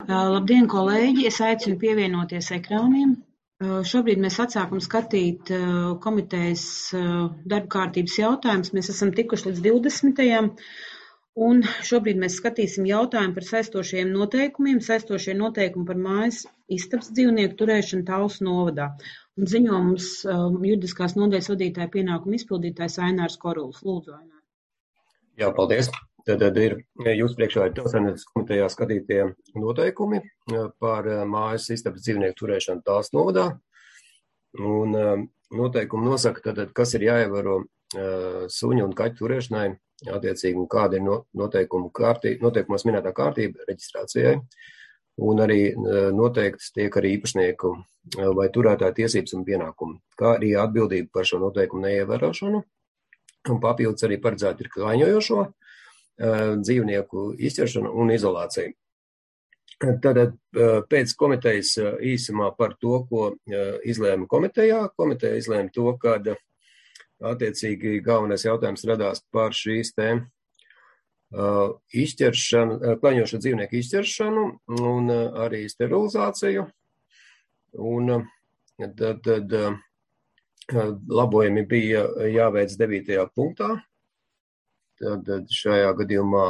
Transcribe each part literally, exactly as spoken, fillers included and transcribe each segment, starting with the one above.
Labdien, kolēģi! Es aicinu pievienoties ekrāniem. Šobrīd mēs atsākam skatīt komitejas darba kārtības jautājumus. Mēs esam tikuši līdz divdesmitajam. Un šobrīd mēs skatīsim jautājumu par saistošiem noteikumiem, saistošie noteikumi par mājas istabas dzīvnieku turēšanu Talsu novadā. Un ziņo mums juridiskās nodaļas vadītāja pienākuma izpildītājs Ainārs Koruls. Lūdzu, Ainār. Jā, paldies. Tad ir jūs priekšā ir Tautsājumniecības komitejā skatītie noteikumi par mājas istabas dzīvnieku turēšanu Talsu novadā. Un noteikumi nosaka, tad, kas ir jāievēro suņu un kaķu turēšanai, attiecīgi, un kāda ir noteikumu kārtība, noteikumos minētā kārtība reģistrācijai. Un arī noteikts tiek arī īpašnieku vai turētāju tiesības un pienākumi, kā arī atbildība par šo noteikumu neievērošanu. Un papildus arī paredzēta ir klaņojošo dzīvnieku izķeršana un izolācija. Tad pēc komitejas īsumā par to, ko izlēma komitejā. Komiteja izlēma to, kad attiecīgi galvenais jautājums radās par šīs te izķeršanu, klaņojošo dzīvnieku izķeršanu un arī sterilizāciju. Un tad, tad labojumi bija jāveic devītajā punktā. Tad šajā gadījumā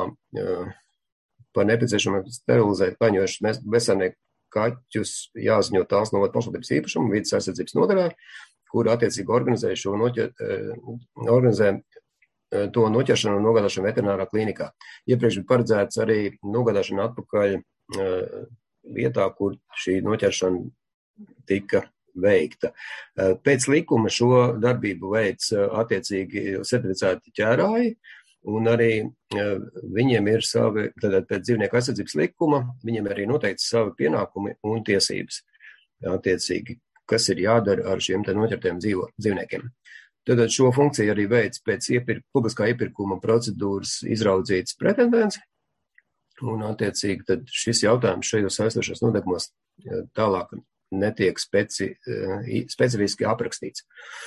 par nepieciešamību sterilizēt klaņojošus bezsaimnieku kaķus jāziņo Talsu novada pašvaldības īpašumu vides aizsardzības nodaļai, kur attiecīgi organizē šo noķer, organizē to noķeršanu un nogādāšanu veterinārā klīnikā. Iepriekš bija paredzēts arī nogādāšana atpakaļ vietā, kur šī noķeršana tika veikta. Pēc likuma šo darbību veids attiecīgi certificēti ķērāji, un arī viņiem ir savi, tad pēc dzīvnieku aizsardzības likuma, viņiem arī noteikti savi pienākumi un tiesības, attiecīgi, kas ir jādara ar šiem te noķertiem dzīvo, dzīvniekiem. Tad šo funkciju arī veids pēc iepirk, publiskā iepirkuma procedūras izraudzīts pretendents, un attiecīgi tad šis jautājums šajos saistošos noteikumos tālāk netiek speci, specifiski aprakstīts.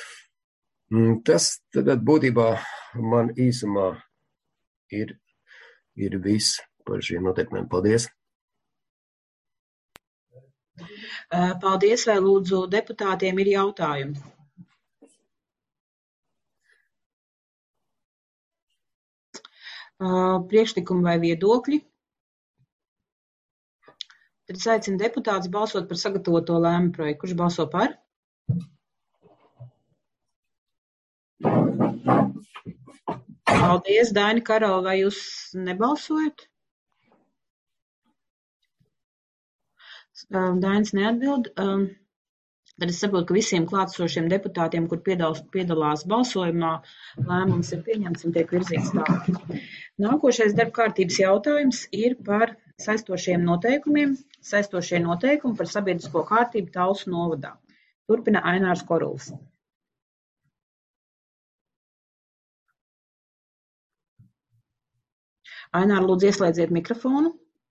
Tas tad būtībā man īsumā ir, ir viss par šiem noteikumiem. Paldies! Paldies, vai lūdzu deputātiem ir jautājumi? Priekšlikumi vai viedokļi? Tad es aicinu deputātus balsot par sagatavoto lēmumu projektu. Kurš balso par? Paldies, Daini Karola, vai jūs nebalsojat? Dainis neatbild. Tad es saprotu, ka visiem klātsošiem deputātiem, kur piedalās, piedalās balsojumā, lēmums ir pieņemts un tiek virzīts tālāk. Nākošais darba kārtības jautājums ir par saistošiem noteikumiem, saistošie noteikumi par sabiedrisko kārtību Talsu novadā. Turpina Ainārs Koruls. Ainār, lūdzu, ieslēdziet mikrofonu.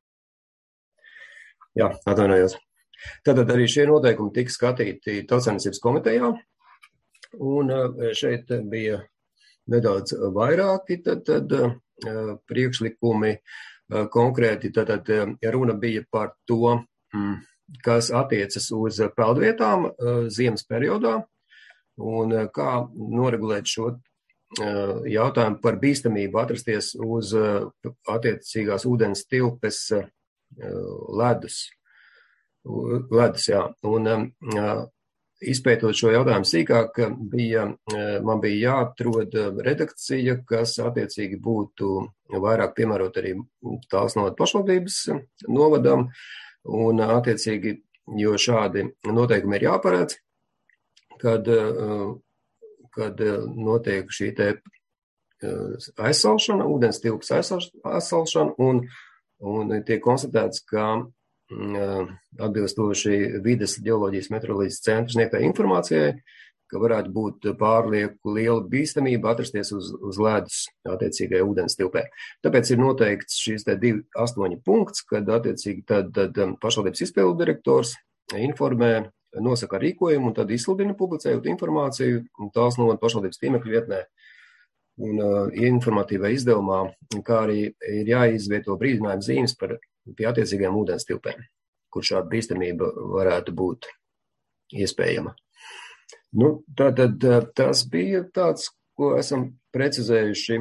Jā, atvainojos. Tātad arī šie noteikumi tika skatīti Tautsājumniecības komitejā, un šeit bija nedaudz vairāki tad, tad, priekšlikumi konkrēti. Tātad runa bija par to, kas attiecas uz peldvietām ziemas periodā, un kā noregulēt šo jautājumu par bīstamību atrasties uz attiecīgās ūdens tilpes ledus. ledus jā. Un izpētot šo jautājumu sīkāk, bija, man bija jāatrod redakcija, kas attiecīgi būtu vairāk piemērot arī Talsu novada pašvaldības novadam, un attiecīgi, jo šādi noteikumi ir jāparēc, kad kad notiek šī te aizsalšana, ūdens tilpas aizsalšana, un, un tiek konstatēts, ka atbilstoši vides ģeoloģijas meteoroloģijas centra sniegtai informācijai, ka varētu būt pārlieku liela bīstamība atrasties uz, uz ledus attiecīgai ūdens tilpē. Tāpēc ir noteikts šīs te divi astoņi punkts, kad attiecīgi tad, tad pašvaldības izpildu direktors informē, nosaka rīkojumu un tad izsludina, publicējot informāciju Talsu novada pašvaldības tīmekļa vietnē un uh, informatīvā izdevumā, kā arī ir jāizvieto brīdinājuma zīmes par pie attiecīgiem ūdens tilpēm, kur šāda bīstamība varētu būt iespējama. Nu, tātad tas bija tāds, ko esam precizējuši.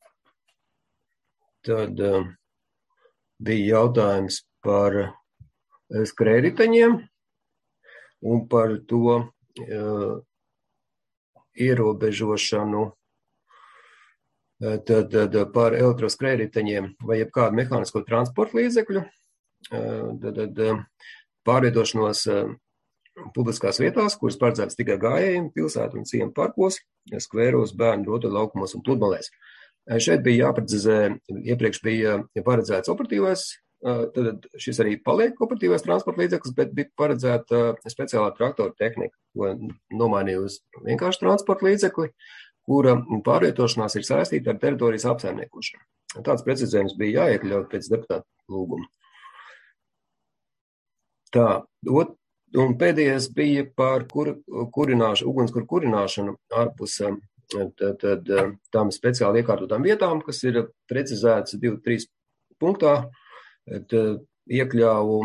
Tad uh, bija jautājums par skrējriteņiem un par to uh, ierobežošanu tad, tad par elektroskrējriteņiem vai jebkādu mehānisko transporta līdzekļu, tad, tad pārvietošanos publiskās vietās, kuras paredzētas tikai gājējiem, pilsētu un ciemu parkos, skvēros, bērnu rotaļlaukumos un pludmalēs. Šeit bija jāprecizē, iepriekš bija paredzēts operatīvais, tad šis arī paliek operatīvais transporta līdzeklis, bet bija paredzēta speciālā traktora tehnika, ko nomainīja uz vienkārši transporta līdzekli, kura pārvietošanās ir saistīta ar teritorijas apsaimniekošanu. Tāds precizējums bija jāiekļaut pēc deputāta lūguma. Tā, ot, un pēdējais bija par kur, kurināšanu, ugunskura kurināšanu ārpus tad, tad, tām speciāli iekārtotām vietām, kas ir precizēts divi trīs punktā, tad iekļāvu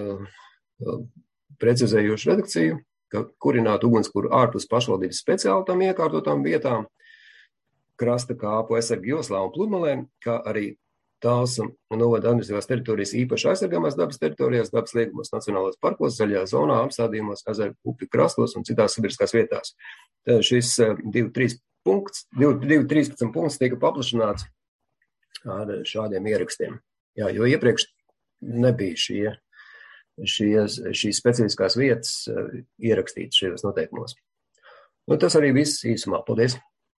precizējošu redakciju, ka kurināt ugunskura ārpus pašvaldības speciālām iekārtotām vietām, krasta kāpu aizsargu joslā un pludmalēm, kā arī Talsu novada administratīvās teritorijas īpaši aizsargāmās dabas teritorijās, dabas liegumos, nacionālajos parkos, zaļajā zonā, apstādījumos, ezeru upju krastos un citās sabiedriskās vietās. Tad šis divi trīs punkts, divi trīspadsmit punkts tika paplašināts ar šādiem ierakstiem. Jā, jo iepriekš nebija šie, šie, šīs specifiskās vietas ierakstītas šajos noteikumos. Un tas arī viss īsumā. Paldies!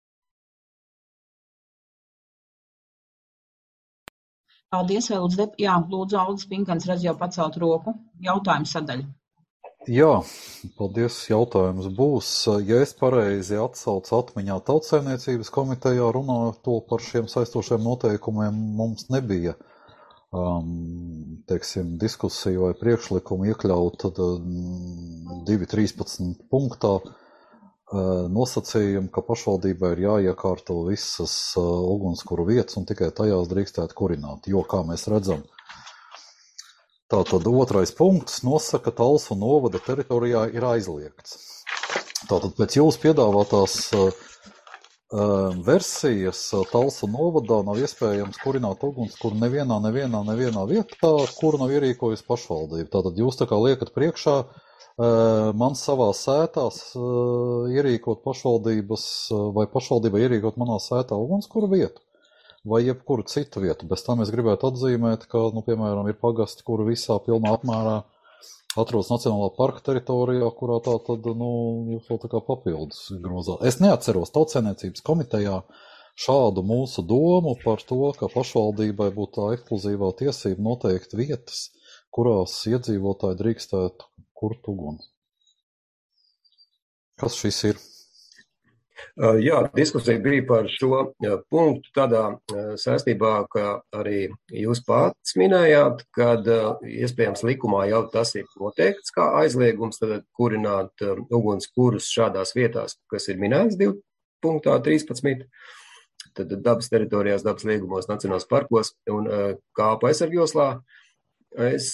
Paldies, vēl uz dep... Jā, lūdzu, Aldis Pinkans redz jau pacelt roku. Jautājumu sadaļa. Jā, paldies, jautājums būs. Ja es pareizi atsaucu atmiņā Tautsaimniecības komitejā runājot to par šiem saistošiem noteikumiem, mums nebija um, teiksim, diskusiju vai priekšlikumu iekļaut tad divi trīspadsmit punktā nosacījumi, ka pašvaldībai ir jāiekārto visas uh, ugunskura vietas un tikai tajās drīkstētu kurināt, jo, kā mēs redzam, tātad otrais punkts nosaka, ka Talsu novada teritorijā ir aizliegts. Tātad pēc jūsu piedāvātās uh, uh, versijas uh, Talsu novadā nav iespējams kurināt ugunskura nevienā, nevienā, nevienā vietā, kuru nav ierīkojusi pašvaldība. Tātad jūs tā kā liekat priekšā, man savā sētās ierīkot pašvaldības vai pašvaldībai ierīkot manā sētā ugunskura vietu vai jebkuru citu vietu. Bez tam es gribētu atzīmēt, ka, nu, piemēram, ir pagasti, kuri visā pilnā apmērā atrodas Nacionālā parka teritorijā, kurā tā tad, nu, jūs vēl tā kā papildus grozāt. Es neatceros Tautsaimniecības komitejā šādu mūsu domu par to, ka pašvaldībai būtu tā ekskluzīvā tiesība noteikt vietas, kurās iedzīvotāji drīkstētu kurt uguni. Kas šis ir? Jā, diskusija bija par šo punktu tādā saistībā, ka arī jūs pats minējāt, kad iespējams likumā jau tas ir noteikts kā aizliegums, tad kurināt ugunskurus šādās vietās, kas ir minēts divi trīspadsmit, tad dabas teritorijās, dabas liegumos, nacionālos parkos un kāpu aizsargu joslā. Es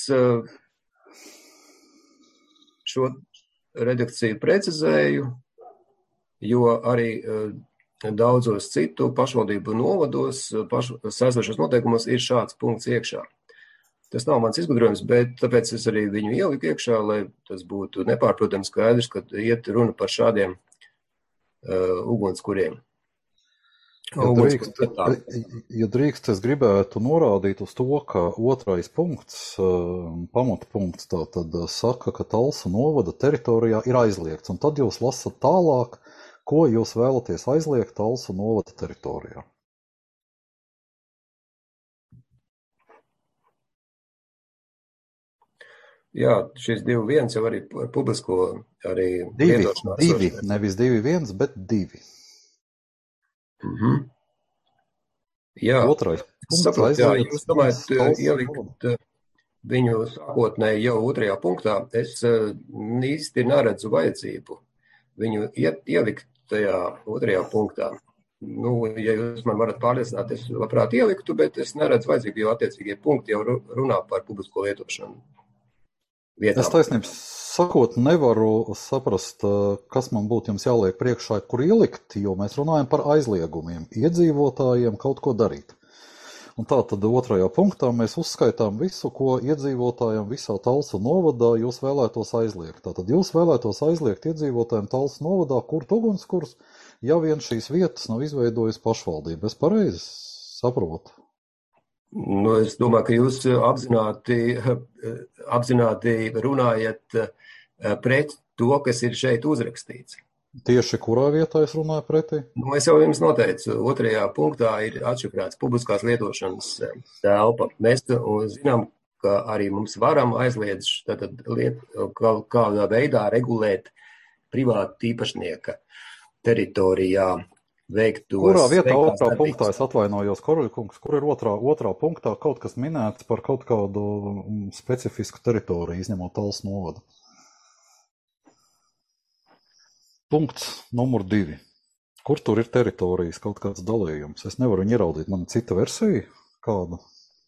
šo redakciju precizēju, jo arī daudzos citu pašvaldību novados, pašu, saistošos noteikumos ir šāds punkts iekšā. Tas nav mans izgudrojums, bet tāpēc es arī viņu ieliku iekšā, lai tas būtu nepārprotams skaidrs, kad iet runa par šādiem uh, ugunskuriem. Ja drīkst, ja drīkst, es gribētu norādīt uz to, ka otrais punkts, pamatpunkts, tā tad saka, ka Talsu novada teritorijā ir aizliegts, un tad jūs lasat tālāk, ko jūs vēlaties aizliegt Talsu novada teritorijā. Jā, šis divi viens jau arī publisko arī divi, divi, nevis divi viens, bet divi. Mhm. Jā, otrais punkts, saprot, jā, jūs domājat ielikt viņu sākotnēji jau otrajā punktā. Es īsti neredzu vajadzību viņu ielikt tajā otrajā punktā. nu, ja jūs man varat pārliecināt, es labprāt ieliktu, bet es neredzu vajadzīgi, jo attiecīgie punkti jau runā par publisko lietošanu vietām. Es taisnības sakot nevaru saprast, kas man būtu jums jāliek priekšā, kur ielikt, jo mēs runājam par aizliegumiem, iedzīvotājiem kaut ko darīt. Un tā tad otrajā punktā mēs uzskaitām visu, ko iedzīvotājiem visā Talsu novadā jūs vēlētos aizliegt. Tātad jūs vēlētos aizliegt iedzīvotājiem Talsu novadā kurt ugunskurs, ja vien šīs vietas nav izveidojusi pašvaldība. Es pareizi saprotu? Nu, es domāju, ka jūs apzināti, apzināti runājat pret to, kas ir šeit uzrakstīts. Tieši kurā vietā es runāju pretī? Nu, es jau jums noteicu, otrajā punktā ir atšifrēts publiskās lietošanas telpa. Mēs zinām, ka arī mums varam aizliedz tātad liet, kādā veidā regulēt privāta īpašnieka teritorijā veiktos. Kurā vietā otrā punktā es atvainojos, Koruļkungs, kur ir otrā, otrā punktā kaut kas minēts par kaut kādu specifisku teritoriju, izņemot Talsu novadu? Punkts numur divi. Kur tur ir teritorijas, kaut kāds dalījums? Es nevaru viņu ieraudīt. Man ir cita versija kāda?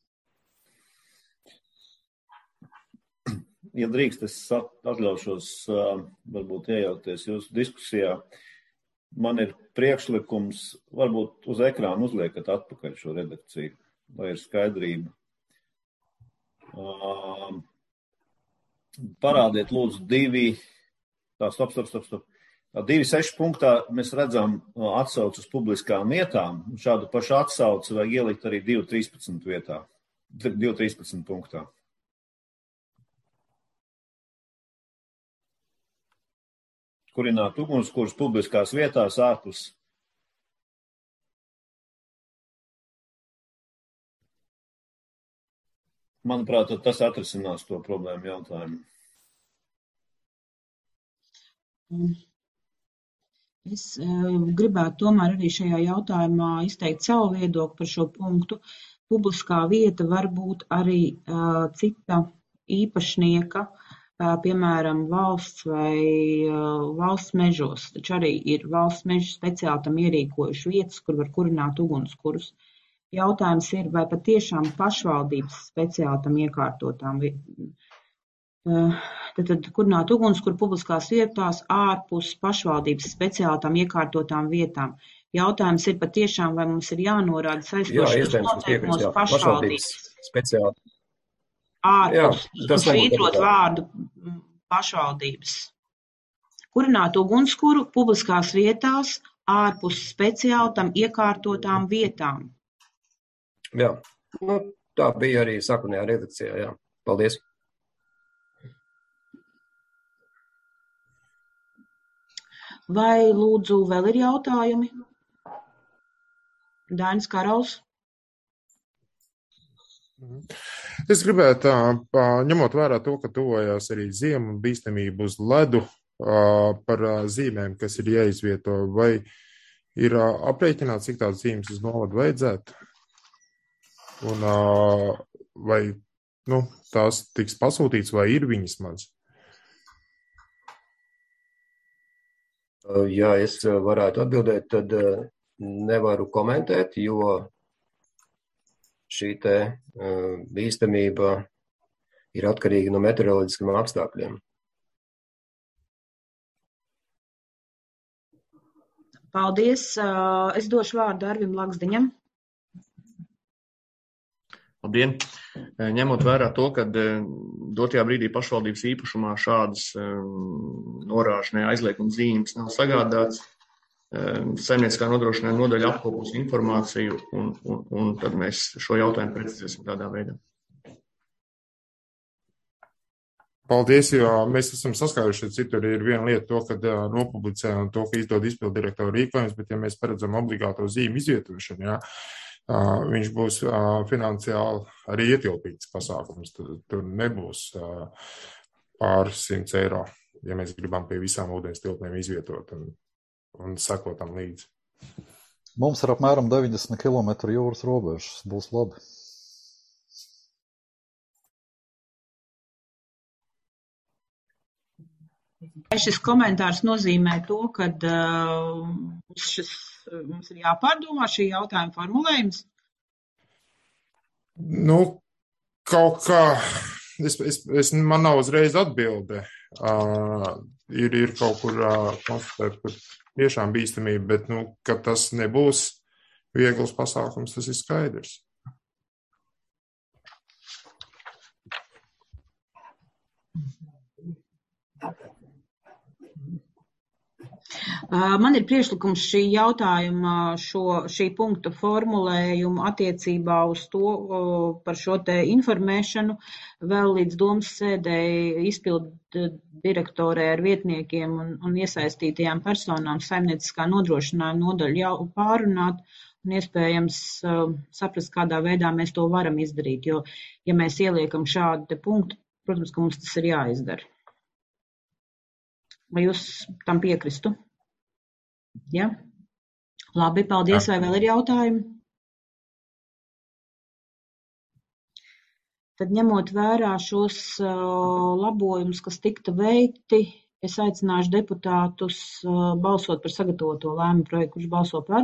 Ja drīkst, es atļaušos varbūt iejaukties jūsu diskusijā. Man ir priekšlikums, varbūt uz ekrānu uzliekat atpakaļ šo redakciju, lai ir skaidrība. Parādiet lūdzu divi, tā stop, stop, stop, stop. divi seši punktā mēs redzam atsaucu uz publiskām vietām. Šādu pašu atsaucu vajag ielikt arī divi trīspadsmit vietā, divi trīspadsmit punktā. Kurināt ugunskurs publiskās vietās ārpus. Manuprāt, tas atrisinās to problēmu jautājumu. Mm. Es uh, gribētu tomēr arī šajā jautājumā izteikt savu viedokli par šo punktu. Publiskā vieta var būt arī uh, cita īpašnieka, uh, piemēram, valsts vai uh, valsts mežos. Taču arī ir valsts mežu speciāli tam ierīkojuši vietas, kur var kurināt ugunskurus. Jautājums ir, vai patiešām pašvaldības speciāli tam iekārtotām vietām. Tad, tad kurināt ugunskura publiskās vietās ārpus pašvaldības speciālām iekārtotām vietām. Jautājums ir patiešām, vai mums ir jānorāda saistošos noteikumos pašvaldības speciāli. Ārpus, un svītrot vārdu pašvaldības. Kurināt ugunskuru publiskās vietās ārpus speciāli tam iekārtotām vietām. Jā, nu, tā bija arī sākotnējā redakcijā, jā. Paldies. Vai lūdzu vēl ir jautājumi? Dainis Karals. Es gribētu, ņemot vērā to, ka tuvojās arī ziema un bīstamība uz ledu par zīmēm, kas ir jāizvieto, vai ir aprēķināts, cik tādas zīmes uz novadu vajadzētu? Un vai nu, tās tiks pasūtīts, vai ir viņas maz? Ja es varētu atbildēt, tad nevaru komentēt, jo šī te bīstamība ir atkarīga no meteoroloģiskiem apstākļiem. Paldies. Es došu vārdu Arvim Laksdiņam. Labdien! Ņemot vērā to, ka dotajā brīdī pašvaldības īpašumā šādas norāžu aizlieguma zīmes nav sagādāts, saimnieciskā nodrošinājuma nodaļa apkopos informāciju un, un, un tad mēs šo jautājumu precizēsim tādā veidā. Paldies, jo mēs esam saskāruši, citur ir viena lieta to, ka nopublicē un to, ka izdod izpildu direktoru rīkojums, bet ja mēs paredzam obligāto zīmu izvietošanu, jā, Uh, viņš būs uh, finansiāli arī ietilpīts pasākums. Tur, tur nebūs uh, pāris simts eiro, ja mēs gribam pie visām ūdens tilpnēm izvietot un, un sekot tam līdzi. Mums ir apmēram deviņdesmit kilometru jūras robežas. Būs labi. Šis komentārs nozīmē to, ka uh, šis mums ir jāpārdomā šī jautājuma formulējums? Nu, kaut kā, es, es, es, man nav uzreiz atbilde. Uh, ir, ir kaut kur uh, konstatēt, ka tiešām bīstamība, bet, nu, ka tas nebūs viegls pasākums, tas ir skaidrs. Man ir priekšlikums šī jautājuma, šo, šī punkta formulējumu attiecībā uz to, par šo te informēšanu vēl līdz domas sēdēji izpildu direktorē ar vietniekiem un, un iesaistītajām personām saimnieciskā nodrošinājuma nodaļu jau pārunāt un iespējams saprast, kādā veidā mēs to varam izdarīt, jo, ja mēs ieliekam šādu te punktu, protams, ka mums tas ir jāizdara. Vai jūs tam piekristu? Ja? Labi, paldies. Vai vēl ir jautājumi? Tad ņemot vērā šos uh, labojumus, kas tikta veikti, es aicināšu deputātus uh, balsot par sagatavoto lēmumu projektu. Kurš balso par?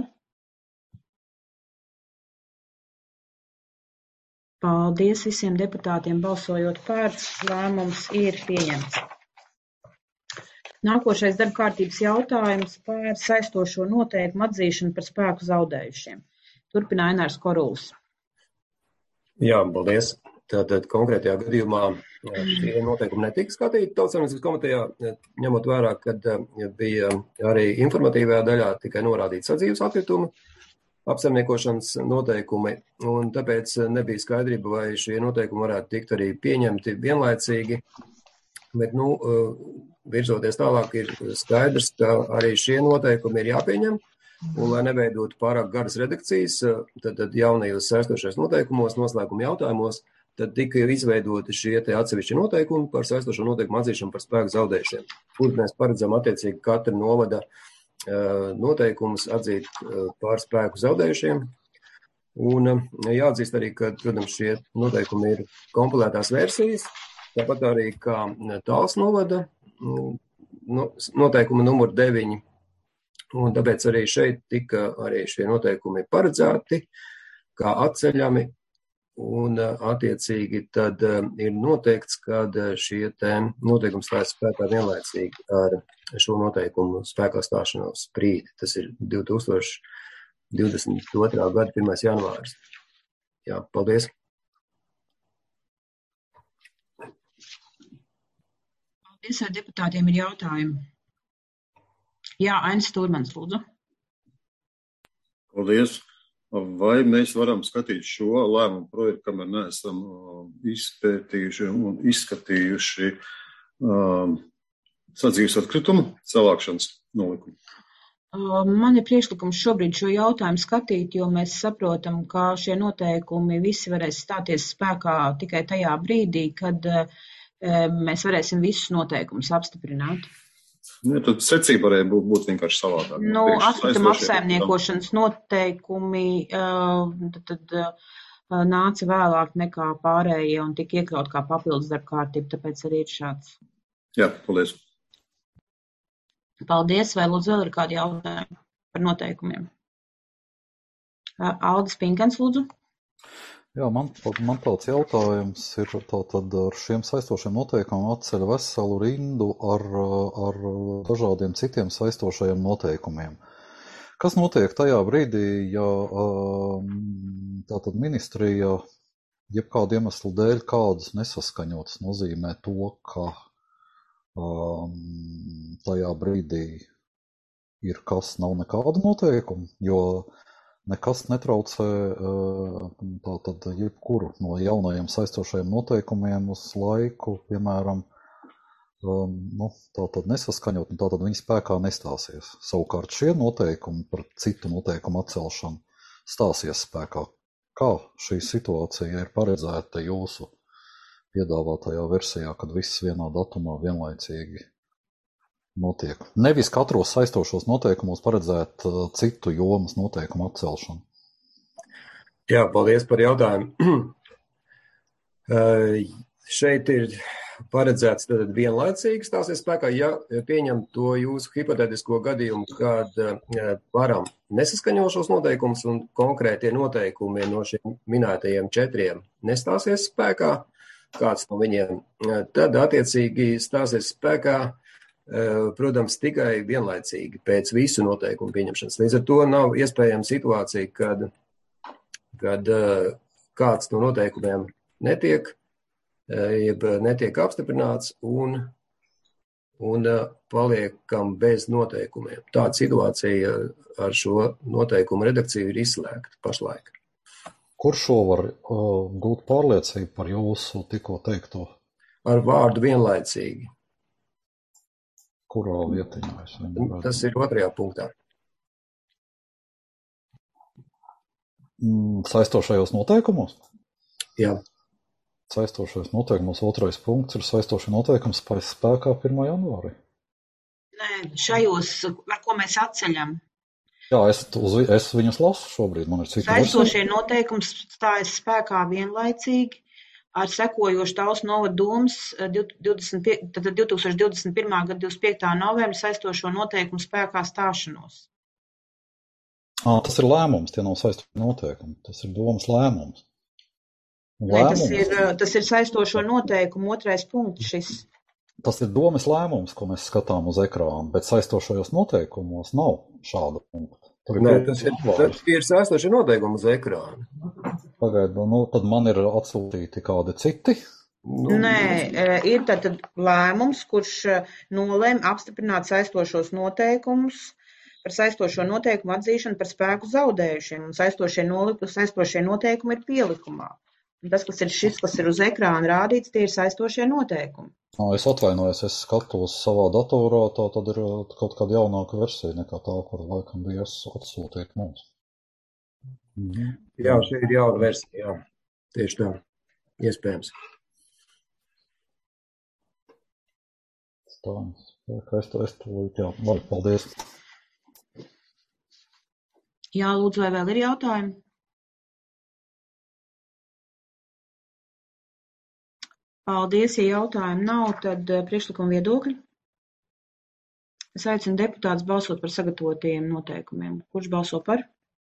Paldies visiem deputātiem balsojot par. Lēmums ir pieņemts. Nākošais darba kārtības jautājums par saistošo noteikumu atzīšanu par spēku zaudējušiem. Turpina Ainārs Koruls. Jā, paldies. Tātad konkrētajā gadījumā šie noteikumi netika skatīti Tautsaimniecības komitejā, ņemot vērā, kad bija arī informatīvajā daļā tikai norādīts sadzīves atkritumu apsaimniekošanas noteikumi, un tāpēc nebija skaidrība, vai šie noteikumi varētu tikt arī pieņemti vienlaicīgi. Bet, nu, virzoties tālāk, ir skaidrs, ka arī šie noteikumi ir jāpieņem, un lai neveidotu pārāk garas redakcijas, tad, tad jaunajos saistošais noteikumos, noslēguma jautājumos, tad tika izveidoti šie te atsevišķi noteikumi par saistošo noteikumu atzīšanu par spēku zaudējušiem, kur mēs paredzam attiecīgi katra novada noteikumus atzīt par spēku zaudējušiem. Un jāatzīst arī, ka, protams, šie noteikumi ir kompilētās versijas, tāpat arī kā Tāls novada noteikuma numur deviņi, un tāpēc arī šeit tika arī šie noteikumi paredzēti, kā atceļami, un attiecīgi tad ir noteikts, kad šie te noteikumi stājas spēkā vienlaicīgi ar šo noteikumu spēkā stāšanos brīdi. Tas ir divi tūkstoši divdesmit otrā gada pirmais janvāris. Jā, paldies! Vai deputātiem ir jautājumi? Jā, Ainis Stūrmans, lūdzu. Paldies. Vai mēs varam skatīt šo lēmumu projektu, kamēr neesam izpētījuši un izskatījuši um, sadzīves atkritumu savākšanas nolikumu? Man ir priekšlikums šobrīd šo jautājumu skatīt, jo mēs saprotam, ka šie noteikumi visi varēs stāties spēkā tikai tajā brīdī, kad mēs varēsim visus noteikumus apstiprināt. Ja, tad secība varēja būt, būt vienkārši savādāk. Nu, atkrituma apsaimniekošanas noteikumi uh, tad uh, nāca vēlāk nekā pārējie un tika iekļaut kā papildus darba kārtība, tāpēc arī ir šāds. Jā, paldies. Paldies, vai lūdzu vēl ir kādi jautājumi par noteikumiem? Uh, Aldis Pinkans, lūdzu. Jā, man, man tāds jautājums ir tātad ar šiem saistošiem noteikumiem atceļ veselu rindu ar, ar dažādiem citiem saistošajiem noteikumiem. Kas notiek tajā brīdī, ja tātad ministrija jebkādu iemeslu dēļ kādus nesaskaņotas nozīmē to, ka um, tajā brīdī ir kas nav nekāda noteikuma, jo nekas netraucē tātad jebkuru no jaunajiem saistošajiem noteikumiem uz laiku, piemēram, nu, tātad nesaskaņot, un tātad viņi spēkā nestāsies. Savukārt šie noteikumi par citu noteikumu atcelšanu stāsies spēkā. Kā šī situācija ir paredzēta jūsu piedāvātajā versijā, kad viss vienā datumā vienlaicīgi notiek? Nevis katros saistošos noteikumos paredzēt uh, citu jomas noteikumu atcelšanu. Jā, paldies par jautājumu. uh, šeit ir paredzēts tad vienlaicīgi stāsies spēkā, ja pieņem to jūsu hipotētisko gadījumu, kad varam nesaskaņošos noteikumus un konkrētie noteikumi no šiem minētajiem četriem nestāsies spēkā, kāds no viņiem, tad attiecīgi stāsies spēkā, protams, tikai vienlaicīgi pēc visu noteikumu pieņemšanas. Līdz ar to nav iespējama situācija, kad, kad kāds no noteikumiem netiek, jeb netiek apstiprināts un, un paliekam bez noteikumiem. Tāda situācija ar šo noteikumu redakciju ir izslēgta pašlaik. Kur šo var uh, gūt pārliecību par jūsu tikko teikto? Ar vārdu vienlaicīgi. Kurā vietiņā? Tas ir otrajā punktā. Saistošajos noteikumos? Jā. Saistošajos noteikumos otrais punkts ir saistošie noteikums spēkā pirmā janvārī. Nē, šajos, ar ko mēs atceļam. Jā, es, uz, es viņus lasu šobrīd. Man ir citi saistošie noteikums stājas spēkā vienlaicīgi ar sekojošu Talsu novada domas divi tūkstoši divdesmit pirmā gada divdesmit piektā novembra saistošo noteikumu spēkā stāšanos. À, tas ir lēmums, tie nav saistošie noteikumi. Tas ir domas lēmums. lēmums. Nē, tas ir, tas ir saistošo noteikumu otrais punkts šis. Tas ir domas lēmums, ko mēs skatām uz ekrāna, bet saistošajos noteikumos nav šāda punkta. Nē, tas ir, tas ir saistošie noteikumi uz ekrāna. Pagaidu, nu, tad man ir atsūtīti kādi citi. Nu, Nē, ir tad lēmums, kurš nolēma apstiprināt saistošos noteikumus par saistošo noteikumu atzīšanu par spēku zaudējušiem, un saistošie, noliku, saistošie noteikumi ir pielikumā. Un tas, kas ir šis, kas ir uz ekrāna rādīts, tie ir saistošie noteikumi. Nā, es atvainojos, es skatos savā datorā, tā tad ir kaut kāda jaunāka versija nekā tā, kur laikam bija atsūtīt mums. Mhm. Jā, šī ir jauna versija, jā. Tieši tā, iespējams. Tā, es to, es to, jā, labi, paldies. Jā, lūdzu, vai vēl ir jautājumi? Paldies, ja jautājumu nav, tad priekšlikuma viedokļi. Es aicinu deputātus balsot par sagatavotajiem noteikumiem. Kurš balso par?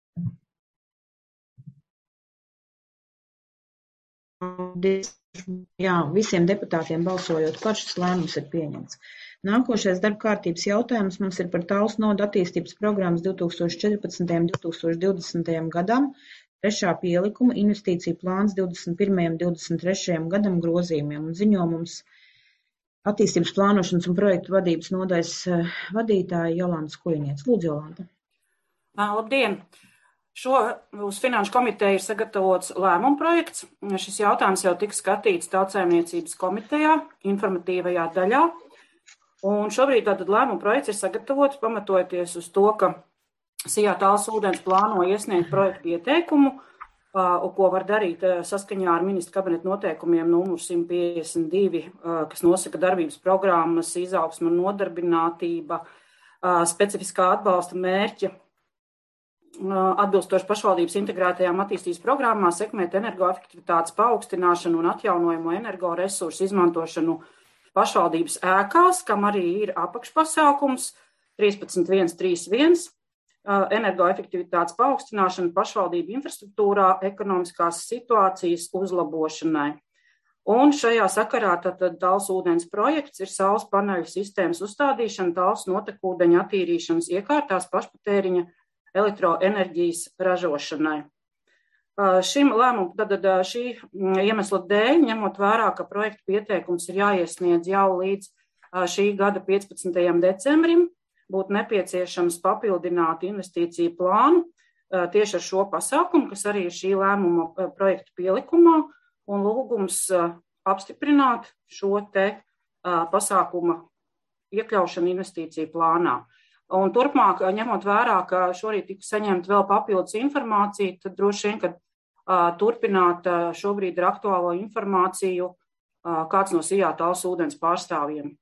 Paldies. Jā, visiem deputātiem balsojot par, šis lēmums ir pieņemts. Nākošais darba kārtības jautājums mums ir par Talsu novada attīstības programmas divi tūkstoši četrpadsmitajam līdz divi tūkstoši divdesmitajam gadam. Trešā pielikuma investīciju plāns divdesmit pirmajam līdz divdesmit trešajam gadam grozījumiem un ziņojums attīstības plānošanas un projektu vadības nodaļas vadītāja Jolanta Skujniece. Lūdzu, Jolanta. Labdien! Šo uz Finanšu komiteju ir sagatavots lēmuma projekts. Šis jautājums jau tika skatīts Tautsaimniecības komitejā, informatīvajā daļā. Un šobrīd tātad lēmuma projekts ir sagatavots pamatojoties uz to, ka Sijā Talsu ūdens plāno iesniegt projektu ieteikumu, ko var darīt saskaņā ar ministra kabineta noteikumiem numur simt piecdesmit divi, kas nosaka darbības programmas, izaugsma un nodarbinātība, specifiskā atbalsta mērķa, atbilstoši pašvaldības integrētajām attīstības programmām, sekmēt energoefektivitātes paaugstināšanu un atjaunojamo energoresursu izmantošanu pašvaldības ēkās, kam arī ir apakšpasākums trīspadsmit viens trīsdesmit viens. Energoefektivitātes paaugstināšana pašvaldību infrastruktūrā, ekonomiskās situācijas uzlabošanai. Un šajā sakarā tātad Talsu ūdens projekts ir saules paneļu sistēmas uzstādīšana Talsu notekūdeņa attīrīšanas iekārtās pašpatēriņa elektroenerģijas ražošanai. Šim lēmumam, tad šī iemesla dēļ, ņemot vērā, ka projekta pieteikums ir jāiesniedz jau līdz šī gada piecpadsmitajam decembrim, būtu nepieciešams papildināt investīciju plānu tieši ar šo pasākumu, kas arī ir šī lēmuma projekta pielikumā, un lūgums apstiprināt šo te pasākuma iekļaušanu investīciju plānā. Un turpmāk, ņemot vērā, ka šorīt tika saņemta vēl papildus informācija, tad droši vien, kad turpināt šobrīd ar aktuālo informāciju kāds no Sijā Talsu ūdens pārstāvjiem.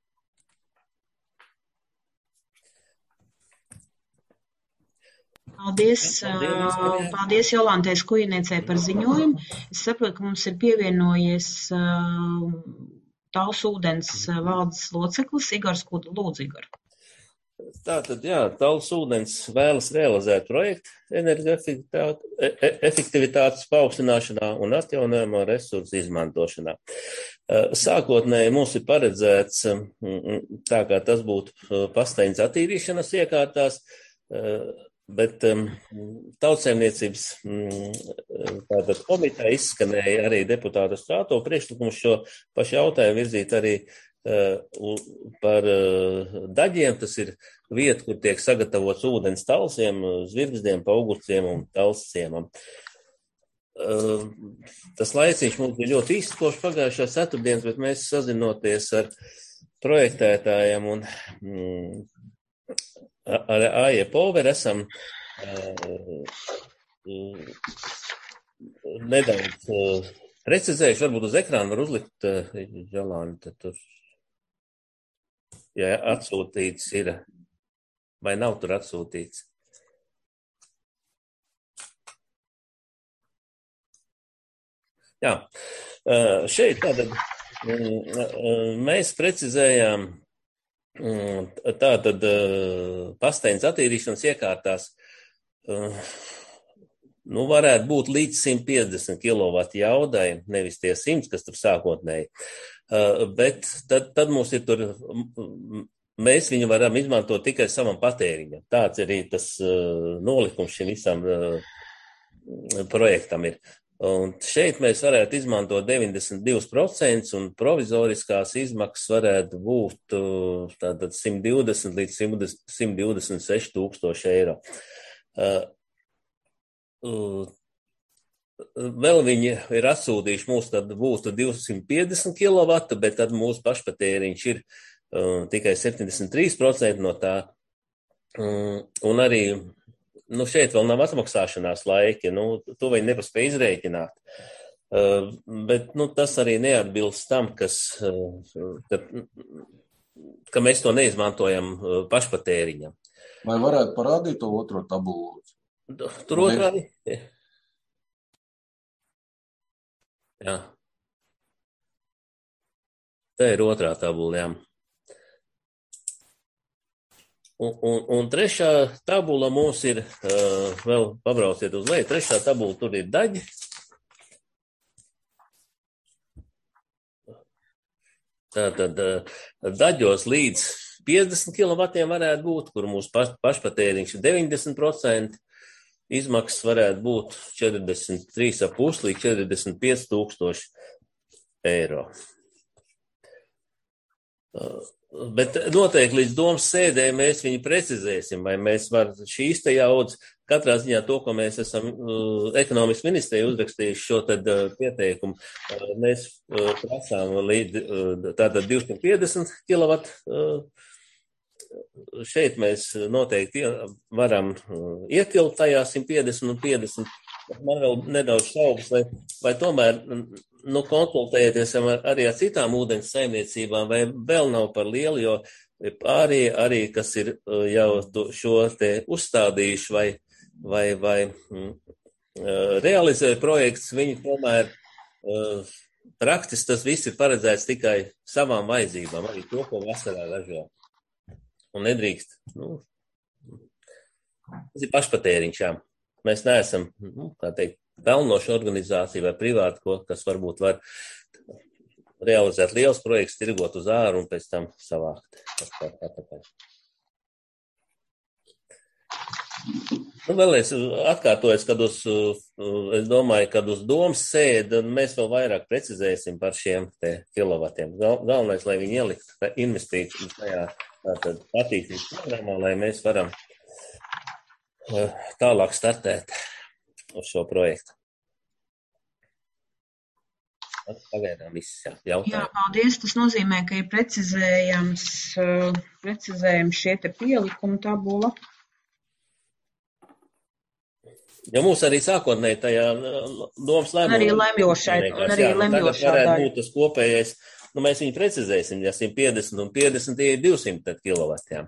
Paldies, paldies Jolantai Skujniecei par ziņojumu. Es saprotu, ka mums ir pievienojies Talsu ūdens valdes loceklis Igors Kuda. Lūdzu, Igor. Tātad, jā, Talsu ūdens vēlas realizēt projektu energoefektivitātes paaugstināšanā un atjaunojamo resursu izmantošanā. Sākotnēji mums ir paredzēts, tā kā tas būtu pasteņas attīrīšanas iekārtās, bet Tautsaimniecības tātad komiteja izskanēja arī deputātu Strāto priekšlikumu šo pašu jautājumu virzīt arī par daģiem. Tas ir vieta, kur tiek sagatavots ūdens talsiem, zvirgzdiem, paugurciem un talsciemam. Tas laiciņš mums bija ļoti īsts kopš pagājušā ceturtdienas, bet mēs sazinoties ar projektētājiem un ar A I Power esam nedaudz precizējuši. Varbūt uz ekrāna var uzlikt, Žalāni, tad tur, ja atsūtīts ir, vai nav tur atsūtīts. Jā, šeit tātad mēs precizējām tātad pasteņas attīrīšanas iekārtās, nu, varētu būt līdz simt piecdesmit kilovatu jaudai, nevis tie simts, kas tur sākotnēji. Bet tad, tad mums ir tur, mēs viņu varam izmantot tikai savam patēriņam. Tāds arī tas nolikums šim visam projektam ir. Un šeit mēs varētu izmantot deviņdesmit divus procentus un provizoriskās izmaksas varētu būt tātad simt divdesmit līdz simt divdesmit seši tūkstoši eiro. Vēl viņi ir atsūtījuši mums, tad būtu divsimt piecdesmit kilovatu, bet tad mūsu pašpatēriņš ir uh, tikai septiņdesmit trīs procenti no tā. Um, un arī, nu, šeit vēl nav atmaksāšanās laiki, nu, to viņi nepaspēja izrēķināt. Uh, bet, nu, tas arī neatbilst tam, kas, uh, ka, ka mēs to neizmantojam uh, pašpatēriņam. Vai varētu parādīt to otro tabulu? Tur otrā ir. Jā. Tā ir otrā tabula, jā. Un, un, un trešā tabula mums ir, uh, vēl pabrauciet uz leju, trešā tabula tur ir daļi. Tātad uh, daļos līdz piecdesmit kilovatiem varētu būt, kur mūsu paš, pašpatēriņš ir deviņdesmit procenti. Izmaksas varētu būt četrdesmit trīs ar pus līdz četrdesmit pieci tūkstoši eiro. Bet noteikti līdz domas sēdē mēs viņu precizēsim, vai mēs varam šīs te jaudas, katrā ziņā to, ko mēs esam uh, ekonomikas ministrija uzrakstījuši šo tad uh, pieteikumu, uh, mēs uh, prasām līdz uh, tātad divsimt piecdesmit kilovatu. Uh, Šeit mēs noteikti varam ietilpt tajā simt piecdesmit un piecdesmit. Man vēl nedaudz šaubas, vai, vai tomēr, nu, konsultējieties ar, arī ar citām ūdens saimniecībām, vai vēl nav par lielu, jo arī, arī kas ir jau šo te uzstādījuši vai, vai, vai mm, realizē projekts, viņi tomēr praktiski tas viss ir paredzēts tikai savām vajadzībām, arī to, ko vasarā ražo. Un nedrīkst, nu, tas ir pašpatēriņš, jā. Mēs neesam, nu, kā teikt, pelnoša organizācija vai privāti, ko, kas varbūt var realizēt liels projekts, tirgot uz āru un pēc tam savākt. Nu, vēlreiz atkārtojas, kad uz, es domāju, kad uz domas sēda, mēs vēl vairāk precizēsim par šiem te kilovatiem. Gal, galvenais, lai viņi ielikt investīcijas tajā tātad attīstības programmā, lai mēs varam uh, tālāk startēt uz šo projektu. Pagaidām viss, jā, jautājumi. Jā, paldies. Tas nozīmē, ka ir precizējams, uh, precizējams šie te pielikumi tabula. Ja mums arī sākotnēji tajā domas lēmumā. Arī lemjošai, un arī jā, lemjošā varētu daļa. būt tas kopējais, nu mēs viņu precizēsim, ja simt piecdesmit un piecdesmit ir divsimt kilovatiem.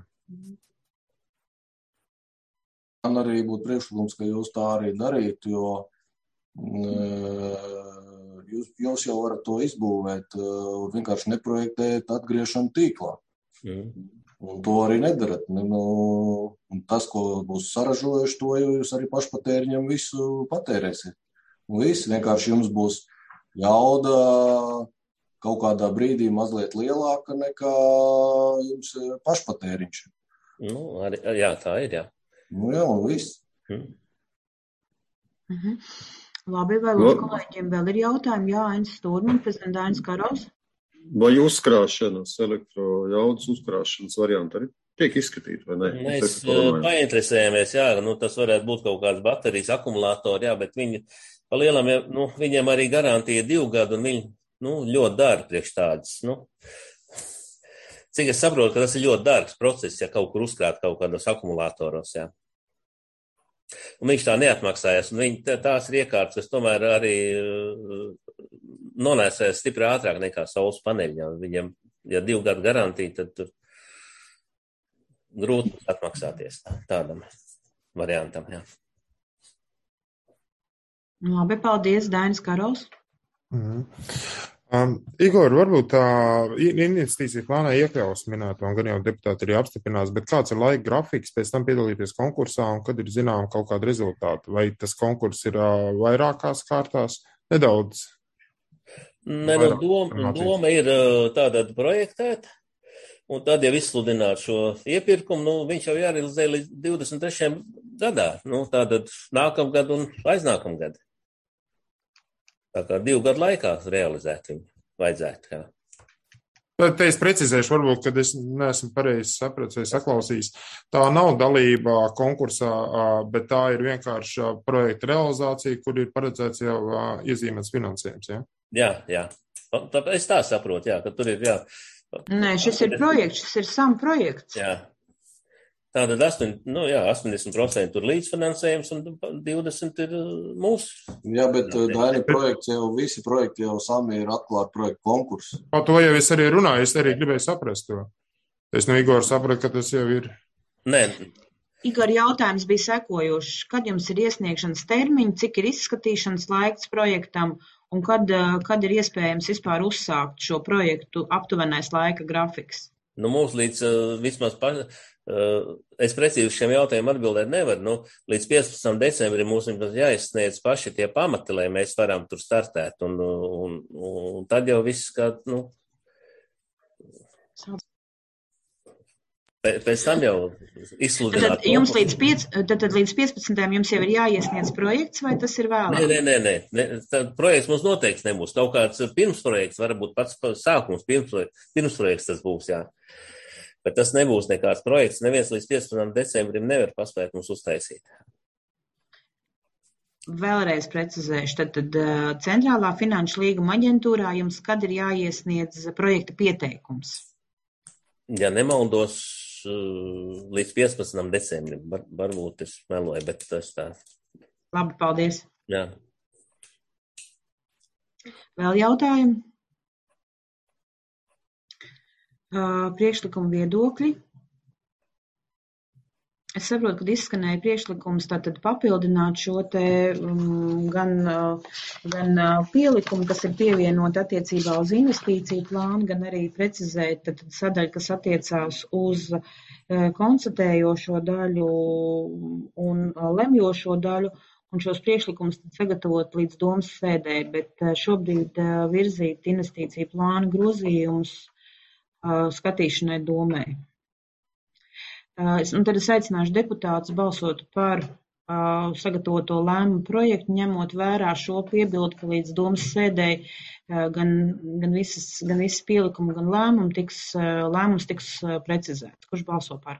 Man arī būtu priekšlikums, ka jūs tā arī darītu, jo Jūs, jūs jau varat to izbūvēt un vienkārši neprojektēt atgriešanu tīklā. Mm. Un to arī nedarat. Nu, un tas, ko būs saražojuši, to jūs arī pašpatēriņam visu patērēsiet. Un viss vienkārši jums būs jauda kaut kādā brīdī mazliet lielāka nekā jums pašpatēriņš. Nu, arī, jā, tā ir, jā. Nu jā, un viss. Mm. Mhm. Labi, vai uz kolēģiem vēl ir jautājumi? Jā, Ainis Stūrman, pēc tam Dainis Karos. Vai uzkrāšanas, elektrojaudas uzkrāšanas varianti arī tiek izskatīti, vai ne? Mēs painteresējamies, jā, nu tas varētu būt kaut kāds baterijas akumulātori, jā, bet viņi pa lielam, nu, viņiem arī garantija divu gadu, un viņi, nu, ļoti dārgi priekš tādas, nu. Cik es saprotu, ka tas ir ļoti dārgs process, ja kaut kur uzkrāt kaut kādos akumulātoros, jā. Un viņš tā neatmaksājas, un viņi, tās ir iekārtas, kas tomēr arī nonēsēs stipri ātrāk nekā saules paneļi. Viņiem, ja divu gadu garantija, tad tur grūti atmaksāties tādam variantam. Jā. Labi, paldies, Dainis Karos. Mm. Um, Igor, varbūt tā investīcija plānā iekļaus minēto, un gan jau deputāti arī apstiprinās, bet kāds ir laika grafiks pēc tam piedalīties konkursā, un kad ir zinām kaut kāda rezultāta? Vai tas konkurss ir uh, vairākās kārtās? Nedaudz. Ne, no doma, doma ir tātad projektēt, un tad jau izsludināt šo iepirkumu, nu, viņš jau jārealizē līdz divdesmit trešajam gadā, nu, tātad nākamgad un aiznākamgad. Tā kā divu gadu laikā realizēt viņu vajadzētu, jā. Tad te es precizēšu, varbūt, kad es neesmu pareizi sapratis vai saklausījis. Tā nav dalība konkursā, bet tā ir vienkārši projekta realizācija, kur ir paredzēts jau iezīmēts finansējums, jā? Jā, jā. Tā, es tā saprotu, jā, ka tur ir, jā. Nē, šis ir projekts, šis ir sam projekts. Jā. Tātad astoņ, nu, jā, astoņdesmit procenti tur līdzfinansējums un divdesmit ir mūsu. Jā, bet Daini projekts jau, visi projekti jau sami ir atklāti projektu konkursu. Pa to jau es arī runāju, es arī gribēju saprast to. Es no Igora sapratu, ka tas jau ir. Nē. Igor, jautājums bija sekojošs. Kad jums ir iesniegšanas termiņi, cik ir izskatīšanas laiks projektam un kad, kad ir iespējams vispār uzsākt šo projektu aptuvenais laika grafiks? Nu, mums līdz uh, vismaz pa, uh, es precīzi šiem jautājumiem atbildēt nevaru. Nu, līdz piecpadsmitam decembrim mums jāizsniedz paši tie pamati, lai mēs varam tur startēt. Un, un, un tad jau viss, kā, nu, pēc tam jau izsludināt. Tad jums līdz, piec, tad, tad līdz piecpadsmitajam jums jau ir jāiesniedz projekts, vai tas ir vēlāk? Nē, nē, nē, nē. Tad projekts mums noteikti nebūs. Kaut kāds pirmsprojekts, varbūt pats sākums, pirmsprojekts, pirmsprojekts tas būs, jā. Bet tas nebūs nekāds projekts. Neviens līdz piecpadsmitam decembrim nevar paspēt mums uztaisīt. Vēlreiz precizēšu. Tad, tad Centrālā finanšu līguma aģentūrā jums kad ir jāiesniedz projekta pieteikums? Ja nemaldos, līdz piecpadsmitam decembrim. Var, varbūt es meloju, bet tas tā. Labi, paldies. Jā. Vēl jautājumi? Priekšlikuma viedokļi. Es saprotu, ka izskanēja priekšlikums tātad papildināt šo te um, gan, gan pielikumu, kas ir pievienot attiecībā uz investīciju plānu, gan arī precizēt tātad sadaļu, kas attiecās uz uh, konstatējošo daļu un uh, lemjošo daļu, un šos priekšlikumus tad sagatavot līdz domas sēdē, bet uh, šobrīd uh, virzīt investīciju plānu grozījumus uh, skatīšanai domē. Un tad es aicināšu deputātus balsot par uh, sagatavoto lēmumu projektu, ņemot vērā šo piebildu, ka līdz domas sēdēji uh, gan, gan, visas, gan visas pielikumi, gan lēmumi tiks, uh, lēmums tiks uh, precizēts. Kurš balso par?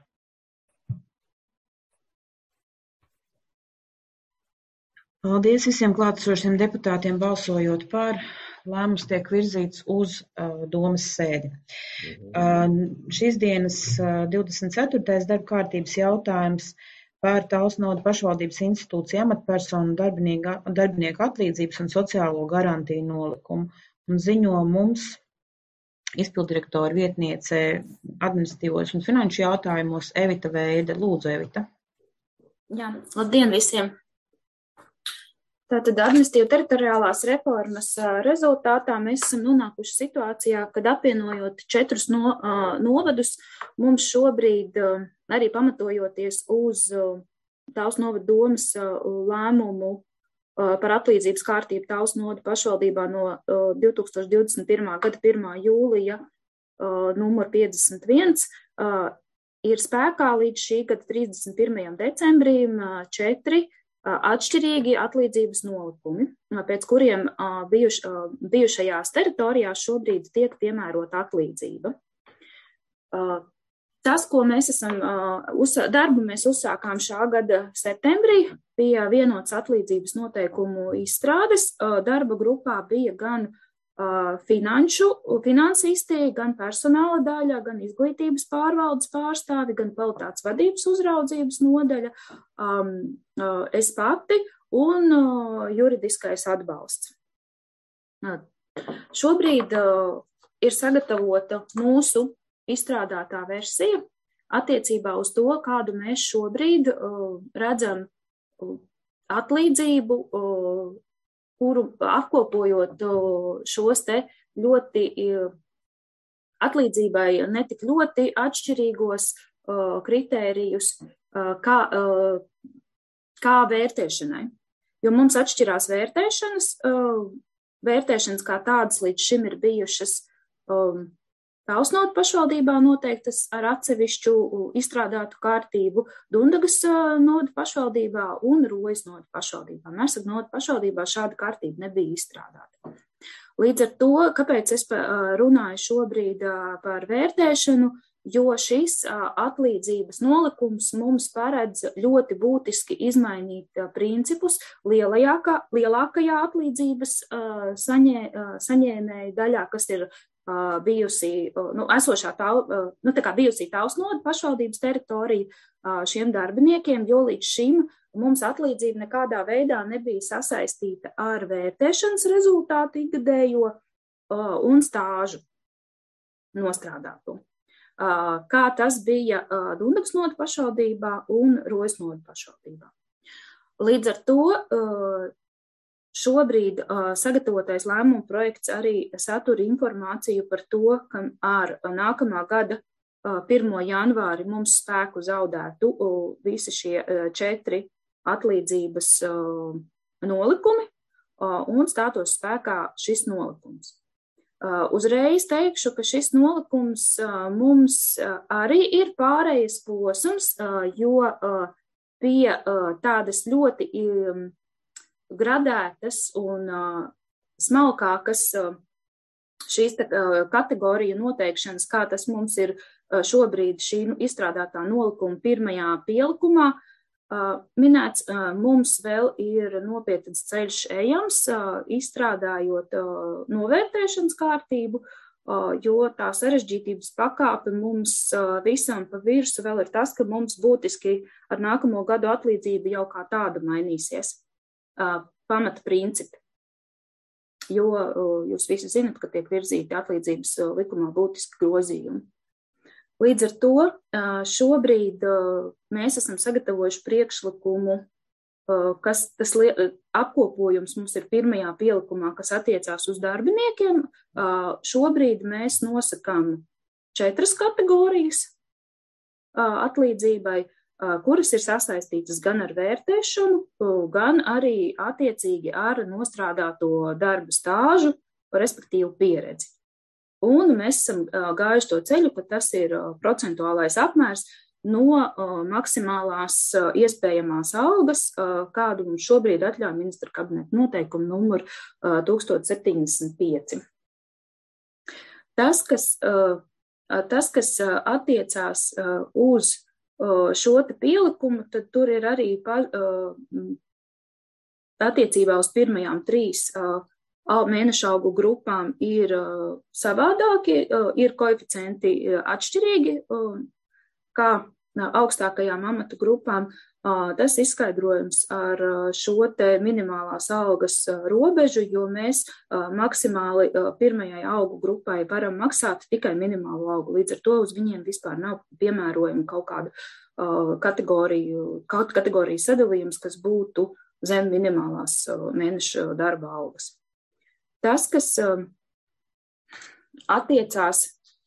Paldies visiem klātesošiem deputātiem balsojot par. Lēmums tiek virzīts uz uh, domas sēdi. Uh, šīs dienas uh, divdesmit ceturtais darba kārtības jautājums par Talsnodu pašvaldības institūciju amatpersonu darbinieku atlīdzības un sociālo garantiju nolikumu. Un ziņo mums izpildirektora vietniece administratīvos un finanšu jautājumos Evita Veide. Lūdzu, Evita. Jā, labdien visiem! Tātad administratīva teritoriālās reformas rezultātā mēs esam nonākuši situācijā, kad apvienojot četrus no, novadus, mums šobrīd arī pamatojoties uz Taulas novada domas lēmumu par atlīdzības kārtību Taulas novada pašvaldībā no divi tūkstoši divdesmit pirmā gada pirmā jūlija numur piecdesmit viens, ir spēkā līdz šī gada trīsdesmit pirmajam decembrim četri atšķirīgi atlīdzības nolikumi, pēc kuriem bijuš, bijušajās teritorijās šobrīd tiek piemērota atlīdzība. Tas, ko mēs esam, darbu mēs uzsākām šā gada septembrī, bija vienots atlīdzības noteikumu izstrādes. Darba grupā bija gan finanšu, finansistī, gan personāla daļa, gan izglītības pārvaldes pārstāvi, gan kvalitātes vadības uzraudzības nodaļa, um, es pati un uh, juridiskais atbalsts. Uh, šobrīd uh, ir sagatavota mūsu izstrādātā versija attiecībā uz to, kādu mēs šobrīd uh, redzam uh, atlīdzību, uh, kuru apkopojot šos te ļoti atlīdzībai netik ļoti atšķirīgos kritērijus, kā, kā vērtēšanai. Jo mums atšķirās vērtēšanas, vērtēšanas kā tādas līdz šim ir bijušas Taulas novada pašvaldībā noteiktas ar atsevišķu izstrādātu kārtību, Dundagas novada pašvaldībā un Rojas novada pašvaldībā. Mērsaka novada pašvaldībā šāda kārtība nebija izstrādāta. Līdz ar to, kāpēc es runāju šobrīd par vērtēšanu, jo šis atlīdzības nolikums mums paredz ļoti būtiski izmainīt principus lielākā, lielākajā atlīdzības saņē, saņēmēju daļā, kas ir bijusi, nu, esošā tau, nu, tā kā bijusi Taulas novada pašvaldības teritorija šiem darbiniekiem, jo līdz šim mums atlīdzība nekādā veidā nebija sasaistīta ar vērtēšanas rezultātu ikgadējo un stāžu nostrādāto. Kā tas bija Dundagas novada pašvaldībā un Rojas novada pašvaldībā. Līdz ar to šobrīd uh, sagatavotais lēmuma projekts arī satura informāciju par to, ka ar nākamā gada uh, pirmo janvāri mums spēku zaudētu uh, visi šie uh, četri atlīdzības uh, nolikumi uh, un stātos spēkā šis nolikums. Uh, uzreiz teikšu, ka šis nolikums uh, mums uh, arī ir pārejas posms, uh, jo uh, pie uh, tādas ļoti um, gradētas un uh, smalkākas uh, šīs te, uh, kategoriju noteikšanas, kā tas mums ir uh, šobrīd šī izstrādātā nolikuma pirmajā pielikumā, uh, minēts, uh, mums vēl ir nopietns ceļš ejams, uh, izstrādājot uh, novērtēšanas kārtību, uh, jo tā sarežģītības pakāpe mums uh, visam pa virsu vēl ir tas, ka mums būtiski ar nākamo gadu atlīdzība jau kā tāda mainīsies. Pamata principi, jo jūs visi zinat, ka tiek virzīti atlīdzības likumā būtiski grozījumi. Līdz ar to šobrīd mēs esam sagatavojuši priekšlikumu, kas tas apkopojums mums ir pirmajā pielikumā, kas attiecās uz darbiniekiem. Šobrīd mēs nosakām četras kategorijas atlīdzībai, kuras ir sasaistītas gan ar vērtēšanu, gan arī attiecīgi ar nostrādāto darba stāžu, respektīvi pieredzi. Un mēs esam gājuši to ceļu, ka tas ir procentuālais apmērs no maksimālās iespējamās algas, kādu mums šobrīd atļauj ministra kabineta noteikumu numur tūkstoš septiņdesmit pieci. Tas, kas, tas, kas attiecās uz šo te pielikumu, tad tur ir arī pa, attiecībā uz pirmajām trīs mēnešu algu grupām ir savādākie, ir koeficienti atšķirīgi, kā augstākajām amatu grupām. Tas izskaidrojums ar šo te minimālās algas robežu, jo mēs maksimāli pirmajai algu grupai varam maksāt tikai minimālu algu. Līdz ar to uz viņiem vispār nav piemērojama kaut kāda kategoriju, kaut kategoriju sadalījums, kas būtu zem minimālās mēneša darba algas. Tas, kas attiecās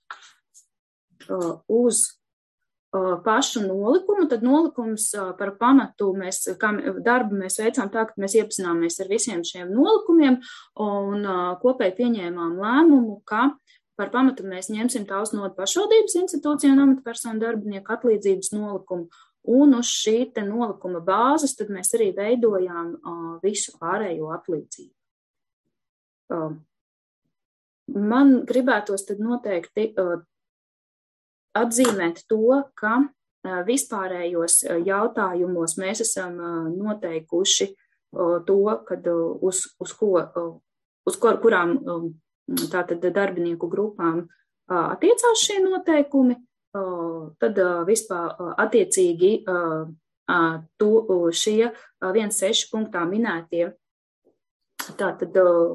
uz pašu nolikumu, tad nolikums par pamatu mēs, kā darbu mēs veicām tā, ka mēs iepazināmies ar visiem šiem nolikumiem un kopēji pieņēmām lēmumu, ka par pamatu mēs ņemsim Talsu pašvaldības institūciju un amatpersonu darbinieku atlīdzības nolikumu, un uz šī te nolikuma bāzes tad mēs arī veidojām visu pārējo atlīdzību. Man gribētos tad noteikti atzīmēt to, ka vispārējos jautājumos mēs esam noteikuši to, kad uz, uz ko, uz kur, kurām tātad darbinieku grupām attiecās šie noteikumi, tad vispār attiecīgi to, šie viens seši punktā minētie tātad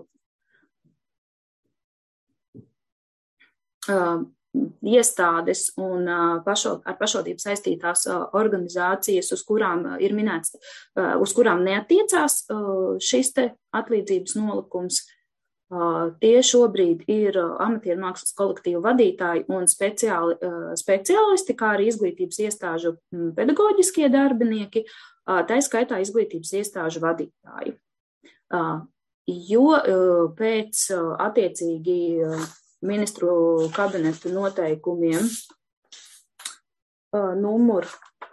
iestādes un pašo, ar pašvaldību saistītās organizācijas, uz kurām ir minēts, uz kurām neatiecās šis te atlīdzības nolikums, tie šobrīd ir amatieru mākslas kolektīvu vadītāji un speciāli, speciālisti, kā arī izglītības iestāžu pedagoģiskie darbinieki, tā skaitā izglītības iestāžu vadītāji. Jo pēc attiecīgi ministru kabineta noteikumiem numur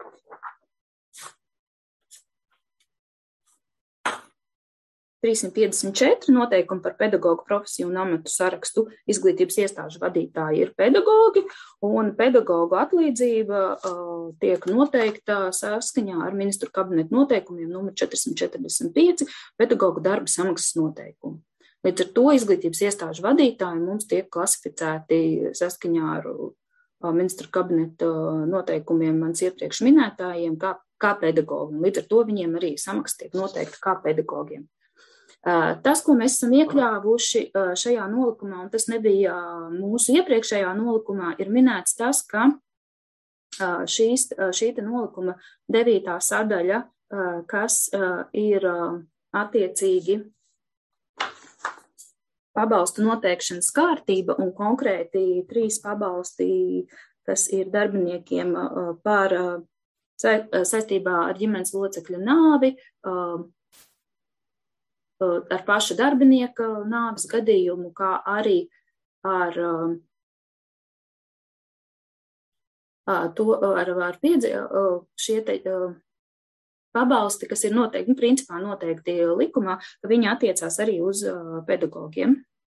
trīssimt piecdesmit četri noteikumi par pedagogu profesiju un amatu sarakstu izglītības iestāžu vadītāji ir pedagogi, un pedagogu atlīdzība uh, tiek noteikta saskaņā ar ministru kabineta noteikumiem numur četrsimt četrdesmit pieci pedagogu darba samaksas noteikumu. Līdz ar to izglītības iestāžu vadītāji mums tiek klasificēti saskaņā ar uh, ministru kabineta noteikumiem mans iepriekš minētājiem kā, kā pedagogi, un līdz ar to viņiem arī samaksa tiek noteikta kā pedagogiem. Tas, ko mēs esam iekļāvuši šajā nolikumā, un tas nebija mūsu iepriekšējā nolikumā, ir minēts tas, ka šīs, šī te nolikuma devītā sadaļa, kas ir attiecīgi pabalstu noteikšanas kārtība un konkrēti trīs pabalsti, kas ir darbiniekiem par saistībā ar ģimenes locekļu nāvi, ar paša darbinieka nāves gadījumu, kā arī ar, to, ar, ar piedzi, šie te pabalsti, kas ir noteikti, principā noteikti likumā, ka viņi attiecās arī uz pedagogiem.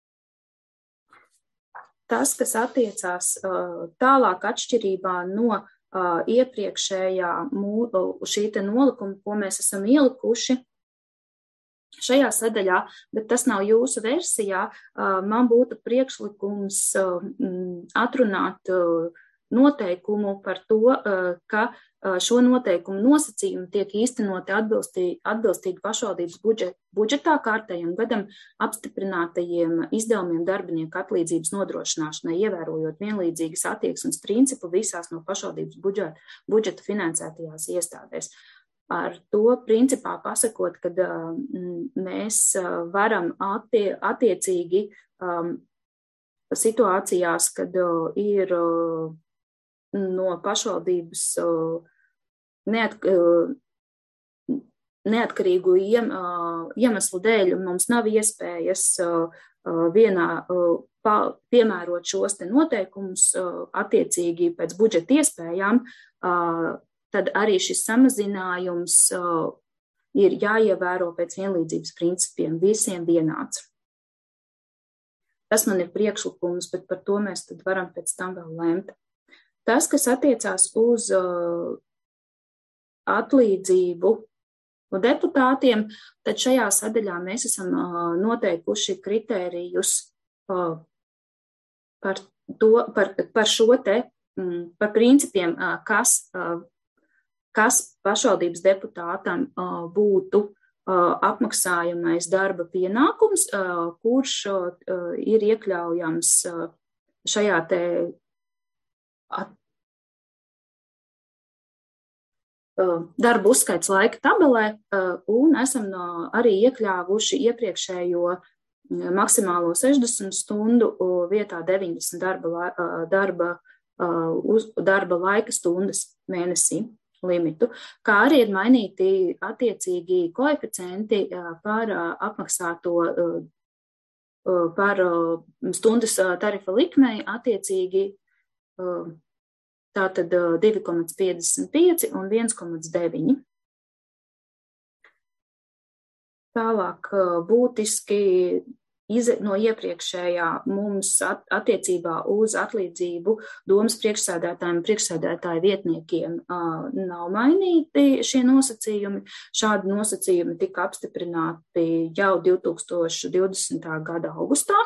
Tas, kas attiecās tālāk atšķirībā no iepriekšējā šī te nolikuma, ko mēs esam ielikuši šajā sadaļā, bet tas nav jūsu versijā, man būtu priekšlikums atrunāt noteikumu par to, ka šo noteikumu nosacījumi tiek īstenoti atbilstīgi, atbilstīgi pašvaldības budžet, budžetā kārtējiem gadam apstiprinātajiem izdevumiem darbinieku atlīdzības nodrošināšanai, ievērojot vienlīdzīgas attieksmes principu visās no pašvaldības budžeta, budžeta finansētajās iestādēs. Ar to principā pasakot, ka uh, mēs uh, varam attie, attiecīgi um, situācijās, kad uh, ir uh, no pašvaldības uh, neat, uh, neatkarīgu iem, uh, iemeslu dēļ mums nav iespējas uh, uh, vienā uh, pa, piemērot šos te noteikumus uh, attiecīgi pēc budžeta iespējām, uh, tad arī šis samazinājums uh, ir jāievēro pēc vienlīdzības principiem, visiem vienāds. Tas man ir priekšlikums, bet par to mēs tad varam pēc tam vēl lemt. Tas, kas attiecās uz uh, atlīdzību deputātiem, tad šajā sadaļā mēs esam uh, noteikuši kritērijus uh, par, to, par, par šo te, um, par principiem, uh, kas uh, kas pašvaldības deputātam uh, būtu uh, apmaksājamais darba pienākums, uh, kurš uh, ir iekļaujams uh, šajā te at, darba uzskaits laika tabelē un esam arī iekļāvuši iepriekšējo maksimālo sešdesmit stundu vietā deviņdesmit darba, darba, uz, darba laika stundas mēnesī limitu, kā arī ir mainīti attiecīgi koeficienti par apmaksāto par stundas tarifa likmei attiecīgi tātad divi komats piecdesmit pieci un viens komats deviņi. Tālāk būtiski no iepriekšējā mums attiecībā uz atlīdzību domas priekšsēdētājiem un priekšsēdētāju vietniekiem nav mainīti šie nosacījumi. Šādi nosacījumi tika apstiprināti jau divi tūkstoši divdesmitā gada augustā,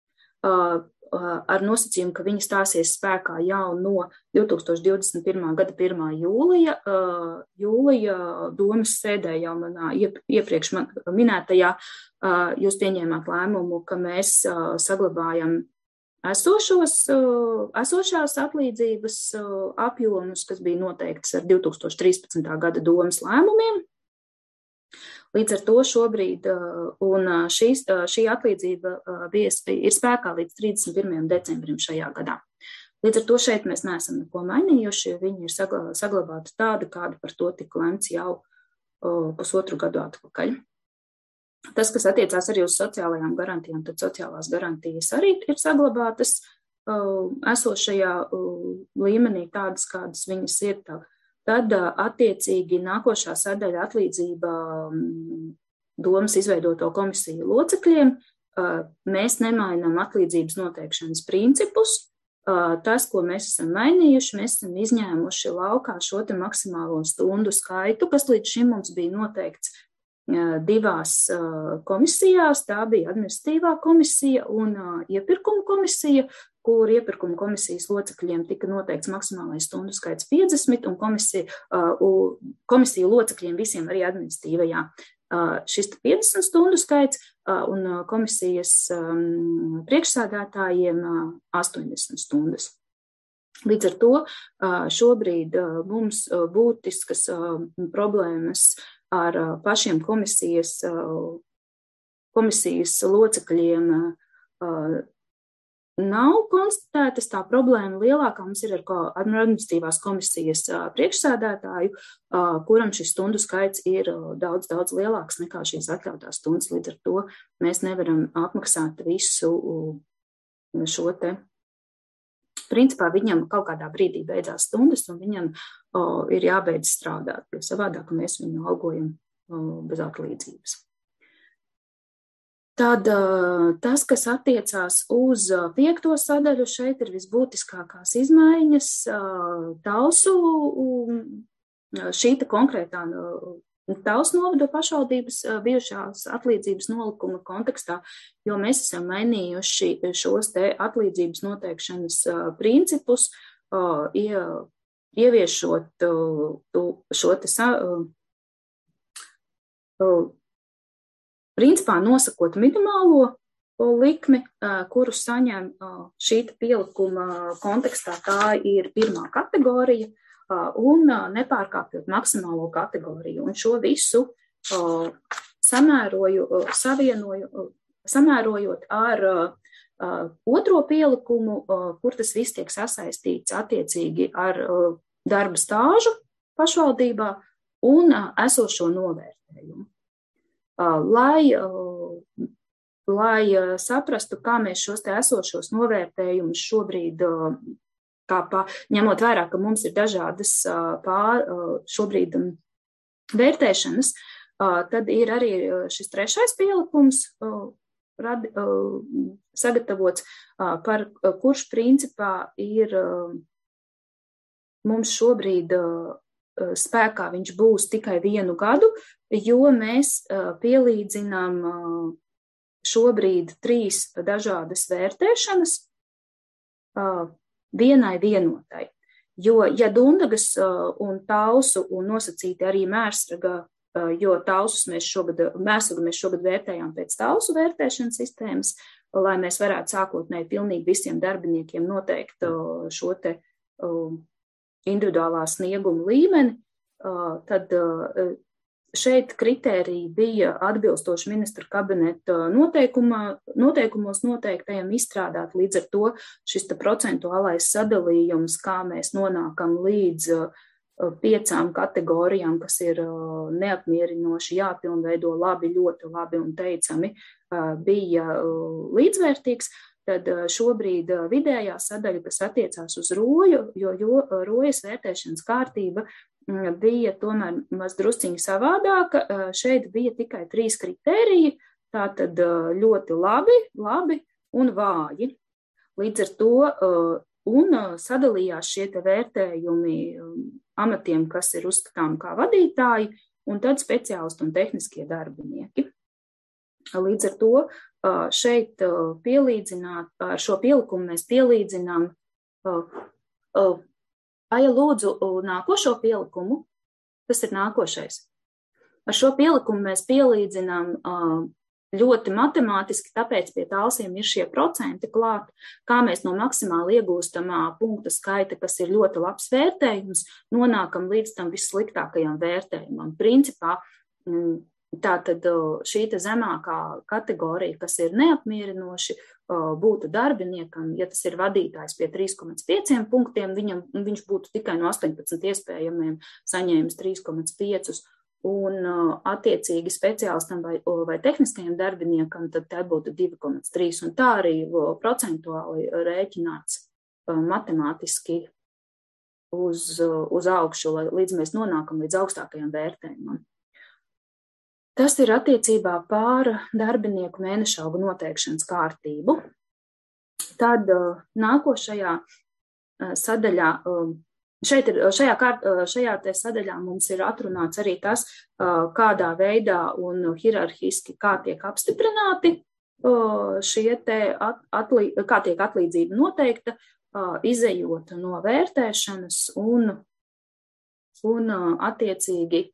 ar nosacījumu, ka viņi stāsies spēkā jau no divi tūkstoši divdesmit pirmā gada pirmā jūlija. Jūlija domas sēdē jau manā iepriekš man minētajā jūs pieņēmāt lēmumu, ka mēs saglabājam esošos, esošās atlīdzības apjomus, kas bija noteikts ar divi tūkstoši trīspadsmitā gada domas lēmumiem. Līdz ar to šobrīd, un šīs, šī atlīdzība ir spēkā līdz trīsdesmit pirmajam decembrim šajā gadā. Līdz ar to šeit mēs neesam neko mainījuši, viņi ir saglabāti tādi, kādi par to tika lemts jau pusotru gadu atpakaļ. Tas, kas attiecās arī uz sociālajām garantijām, tad sociālās garantijas arī ir saglabātas esošajā līmenī tādas, kādas viņas ir tā. Tad attiecīgi nākošā sadaļa atlīdzība domas izveidoto komisiju locekļiem. Mēs nemainām atlīdzības noteikšanas principus. Tas, ko mēs esam mainījuši, mēs esam izņēmuši laukā šo te maksimālo stundu skaitu, kas līdz šim mums bija noteikts divās komisijās. Tā bija administratīvā komisija un iepirkuma komisija, kur iepirkuma komisijas locekļiem tika noteikts maksimālais stundu skaits piecdesmit un komisija, komisiju locekļiem visiem arī administratīvajā šis piecdesmit stundu skaits un komisijas priekšsādātājiem astoņdesmit stundas. Līdz ar to šobrīd mums būtiskas problēmas ar pašiem komisijas, komisijas locekļiem nav konstatētas. Tā problēma lielākā mums ir ar administratīvās komisijas priekšsēdētāju, kuram šis stundu skaits ir daudz, daudz lielāks nekā šīs atļautās stundas. Līdz ar to mēs nevaram apmaksāt visu šo te. Principā viņam kaut kādā brīdī beidzās stundas un viņam o, ir jābeidz strādāt, jo savādāk mēs viņu algojam o, bez atlīdzības. Tad tas, kas attiecās uz piekto sadaļu, šeit ir visbūtiskākās izmaiņas Talsu, šī konkrētā Talsu novada pašvaldības bijušās atlīdzības nolikuma kontekstā, jo mēs esam mainījuši šos te atlīdzības noteikšanas principus, ieviešot šo te principā nosakot minimālo likmi, kuru saņem šī pielikuma kontekstā, tā ir pirmā kategorija, un nepārkāpjot maksimālo kategoriju. Un šo visu samēroju, savienoju, samērojot ar otro pielikumu, kur tas viss tiek sasaistīts attiecīgi ar darba stāžu pašvaldībā un esošo novērtējumu. Lai, lai saprastu, kā mēs šos te esošos novērtējumus šobrīd, kā pā, ņemot vērā, ka mums ir dažādas pār, šobrīd vērtēšanas, tad ir arī šis trešais pielikums radi, sagatavots, par kurš principā ir mums šobrīd spēkā viņš būs tikai vienu gadu, jo mēs pielīdzinām šobrīd trīs dažādas vērtēšanas vienai vienotai. Jo, ja Dundagas un Talsu un nosacīti arī Mērsraga, jo Talsus mēs šogad, Mērsragu mēs šogad vērtējām pēc Talsu vērtēšanas sistēmas, lai mēs varētu sākotnēji pilnīgi visiem darbiniekiem noteikt šo te individuālā snieguma līmeni, tad šeit kritēriji bija atbilstoši ministra kabineta noteikumos noteiktajam izstrādāt. Līdz ar to šis procentuālais sadalījums, kā mēs nonākam līdz piecām kategorijām, kas ir neapmierinoši, jāpilnveido labi, ļoti labi un teicami, bija līdzvērtīgs. Tad šobrīd vidējā sadaļa, kas attiecās uz roju, jo, jo rojas vērtēšanas kārtība bija tomēr maz drusciņi savādāka. Šeit bija tikai trīs kritēriji, tātad ļoti labi, labi un vāji. Līdz ar to un sadalījās šie te vērtējumi amatiem, kas ir uzskatām kā vadītāji, un tad speciālisti un tehniskie darbinieki. Līdz ar to šeit pielīdzināt, ar šo pielikumu mēs pielīdzinām, Aija, lūdzu, nākošo pielikumu, tas ir nākošais. Ar šo pielikumu mēs pielīdzinām ļoti matemātiski, tāpēc pie tālsiem ir šie procenti klāt, kā mēs no maksimāli iegūstamā punkta skaita, kas ir ļoti labs vērtējums, nonākam līdz tam vissliktākajam vērtējumam. Principā, tātad šī te zemākā kategorija, kas ir neapmierinoši, būtu darbiniekam, ja tas ir vadītājs pie trīs komats pieci punktiem, viņam, viņš būtu tikai no astoņpadsmit iespējamiem saņēmis trīs komats pieci, un attiecīgi speciālistam vai, vai tehniskajam darbiniekam, tad tā būtu divi komats trīs, un tā arī procentuāli rēķināts matemātiski uz, uz augšu, līdz mēs nonākam līdz augstākajam vērtējumam. Tas ir attiecībā pār darbinieku mēneša algu noteikšanas kārtību. Tad nākošajā sadaļā, šeit ir, šajā, kārt, šajā te sadaļā mums ir atrunāts arī tas, kādā veidā un hierarhiski kā tiek apstiprināti šie te atlī, kā tiek atlīdzība noteikta, izejot no vērtēšanas un, un attiecīgi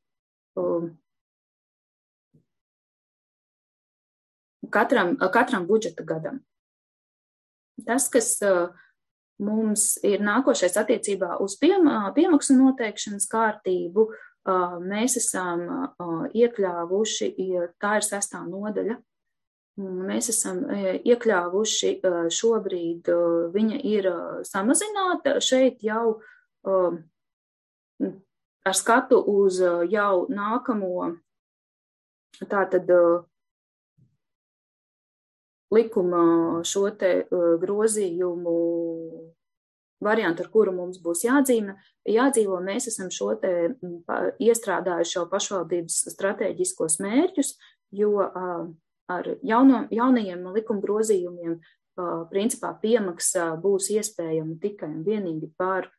Katram, katram budžeta gadam. Tas, kas mums ir nākošais attiecībā uz piemaksu noteikšanas kārtību, mēs esam iekļāvuši, tā ir sestā nodaļa, mēs esam iekļāvuši šobrīd, viņa ir samazināta, šeit jau ar skatu uz jau nākamo, tātad, likuma šo te grozījumu variantu, ar kuru mums būs jādzīme, jādzīvo, mēs esam šo te iestrādājuši jau pašvaldības stratēģiskos mērķus, jo ar jauno, jaunajiem likuma grozījumiem principā piemaksa būs iespējama tikai un vienīgi par,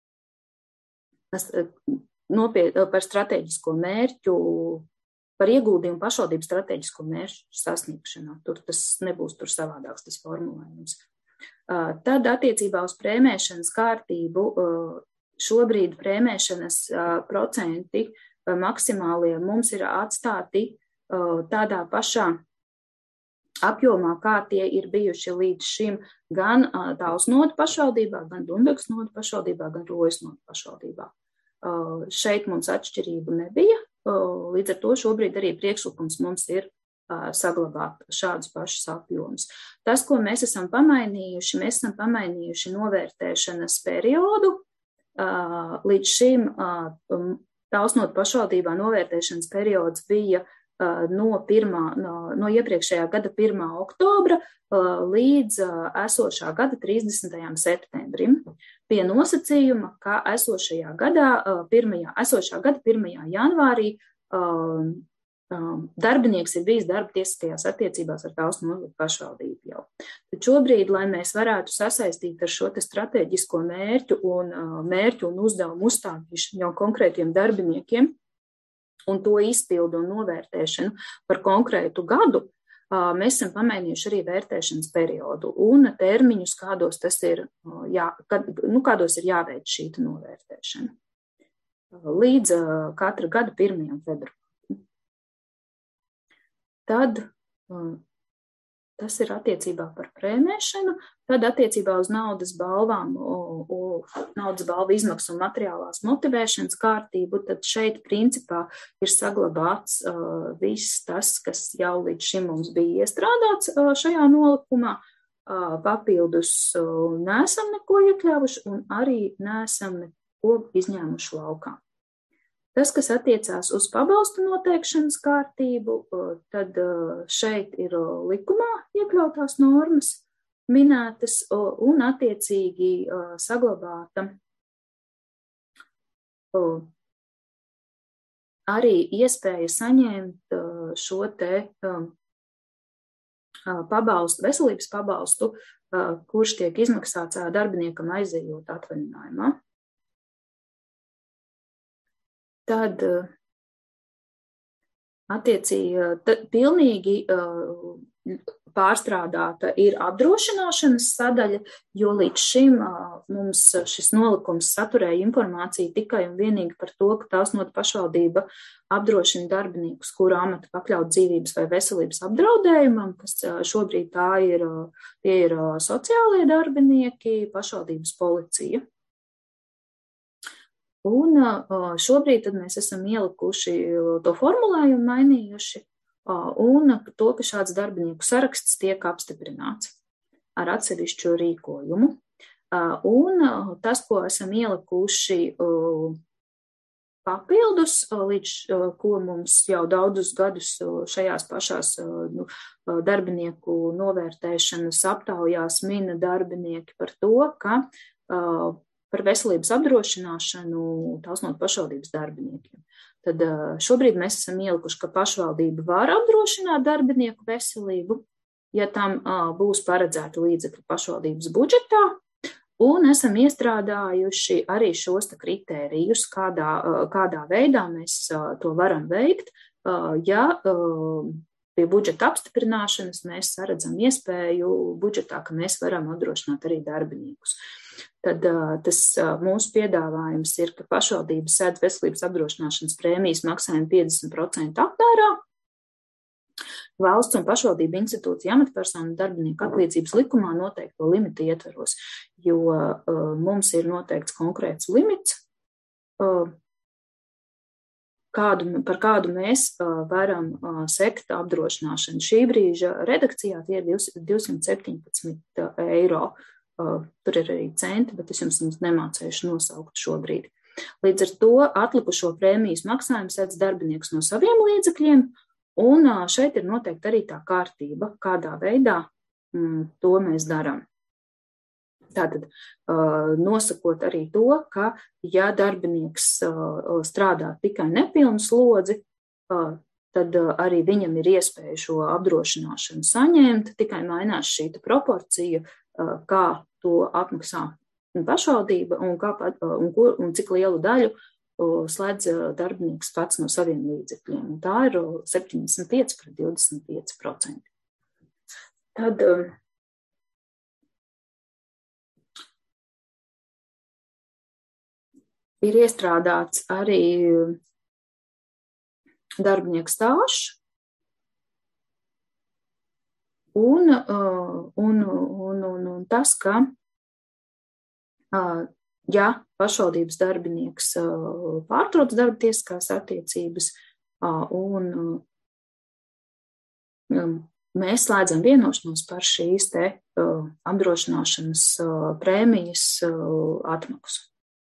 nopiet, par stratēģisko mērķu, par ieguldījumu pašvaldības stratēģisko mērķu sasniegšanā. Tur tas nebūs tur savādāks tas formulējums. Tad attiecībā uz prēmēšanas kārtību šobrīd prēmēšanas procenti maksimālie mums ir atstāti tādā pašā apjomā, kā tie ir bijuši līdz šim gan Tāls noda pašvaldībā, gan Dundagas noda pašvaldībā, gan Rojas noda pašvaldībā. Šeit mums atšķirību nebija, līdz ar to šobrīd arī priekšlikums mums ir saglabāt šādus pašus apjomus. Tas, ko mēs esam pamainījuši, mēs esam pamainījuši novērtēšanas periodu. Līdz šim Tāls noda pašvaldībā novērtēšanas periods bija no, pirmā, no, no iepriekšējā gada pirmā oktobra līdz esošā gada trīsdesmitajam septembrim, pie nosacījuma, ka esošajā gadā, pirmajā, esošā gada pirmajā janvārī darbinieks ir bijis darba tiesiskajās attiecībās ar Tāls noda pašvaldību jau. Tad šobrīd, lai mēs varētu sasaistīt ar šo te strateģisko mērķu un mērķu un uzdevumu uzstādīšanu jau konkrētiem darbiniekiem un to izpildu un novērtēšanu par konkrētu gadu, mēs esam pamainījuši arī vērtēšanas periodu un termiņus, kādos tas ir, jā, kad, nu, kādos ir jāveic šī novērtēšana. Līdz katra gada pirmajam februārim. Tad, tas ir attiecībā par prēmēšanu, tad attiecībā uz naudas balvām, o, o, naudas balvu izmaksu un materiālās motivēšanas kārtību, tad šeit principā ir saglabāts uh, viss tas, kas jau līdz šim mums bija iestrādāts uh, šajā nolikumā. Uh, papildus uh, neesam neko iekļāvuši un arī neesam neko izņēmuši laukā. Tas, kas attiecās uz pabalstu noteikšanas kārtību, tad šeit ir likumā iekļautās normas minētas un attiecīgi saglabāta arī iespēja saņemt šo te pabalstu, veselības pabalstu, kurš tiek izmaksāts darbiniekam aizejot atvaļinājumā. Tad attiecīgi tad pilnīgi pārstrādāta ir apdrošināšanas sadaļa, jo līdz šim mums šis nolikums saturēja informāciju tikai un vienīgi par to, ka tās not pašvaldība apdrošina darbiniekus, kuru amatu pakļaut dzīvības vai veselības apdraudējumam, kas šobrīd tā ir, tie ir sociālie darbinieki, pašvaldības policija. Un šobrīd tad mēs esam ielikuši to formulējumu mainījuši un to, ka šāds darbinieku saraksts tiek apstiprināts ar atsevišķu rīkojumu. Un tas, ko esam ielikuši papildus, līdz ko mums jau daudzus gadus šajās pašās nu, darbinieku novērtēšanas aptaujās mina darbinieki par to, ka par veselības apdrošināšanu tās not pašvaldības darbiniekiem. Tad šobrīd mēs esam ielikuši, ka pašvaldība var apdrošināt darbinieku veselību, ja tam būs paredzēta līdzekļi pašvaldības budžetā, un esam iestrādājuši arī šos kritērijus, kādā, kādā veidā mēs to varam veikt, ja pie budžeta apstiprināšanas mēs saredzam iespēju budžetā, ka mēs varam apdrošināt arī darbiniekus. Tad tas mūsu piedāvājums ir, ka pašvaldība sēdz veselības apdrošināšanas prēmijas maksājumu piecdesmit procentu apmērā. Valsts un pašvaldību institūcija amatpersonu darbinieku atlīdzības likumā noteikto limitu ietveros, jo uh, mums ir noteikts konkrēts limits, uh, kādu, par kādu mēs uh, varam uh, sekt apdrošināšanu. Šī brīža redakcijā tie ir divsimt septiņpadsmit eiro. Uh, tur ir arī centi, bet es jums nemācēšu nosaukt šobrīd. Līdz ar to atlikušo prēmijas maksājumu sēdz darbinieks no saviem līdzekļiem, un uh, šeit ir noteikti arī tā kārtība, kādā veidā mm, to mēs darām. Tātad uh, nosakot arī to, ka ja darbinieks uh, strādā tikai nepilnu slodzi, uh, tad uh, arī viņam ir iespēja šo apdrošināšanu saņemt, tikai mainās šī proporcija, kā to apmaksā pašvaldība un, kā, un, un cik lielu daļu slēdz darbinieks pats no saviem līdzekļiem. Un tā ir septiņdesmit pieci pret divdesmit pieci procenti. Tad ir iestrādāts arī darbinieku stāžs. Un, un, un, un, un tas, ka, ja pašvaldības darbinieks pārtrauc darba tiesiskās attiecības un mēs slēdzam vienošanos par šīs te apdrošināšanas prēmijas atmaksu.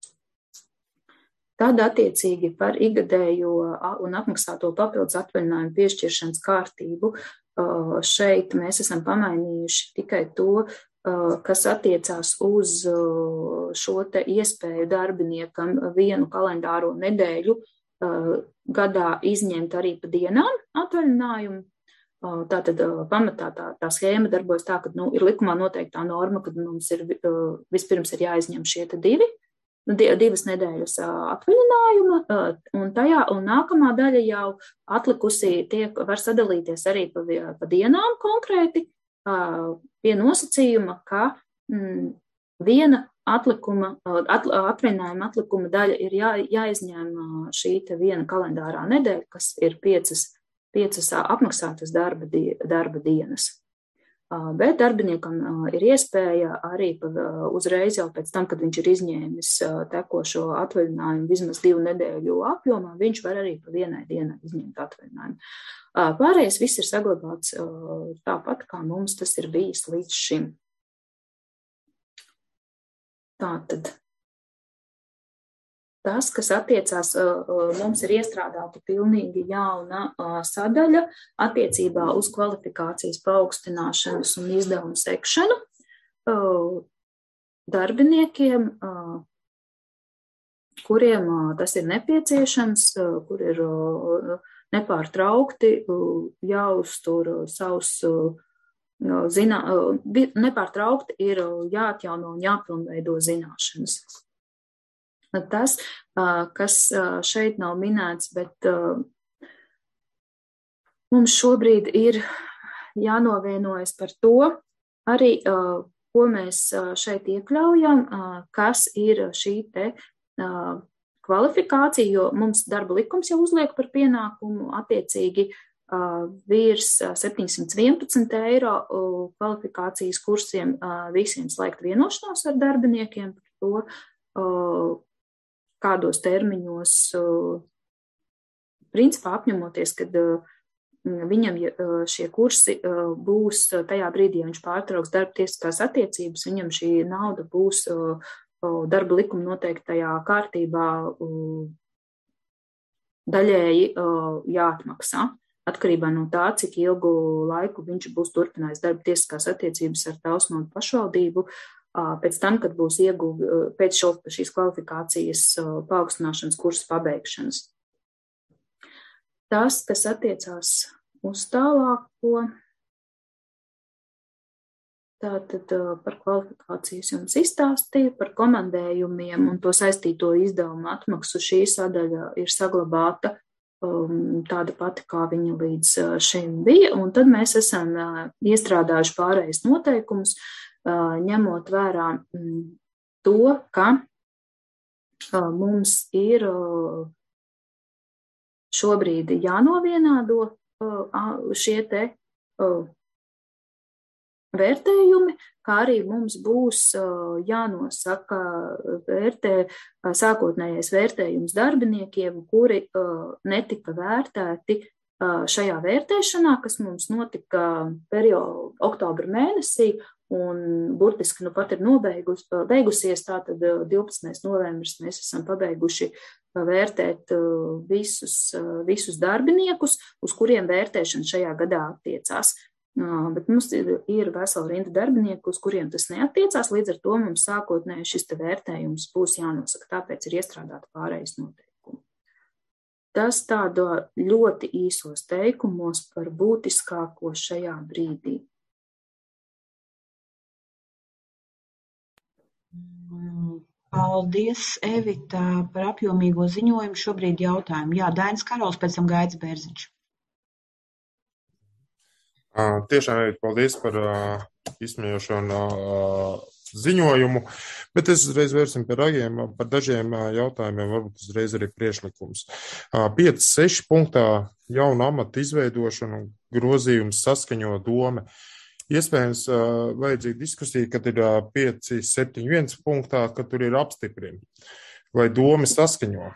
Tad attiecīgi par ikgadējo un apmaksāto papildus atvaļinājumu piešķiršanas kārtību šeit mēs esam pamainījuši tikai to, kas attiecās uz šo te iespēju darbiniekam vienu kalendāro nedēļu gadā izņemt arī pa dienām atvaļinājumu. Tātad pamatā tā, tā schēma darbojas tā, ka nu, ir likumā noteiktā norma, kad mums ir vispirms ir jāizņem šie te divi. divas nedēļas atvaļinājuma, un tajā, un nākamā daļa jau atlikusī tiek, var sadalīties arī pa, pa dienām konkrēti, pie nosacījuma, ka mm, viena atlikuma, at, atvaļinājuma atlikuma daļa ir jā, jāizņem šī te viena kalendārā nedēļa, kas ir piecas, piecas apmaksātas darba, die, darba dienas. Bet darbiniekam ir iespēja arī uzreiz jau pēc tam, kad viņš ir izņēmis tekošo atvaļinājumu vismaz divu nedēļu apjomā, viņš var arī pa vienai dienai izņemt atvaļinājumu. Pārējais viss ir saglabāts tāpat, kā mums tas ir bijis līdz šim. Tātad tas, kas attiecās, mums ir iestrādāta pilnīgi jauna sadaļa attiecībā uz kvalifikācijas paaugstināšanas un izdevumu sekšanu darbiniekiem, kuriem tas ir nepieciešams, kur ir nepārtraukti jāuztur savus, zinā, nepārtraukti ir jāatjauno un jāpilnveido zināšanas. Tas, kas šeit nav minēts, bet mums šobrīd ir jānovienojas par to, arī, ko mēs šeit iekļaujam, kas ir šī te kvalifikācija, jo mums darba likums jau uzliek par pienākumu attiecīgi virs septiņsimt vienpadsmit eiro kvalifikācijas kursiem visiem slēgt vienošanos ar darbiniekiem par to, kādos termiņos, principā apņemoties, kad viņam šie kursi būs tajā brīdī, ja viņš pārtrauks darba tiesiskās attiecības, viņam šī nauda būs darba likuma noteiktajā kārtībā daļēji jāatmaksā, atkarībā no tā, cik ilgu laiku viņš būs turpinājis darba tiesiskās attiecības ar Tausnodu pašvaldību, pēc tam, kad būs ieguvi pēc šo, šīs kvalifikācijas paaugstināšanas kursa pabeigšanas. Tas, kas attiecās uz tālāko, tātad par kvalifikācijas jums izstāstīju, par komandējumiem un to saistīto izdevumu atmaksu šī sadaļa ir saglabāta um, tāda pati, kā viņa līdz šim bija, un tad mēs esam iestrādājuši pārējais noteikumus, ņemot vērā to, ka mums ir šobrīd jānovienādo šie te vērtējumi, kā arī mums būs jānosaka vērtē, sākotnējais vērtējums darbiniekiem, kuri netika vērtēti šajā vērtēšanā, kas mums notika periodu oktobra mēnesī, un burtiski nu pat ir nobeigus, beigusies, tātad divpadsmitais novembris mēs esam pabeiguši vērtēt visus, visus darbiniekus, uz kuriem vērtēšana šajā gadā attiecās. Bet mums ir, ir vesela rinda darbinieku, uz kuriem tas neattiecās, līdz ar to mums sākotnēji šis te vērtējums būs jānosaka, tāpēc ir iestrādāta pārējais noteikumi. Tas tādo ļoti īsos teikumos par būtiskāko šajā brīdī. Paldies, Evita, par apjomīgo ziņojumu. Šobrīd jautājumu. Jā, Dainis Karols, pēc tam Gaidis Bērziņš. Tiešām, Evita, paldies par uh, izsmejošo uh, ziņojumu, bet es uzreiz vērsim par ragiem, par dažiem uh, jautājumiem, varbūt uzreiz arī priekšlikums. Uh, pieci seši punktā jauna amata izveidošana un grozījums saskaņo dome. Iespējams, uh, vajadzīga diskusija, kad ir uh, pieci septiņi viens punktā, kad tur ir apstiprina. Vai doma saskaņo?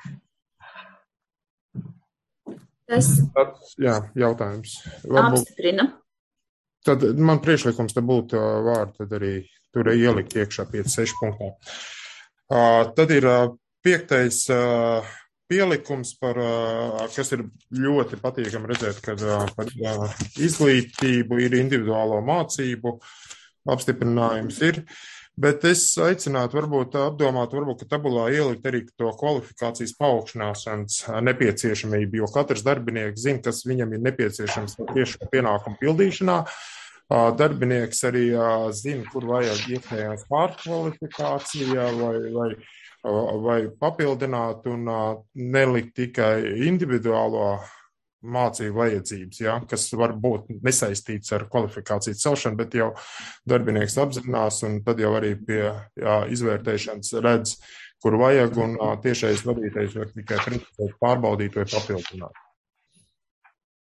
Tas Tad, jā, jautājums. Varbūt, apstiprina. Tad man priekšlikums te būtu uh, vārdu, tad arī tur ielikt iekšā pieci seši punktā. Uh, tad ir uh, piektais uh, pielikums, par, kas ir ļoti patīkami redzēt, kad par izglītību ir individuālo mācību apstiprinājums ir, bet es aicinātu varbūt apdomāt, varbūt, ka tabulā ielikt arī to kvalifikācijas paaugstināšanas nepieciešamību, jo katrs darbinieks zina, kas viņam ir nepieciešams tieši pienākumu pildīšanā. Darbinieks arī zina, kur vajag iekšējās pārkvalifikācija vai, vai vai papildināt un nelikt tikai individuālo mācību vajadzības, ja, kas var būt nesaistīts ar kvalifikācijas celšanu, bet jau darbinieks apzinās un tad jau arī pie jā, izvērtēšanas redz, kur vajag, un tiešais vadītājs var tikai precizēt, pārbaudīt vai papildināt.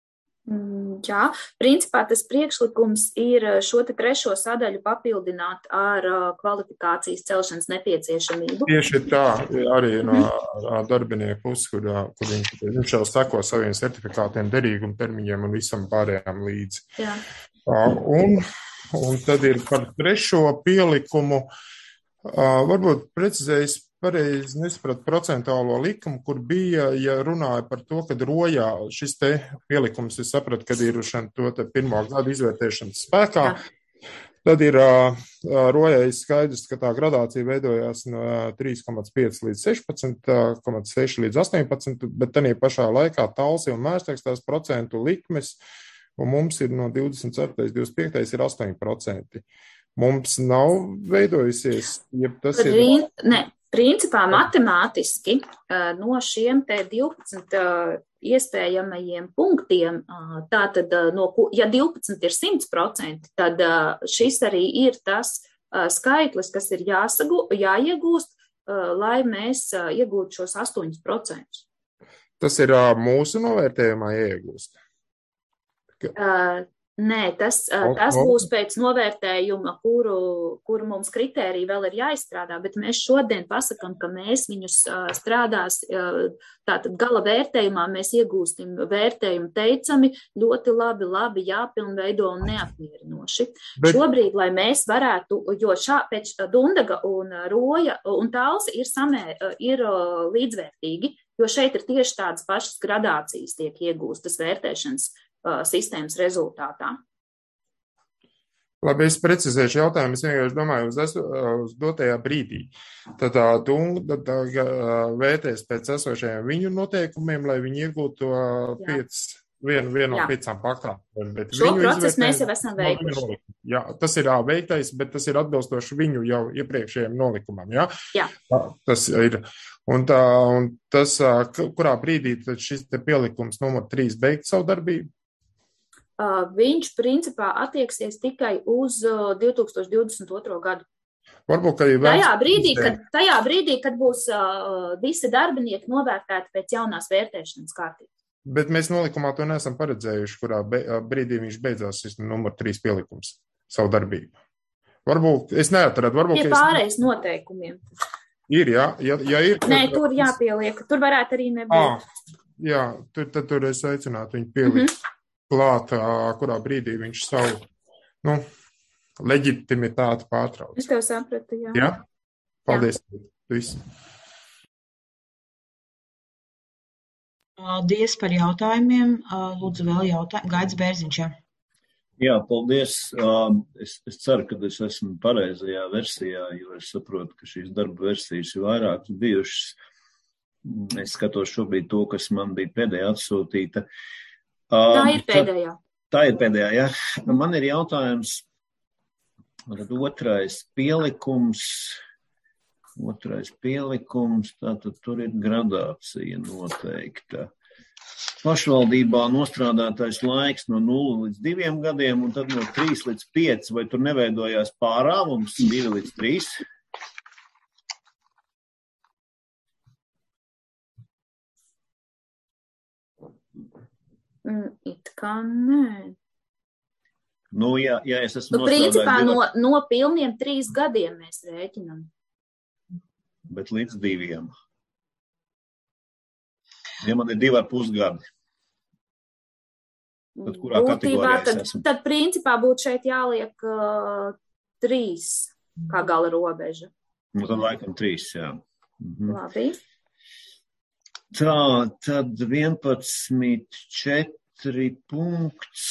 Jā, principā tas priekšlikums ir šo te trešo sadaļu papildināt ar kvalifikācijas celšanas nepieciešamību. Tieši tā, arī no darbinieku puses, kur, kur viņš, viņš jau seko saviem certifikātiem, derīguma termiņiem un visam pārējām līdzi. Jā. Un, un tad ir par trešo pielikumu, varbūt precizējis pareizi nesaprat procentuālo likumu, kur bija, ja runāja par to, kad rojā šis te pielikums, es sapratu, kad ir šan to te pirmo gadu izvērtēšanas spēkā, Jā. Tad ir uh, rojai skaidrs, ka tā gradācija veidojās no trīs komats pieci līdz sešpadsmit komats seši līdz astoņpadsmit, bet tanī pašā laikā talsi un mērstekstās procentu likmes, un mums ir no divdesmit ceturtais līdz divdesmit piektais ir astoņi procenti. Mums nav veidojusies, ja tas ir... Rin, ne. Principā matemātiski no šiem te divpadsmit iespējamajiem punktiem, tātad, no, ja divpadsmit ir simt procenti, tad šis arī ir tas skaitlis, kas ir jāsagu, jāiegūst, lai mēs iegūtu šos astoņus procentus. Tas ir mūsu novērtējumā iegūst? Uh, Nē, tas, tas būs pēc novērtējuma, kuru, kuru mums kritēriji vēl ir jāizstrādā, bet mēs šodien pasakam, ka mēs viņus strādās, tātad gala vērtējumā mēs iegūstim vērtējumu teicami, ļoti labi, labi jāpilnveido un neapmierinoši. Bet... Šobrīd, lai mēs varētu, jo šā pēc Dundaga un Roja un Talsi ir, samē, ir līdzvērtīgi, jo šeit ir tieši tādas pašas gradācijas tiek iegūstas vērtēšanas sistēmas rezultātā. Labi, es precizēšu jautājumu, es vienkārši domāju uz, es, uz dotajā brīdī. Tad tā Dunga vērtēs pēc esošajiem viņu noteikumiem, lai viņi iegūtu piecas, vienu, vienu no piecām paktām. Šo procesu mēs jau esam veikuši. Jā, tas ir veiktais, bet tas ir atbilstoši viņu jau iepriekšējiem nolikumam, jā? Jā. Tas ir. Un, tā, un tas, kurā brīdī tad šis te pielikums numur trīs beigt savu darbību? Uh, viņš principā attieksies tikai uz uh, divi tūkstoši divdesmit otro gadu. Varbūt, ka ir tajā brīdī, kad, tajā brīdī, kad būs uh, visi darbinieki novērtēti pēc jaunās vērtēšanas kārtības. Bet mēs nolikumā to neesam paredzējuši, kurā be, brīdī viņš beidzās šis numur trīs pielikums savu darbību. Varbūt, es neatradu, varbūt... Pie pārējais es... noteikumiem. Ir, jā, ja, ja ir... Nē, tur jāpieliek, tur varētu arī nebūt. À, jā, tur, tad tur es aicinātu viņu pielikt. Mm-hmm. Klāt, kurā brīdī viņš savu, nu, leģitimitāti pārtrauc. Es tev sapratu, jā. Jā? Paldies. Jā. Visu. Paldies par jautājumiem. Lūdzu, vēl jautājumu. Gaidz Bērziņš, jā. Jā, paldies. Es, es ceru, ka es esmu pareizajā versijā, jo es saprotu, ka šīs darba versijas ir vairākas bijušas. Es skatos šobrīd to, kas man bija pēdējā atsūtīta. Tā ir pēdējā. Tā ir pēdējā, jā. Man ir jautājums, tad otrais pielikums, otrais pielikums, tātad tur ir gradācija noteikta. Pašvaldībā nostrādātais laiks no nulles līdz diviem gadiem, un tad no trīs līdz pieci, vai tur neveidojās pārāvums divi līdz trīs? It kā nē. Nu, jā, jā, es esmu nu, principā no, no pilniem trīs gadiem mēs rēķinam. Bet līdz diviem. Ja man ir divi ar pusgadi. Tad kurā Būtībā, kategorijā tad, es esmu? Tad principā būtu šeit jāliek uh, trīs kā gala robeža. Nu, tad laikam trīs, jā. Mhm. Labi. Tā, tad vienpadsmit četri punkts.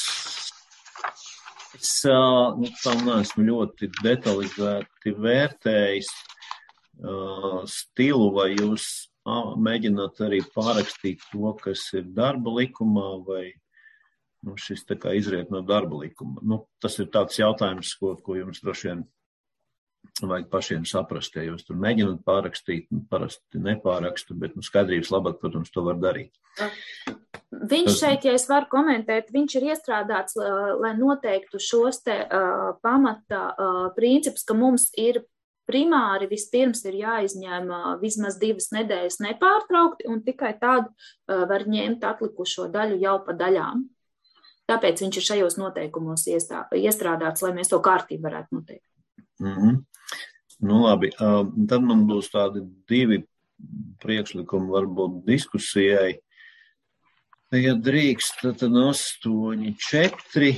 Es nu, tam neesmu ļoti detalizēti vērtējis uh, stilu, vai jūs uh, mēģināt arī pārrakstīt to, kas ir darba likumā, vai nu, šis tā kā izriet no darba likuma. Nu, tas ir tāds jautājums, ko, ko jums droši vien vajag pašiem saprast, ja jūs tur mēģināt pārrakstīt, nu, parasti nepārakstu, bet nu, skaidrības labāk, protams, to var darīt. Viņš šeit, ja es varu komentēt, viņš ir iestrādāts, lai noteiktu šos te uh, pamata uh, principus, ka mums ir primāri vispirms ir jāizņem uh, vismaz divas nedēļas nepārtraukti, un tikai tad uh, var ņemt atlikušo daļu jau pa daļām. Tāpēc viņš ir šajos noteikumos iestā, iestrādāts, lai mēs to kārtību varētu noteikt. Mm-hmm. Nu, labi. Tad man būs tādi divi priekšlikumi varbūt diskusijai. Ja drīkst, tad astoņi četri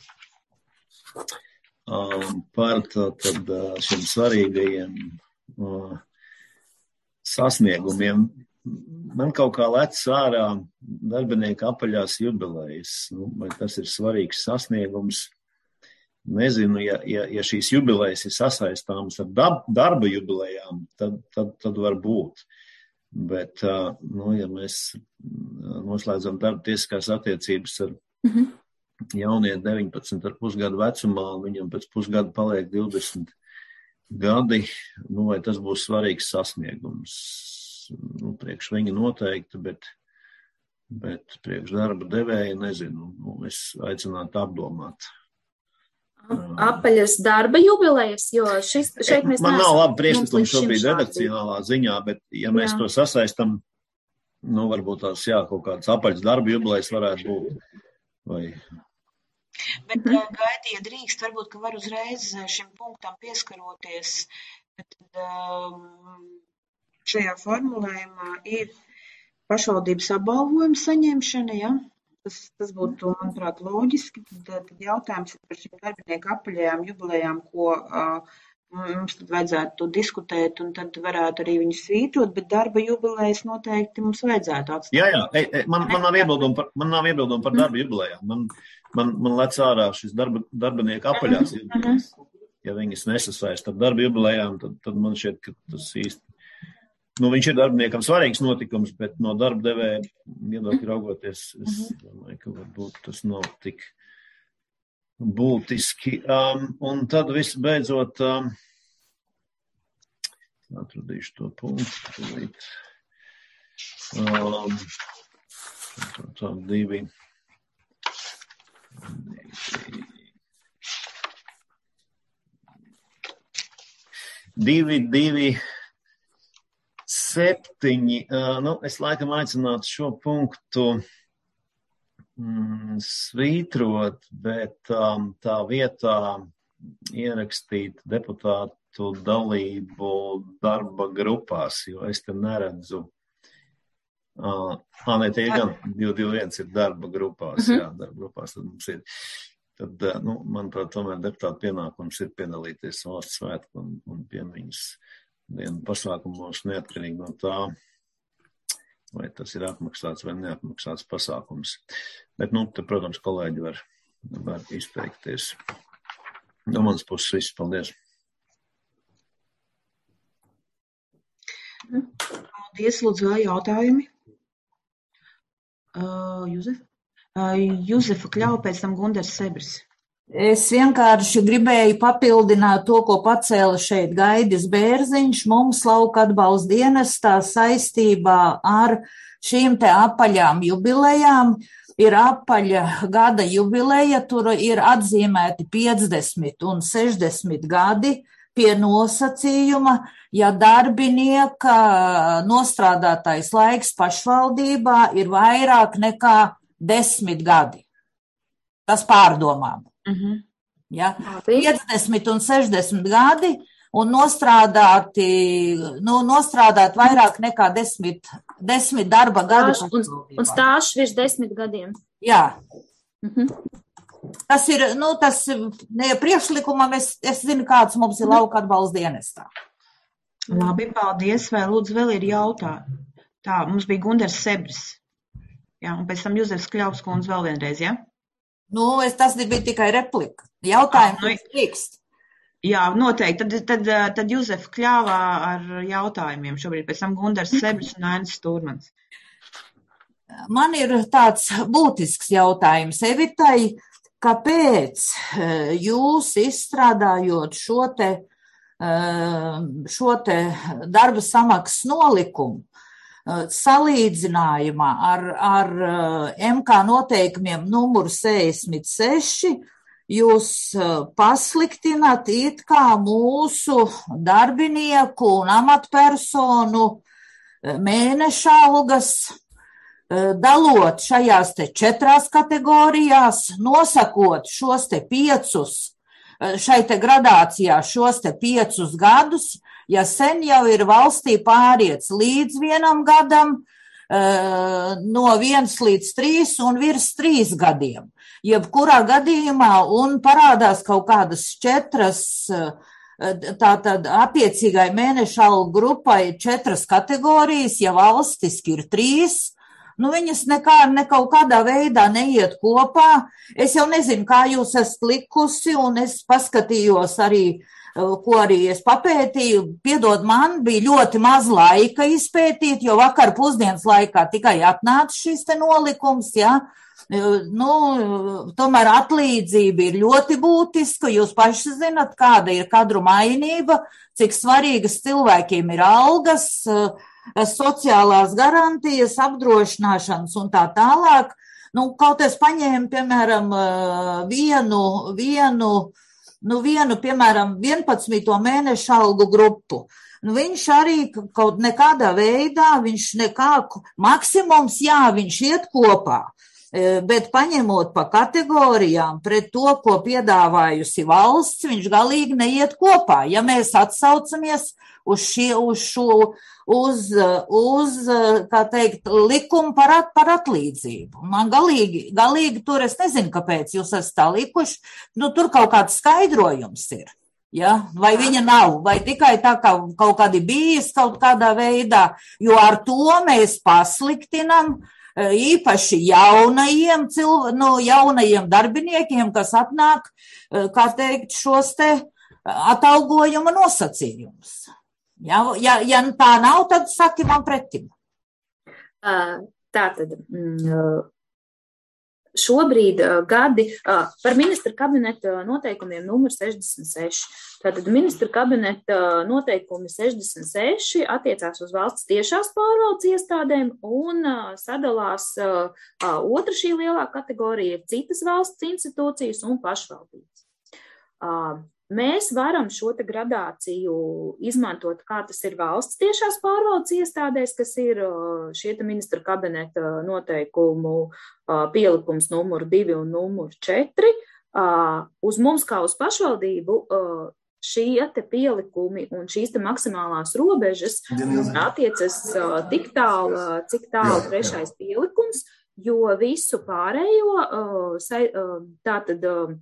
par tad šiem svarīgajiem sasniegumiem. Man kaut kā lec ārā darbinieka apaļās jubilejas. Nu, vai tas ir svarīgs sasniegums? Nezinu, ja, ja, ja šīs jubilejas ir sasaistāmas ar dab, darba jubilejām, tad, tad, tad var būt. Bet, nu, ja mēs noslēdzam darba tiesiskās attiecības ar mm-hmm. jaunieti deviņpadsmit ar pusgadu vecumā, un viņam pēc pusgada paliek divdesmit gadi, nu, vai tas būs svarīgs sasniegums? Nu, priekš viņa noteikti, bet, bet priekš darba devēja nezinu. Nu, es aicinātu apdomāt. Apaļas darba jubilejas, jo šis, šeit mēs Man nav labi priekšlikumi šobrīd redakcionālā ziņā, bet ja mēs jā. To sasaistam, nu, varbūt tās, jā, kaut kāds apaļas darba jubilejas varētu būt. Vai... Bet mm-hmm. gaidi, ja drīkst, varbūt, ka var uzreiz šim punktam pieskaroties, bet šajā formulējumā ir pašvaldības apbalvojuma saņemšana, ja? Tas, tas būtu, manuprāt, loģiski. Tad, tad jautājums ir par šīm darbinieku apaļajām jubilejām, ko uh, mums tad vajadzētu diskutēt, un tad varētu arī viņu svītrot, bet darba jubilejas noteikti mums vajadzētu atstāt. Jā, jā, e, e, man, man nav iebildumi par, man nav iebildumi par darba jubilejām. Man, man, man lec ārā šis darba, darbinieku apaļās jubilejas. Ja viņas nesasaist ar darba jubilejām, tad, tad man šķiet, ka tas īsti. Nu, viņš ir darbiniekam svarīgs notikums, bet no darba devēja viedokļa raugoties, es domāju, ka varbūt tas nav tik būtiski. Um, un tad visu beidzot, um, atradīšu to punktu. Um, tā divi. Divi, divi. Septiņi, nu, es laikam aicinātu šo punktu mm, svītrot, bet um, tā vietā ierakstīt deputātu dalību darba grupās, jo es te neredzu. Uh, ā, ne, tie gan divi, divi, viens ir darba grupās, mm-hmm. jā, darba grupās, tad mums ir. Tad, nu, manuprāt, tomēr deputātu pienākums ir piedalīties valsts svētku un, un piemiņas dienu pasākumos neatkarīgi no tā, vai tas ir atmaksāts vai neatmaksāts pasākums. Bet, nu, te, protams, kolēģi var, var izteikties. No manas puses viss, paldies. Paldies, lūdzu, vēl jautājumi. Uh, Juzef? Uh, Juzefa Kļava, pēc tam Gundars Sebris. Es vienkārši gribēju papildināt to, ko pacēla šeit Gaidis Bērziņš. Mums lauka atbalsta dienestā saistībā ar šīm te apaļām jubilejām ir apaļa gada jubileja, tur ir atzīmēti piecdesmit un sešdesmit gadi pie nosacījuma, ja darbinieka nostrādātais laiks pašvaldībā ir vairāk nekā desmit gadi. Tas pārdomām. Mm-hmm. Ja? piecdesmit un sešdesmit gadi un nostrādāti, nu, nostrādāt vairāk nekā desmit, desmit darba gadu. Un, un stāžs virs desmit gadiem. Jā. Mm-hmm. Tas ir, nu, tas, ne, priekšlikumam es, es zinu, kāds mums ir lauka atbalsta dienestā. Labi, paldies. Vai lūdzu vēl ir jautājumi? Tā, mums bija Gundars Sebris. Jā, un pēc tam Juzefs Kļavs kundze vēl vienreiz, jā? Ja? Nu, es, tas bija tikai replika. Jautājums ah, nu, līkst. Jā, noteikti. Tad, tad, tad Juzef Kļāvā ar jautājumiem šobrīd, pēc tam Gundars Sebris un Ainis Stūrmans. Man ir tāds būtisks jautājums Evitai, kāpēc jūs izstrādājot šo te, šo te darba samaksas nolikumu, salīdzinājumā ar, ar M K noteikumiem numuru sešdesmit seši, jūs pasliktināt it kā mūsu darbinieku un amatpersonu mēneša algas, dalot šajās te četrās kategorijās, nosakot šos te piecus, šai te gradācijā šos te piecus gadus, ja sen jau ir valstī pāriets līdz vienam gadam, no viens līdz trīs un virs trīs gadiem. Jebkurā gadījumā un parādās kaut kādas četras, tātad attiecīgai mēneša algu grupai četras kategorijas, ja valstiski ir trīs, nu viņas nekā, ne kaut kādā veidā neiet kopā. Es jau nezinu, kā jūs esat likusi, un es paskatījos arī, ko arī es papētīju, piedod man, bija ļoti maz laika izpētīt, jo vakar pusdienas laikā tikai atnāca šis te nolikums, ja. Nu, tomēr atlīdzība ir ļoti būtiska, jūs paši zinat, kāda ir kadru mainība, cik svarīgas cilvēkiem ir algas, sociālās garantijas, apdrošināšanas un tā tālāk. Nu, kaut es paņēmu, piemēram, vienu, vienu, nu, vienu, piemēram, vienpadsmito mēnešu algu grupu. Nu, viņš arī kaut nekādā veidā, viņš nekā, maksimums, jā, viņš iet kopā. Bet paņemot pa kategorijām pret to, ko piedāvājusi valsts, viņš galīgi neiet kopā. Ja mēs atsaucamies uz, šie, uz šo, uz, uz, kā teikt, likumu par, at, par atlīdzību. Man galīgi, galīgi tur, es nezinu, kāpēc jūs esat tā likuši, nu tur kaut kāds skaidrojums ir. Ja? Vai viņa nav, vai tikai tā kā kaut kādi bijis kaut kādā veidā, jo ar to mēs pasliktinam īpaši jaunajiem, cilv, nu, jaunajiem darbiniekiem, kas atnāk, kā teikt, šos te atalgojuma nosacījumus. Ja, ja, ja tā nav, tad saki man pretim. Tātad, šobrīd gadi par ministra kabineta noteikumiem numur sešdesmit seši. Tātad ministra kabineta noteikumi sešdesmit seši attiecās uz valsts tiešās pārvaldes iestādēm un sadalās otra šī lielā kategorija ir citas valsts institūcijas un pašvaldības. Mēs varam šo te gradāciju izmantot, kā tas ir valsts tiešās pārvaldes iestādēs, kas ir šie te ministra kabineta noteikumu pielikums numur divi un numur četri. Uz mums kā uz pašvaldību šie te pielikumi un šīs te maksimālās robežas attiecas tik tālu, cik tālu trešais pielikums, jo visu pārējo tātad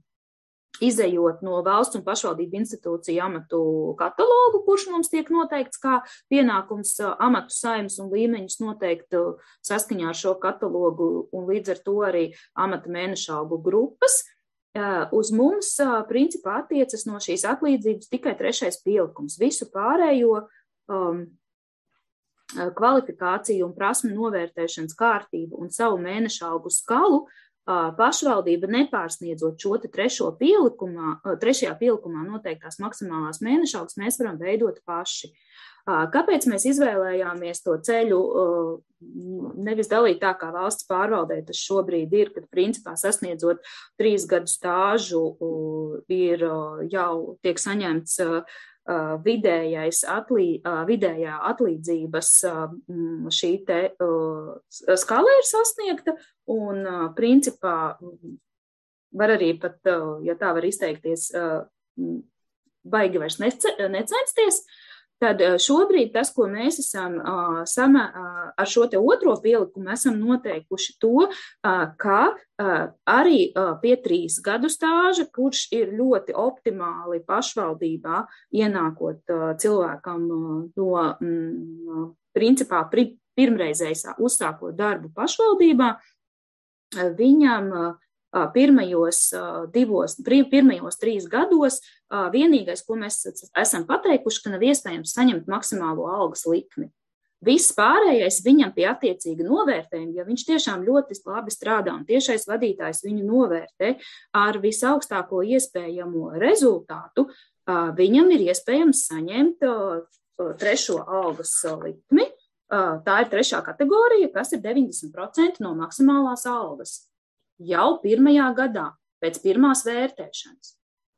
izejot no valsts un pašvaldību institūciju amatu katalogu, kurš mums tiek noteikts kā pienākums amatu saimnes un līmeņus noteikt saskaņā ar šo katalogu un līdz ar to arī amata mēneša algu grupas. Uz mums principā attiecas no šīs atlīdzības tikai trešais pielikums. Visu pārējo um, kvalifikāciju un prasmi novērtēšanas kārtību un savu mēneša algu skalu pašvaldība nepārsniedzot šo te trešo pielikumā, trešajā pielikumā noteiktās maksimālās mēneša algas, mēs varam veidot paši. Kāpēc mēs izvēlējāmies to ceļu nevis dalīt tā, kā valsts pārvaldē tas šobrīd ir, kad principā sasniedzot trīs gadu stāžu ir jau tiek saņemts vidējais atlī, vidējā atlīdzības šī te skala ir sasniegta un principā var arī pat, ja tā var izteikties, baigi vairs necensties. Tad šobrīd tas, ko mēs esam sama, ar šo te otro pielikumu esam noteikuši to, ka arī pie trīs gadu stāža, kurš ir ļoti optimāli pašvaldībā ienākot cilvēkam no principā pirmreizējas uzsākot darbu pašvaldībā, viņam pirmajos divos, pirmajos trīs gados vienīgais, ko mēs esam pateikuši, ka nav iespējams saņemt maksimālo algas likmi. Viss pārējais viņam pie attiecīga novērtējuma, ja viņš tiešām ļoti labi strādā un tiešais vadītājs viņu novērtē ar visaugstāko iespējamo rezultātu, viņam ir iespējams saņemt trešo algas likmi. Tā ir trešā kategorija, kas ir deviņdesmit procenti no maksimālās algas. Jau pirmajā gadā, pēc pirmās vērtēšanas.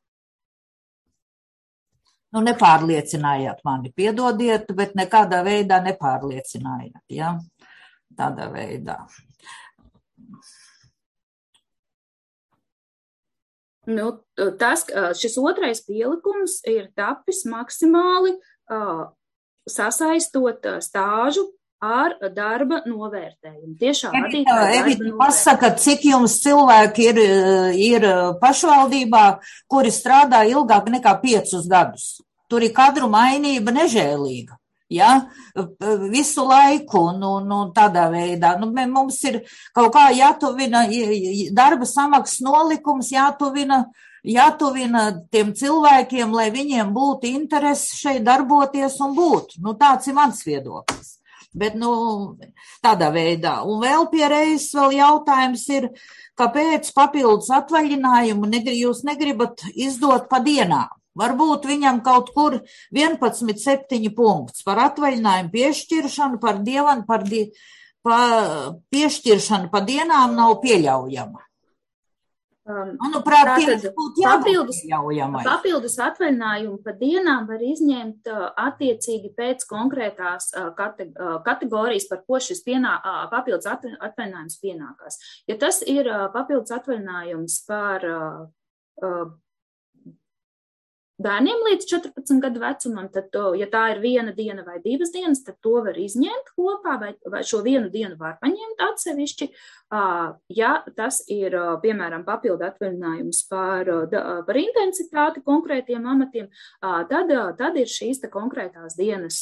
Nu, nepārliecinājāt mani, piedodiet, bet nekādā veidā nepārliecinājāt, ja? tādā veidā. Nu, tas, šis otrais pielikums ir tapis maksimāli uh, sasaistot stāžu ar darba novērtējumu. Tiešām vadītāja Evita, pasaka, cik jums cilvēki ir, ir pašvaldībā, kuri strādā ilgāk nekā piecus gadus. Tur ir kadru mainība nežēlīga. Ja, visu laiku, nu, nu, tādā veidā. Nu, mums ir kaut kā jātuvina darba samaksas nolikums, jātuvina, jātuvina tiem cilvēkiem, lai viņiem būtu interesi šeit darboties un būt. Nu, tāds ir mans viedoklis. Bet, nu, tādā veidā. Un vēl pie reizes vēl jautājums ir, kāpēc papildus atvaļinājumu negri, jūs negribat izdot pa dienām? Varbūt viņam kaut kur vienpadsmit septiņi punkts par atvaļinājumu piešķiršanu, par dievanu, par, di, par piešķiršanu pa dienām nav pieļaujama. Um, Manuprāt, tātad papildus, papildus atvaļinājumu pa dienām var izņemt uh, attiecīgi pēc konkrētās uh, kate, uh, kategorijas, par ko šis pienā, uh, papildus atvaļinājums pienākās. Ja tas ir uh, papildus atvaļinājums par uh, uh, bērniem līdz četrpadsmit gadu vecumam, tad, to, ja tā ir viena diena vai divas dienas, tad to var izņemt kopā, vai, vai šo vienu dienu var paņemt atsevišķi. Ja tas ir, piemēram, papildu atvaļinājums par, par intensitāti konkrētiem amatiem, tad, tad ir šīs te konkrētās dienas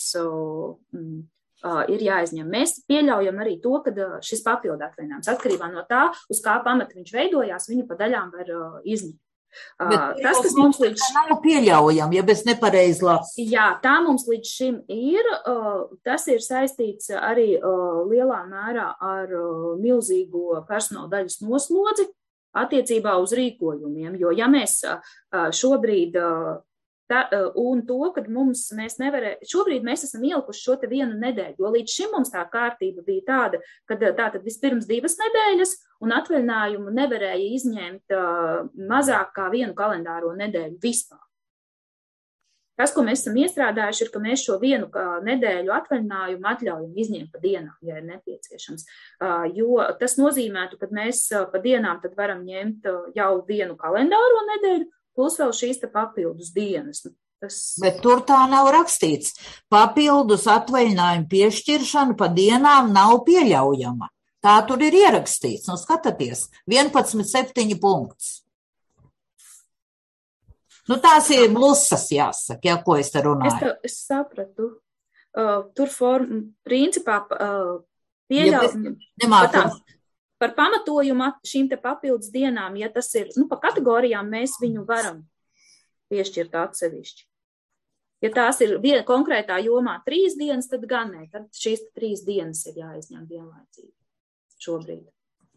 ir jāizņem. Mēs pieļaujam arī to, ka šis papildu atvaļinājums atkarībā no tā, uz kā pamata viņš veidojās, viņu pa daļām var izņemt. Bet tas, kas mums līdz šim nav pieļaujami, ja bez nepareiz lasu. Jā, tā mums līdz šim ir. Tas ir saistīts arī lielā mērā ar milzīgo personāla daļas noslodzi attiecībā uz rīkojumiem, jo ja mēs šobrīd tā, un to, kad mums mēs nevarē, šobrīd mēs esam ielikuši šo te vienu nedēļu, jo līdz šim mums tā kārtība bija tāda, ka tātad vispirms divas nedēļas un atvaļinājumu nevarēja izņemt uh, mazāk kā vienu kalendāro nedēļu vispār. Tas, ko mēs esam iestrādājuši, ir, ka mēs šo vienu nedēļu atvaļinājumu atļaujam izņemt pa dienām, ja ir nepieciešams. Uh, jo tas nozīmētu, ka mēs uh, pa dienām tad varam ņemt uh, jau vienu kalendāro nedēļu, plus vēl šīs te papildus dienas. Tas... Bet tur tā nav rakstīts. Papildus atvaļinājumu piešķiršana pa dienām nav pieļaujama. Tā tur ir ierakstīts. Nu, skatāties, vienpadsmit septiņi punkts. Nu, tās ir blusas, jāsaka, jā, ko es te runāju. Es, tā, es sapratu. Uh, tur form, principā uh, pieļauj... Ja Par pamatojumu šīm te papildus dienām, ja tas ir, nu, pa kategorijām mēs viņu varam piešķirt atsevišķi. Ja tās ir vien, konkrētā jomā trīs dienas, tad gan ne, tad šīs trīs dienas ir jāizņem vienlaicīgi šobrīd.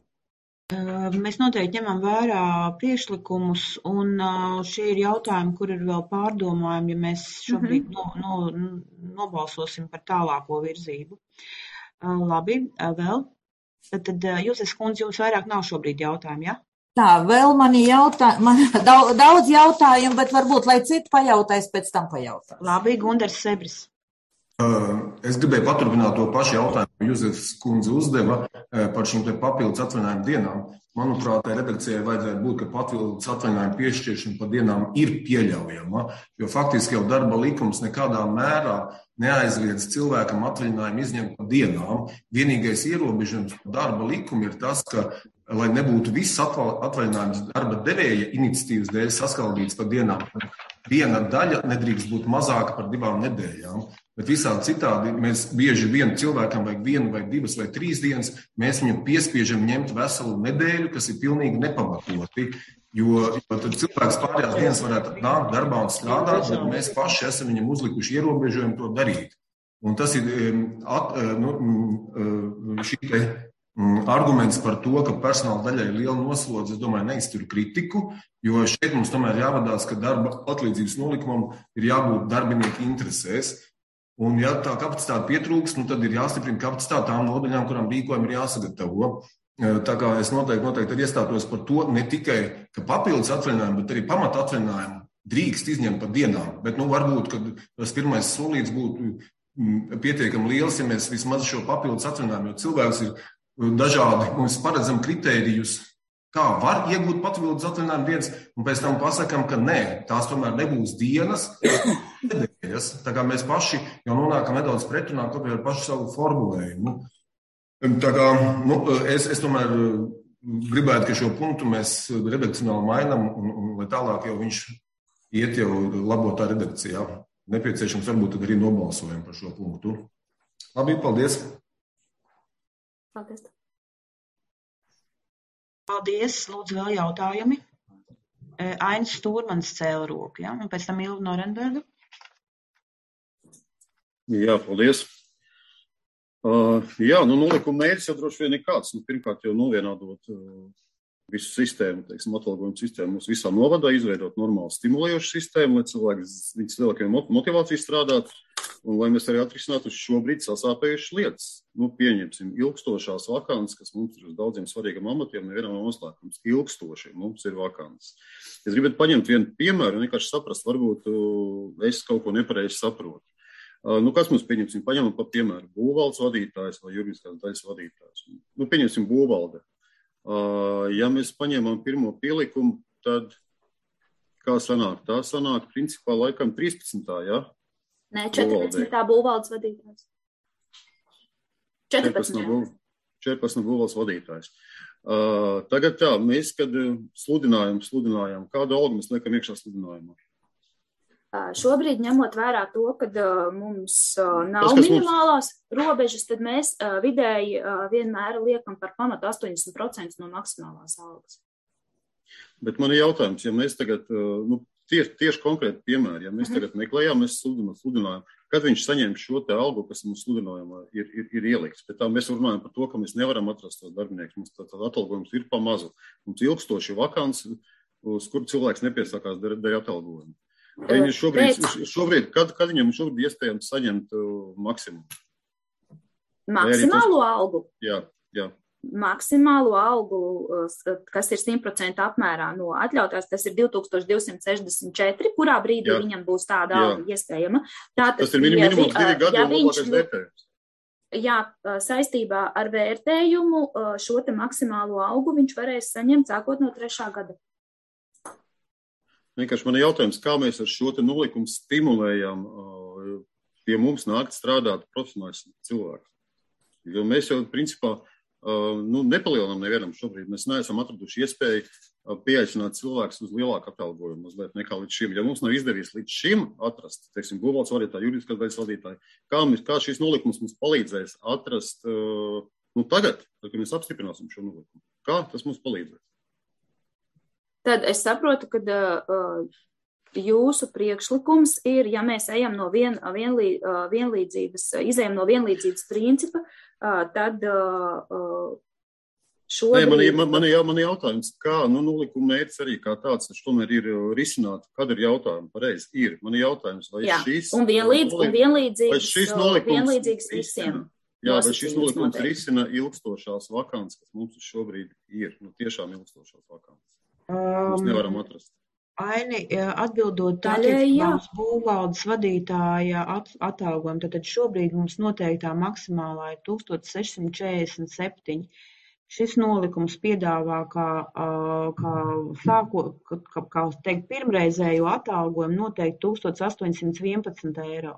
Mēs noteikti ņemam vērā priekšlikumus, un šie ir jautājumi, kur ir vēl pārdomājumi, ja mēs šobrīd mm-hmm. no, no, nobalsosim par tālāko virzību. Labi, vēl. Tad, tad jūs, kundze, jums vairāk nav šobrīd jautājumu, ja? Tā, vēl mani jautā, man daudz, daudz jautājumu, bet varbūt, lai citi pajautājas, pēc tam pajautās. Labi, Gundars Sebris. Es gribēju paturpināt to pašu jautājumu, ko Juzefs kundze uzdeva par šīm te papildus atvaļinājumu dienām. Manuprāt, tai redakcijai vajadzētu būt, ka papildus atvaļinājumu piešķiršana pa dienām ir pieļaujama, jo faktiski jau darba likums nekādā mērā neaizliedz cilvēkam atvaļinājumu izņemt pa dienām. Vienīgais ierobežojums par darba likumu ir tas, ka, lai nebūtu viss atvaļinājums darba devēja iniciatīvas dēļ saskaldīts pa dienām, viena daļa nedrīkst būt mazāka par divām nedēļām. Bet visādi citādi mēs bieži vien cilvēkam vajag vienu vai divas vai trīs dienas, mēs viņam piespiežam ņemt veselu nedēļu, kas ir pilnīgi nepamatoti, jo, jo tad cilvēks pārējās dienas varētu nākt darbā un strādāt, bet mēs paši esam viņam uzlikuši ierobežojumu to darīt. Un tas ir at, nu, šī te arguments par to, ka personāla daļai ir liela noslodze, es domāju, neiztur kritiku, jo šeit mums tomēr jāvadās, ka darba atlīdzības nolikumam ir jābūt darbinieku interesēs. Un, ja tā kapacitāte pietrūks, nu, tad ir jāstiprina kapacitāte tām nodaļām, kurām rīkojumi ir jāsagatavo. Tā kā es noteikti, noteikti arī iestātos par to, ne tikai, ka papildus atvaļinājumu, bet arī pamata atvaļinājumu drīkst izņemt pa dienām. Bet, nu, varbūt, kad tas pirmais solīts būtu pietiekami liels, ja mēs vismaz šo papildus atvaļinājumu, jo cilvēks ir dažādi, mums paredzam kritērijus, kā var iegūt papildus atvaļinājumu dienas, un pēc tam pasakam, ka nē, tās tomēr nebūs dienas, nedēļas. Tā kā mēs paši jau nonākam nedaudz pretrunā, kāpēc ar pašu savu formulējumu. Tā kā, nu, es, es tomēr gribētu, ka šo punktu mēs redakcionāli mainam, un, un lai tālāk jau viņš iet jau labotā redakcijā. Nepieciešams varbūt tad arī nobalsojam par šo punktu. Labi, paldies. Paldies. Paldies. Lūdzu, vēl jautājumi. Ainis Stūrmans cēla roku, ja? Un pēc tam Ilva Norenberga. Jā, paldies. Uh, jā, nu nolikuma mērķis jau droši vien ir kāds. Nu, pirmkārt jau novienādot uh, visu sistēmu, teiksim, atalgojumu sistēmu mums visā novadā, izveidot normālu stimulējošu sistēmu, lai cilvēki viņas lielākajai motivāciju strādāt, un lai mēs arī atrisinātu šobrīd sasāpējušas lietas. Nu, pieņemsim, ilgstošās vakances, kas mums ir uz daudziem svarīgiem amatiem, nevienam nav noslēgums. Ilgstošie mums ir vakances. Es gribētu paņemt vienu piemēru un vienkārši saprast, varbūt es kaut ko nepareizi saprotu. Nu, kas mums pieņemsim? Paņemam par piemēru būvvaldes vadītājs vai juridiskās daļas vadītājs. Nu, pieņemsim būvvalde. Ja mēs paņemam pirmo pielikumu, tad kā sanāk? Tā sanāk principā laikam trīspadsmitā, jā? Nē, četrpadsmitā būvvaldes vadītājs. četrpadsmitā četrpadsmitā būvvaldes vadītājs. Uh, tagad tā, mēs, kad sludinājam, sludinājām, kādu algu mēs liekam iekšā sludinājumā? Šobrīd, ņemot vērā to, ka uh, mums uh, nav tas, minimālās mums... robežas, tad mēs uh, vidēji uh, vienmēr liekam par pamatu astoņdesmit procenti no maksimālās algas. Bet man ir jautājums, ja mēs tagad, uh, nu, tieši, tieši konkrēti piemēri, ja mēs tagad meklējām, mēs sludinām, sludinājām, kad viņš saņem šo te algu, kas mums sludinājumā ir, ir, ir ielikts. Bet tā mēs runājam par to, ka mēs nevaram atrast tos darbiniekus, mums tā, tā atalgojums ir pa mazu. Mums ilgstoši vakants, uz kuru cilvēks nepiesakās dēļ atalgojumu. Viņš šobrīd, šobrīd, kad, kad viņam šobrīd iespējams saņemt uh, maksimumu? Maksimālo tas... algu? Jā, jā. Maksimālo algu, kas ir simt procenti apmērā no atļautās, tas ir divi tūkstoši divsimt sešdesmit četri, kurā brīdī jā. Viņam būs tāda alga iespējama. Tātad, tas ir minimums divi gadi, ja viņš, vērtējums. Jā, saistībā ar vērtējumu šo te maksimālo algu viņš varēs saņemt sākot no trešā gada. Vienkārši man ir jautājums, kā mēs ar šo te nolikumu stimulējam pie mums nākt strādāt profesionāls cilvēks. Jo mēs jau, principā, nu, nepalielinām nevienam šobrīd. Mēs neesam atraduši iespēju pieaicināt cilvēkus uz lielāku atalgojumu mazliet nekā līdz šim. Ja mums nav izdevies līdz šim atrast, teiksim, būvvaldes vadītāji, juridiskās daļas vadītāji, kā, mēs, kā šīs nolikums mums palīdzēs atrast, nu, tagad, kad mēs apstiprināsim šo nolikumu? Kā tas mums palīdzēs? Tad es saprotu, ka uh, jūsu priekšlikums ir, ja mēs ejam no vien, vienlī, uh, vienlīdzības, izējam no vienlīdzības principa, uh, tad uh, šobrīd... Nē, man, man, man, man ir jautājums, kā, nu, nolikuma mērķis arī kā tāds, tas tomēr ir risināt, kad ir jautājumi pareizi. Ir, man ir jautājums, vai jā, šis... un, vienlīdz, un vienlīdzīgs, vienlīdzīgs visiem. Jā, vai šis nolikums risina ilgstošās vakances, kas mums šobrīd ir, nu, tiešām ilgstošās vakances. Mēs nevaram atrast. Aini, atbildot attiecībā uz būvvaldes vadītāja at, atalgojumu, tad šobrīd mums noteiktā maksimālā ir tūkstoš sešsimt četrdesmit septiņi. Šis nolikums piedāvā kā, kā, sāko, kā, kā teikt, pirmreizējo atalgojumu noteikti tūkstoš astoņsimt vienpadsmit eiro.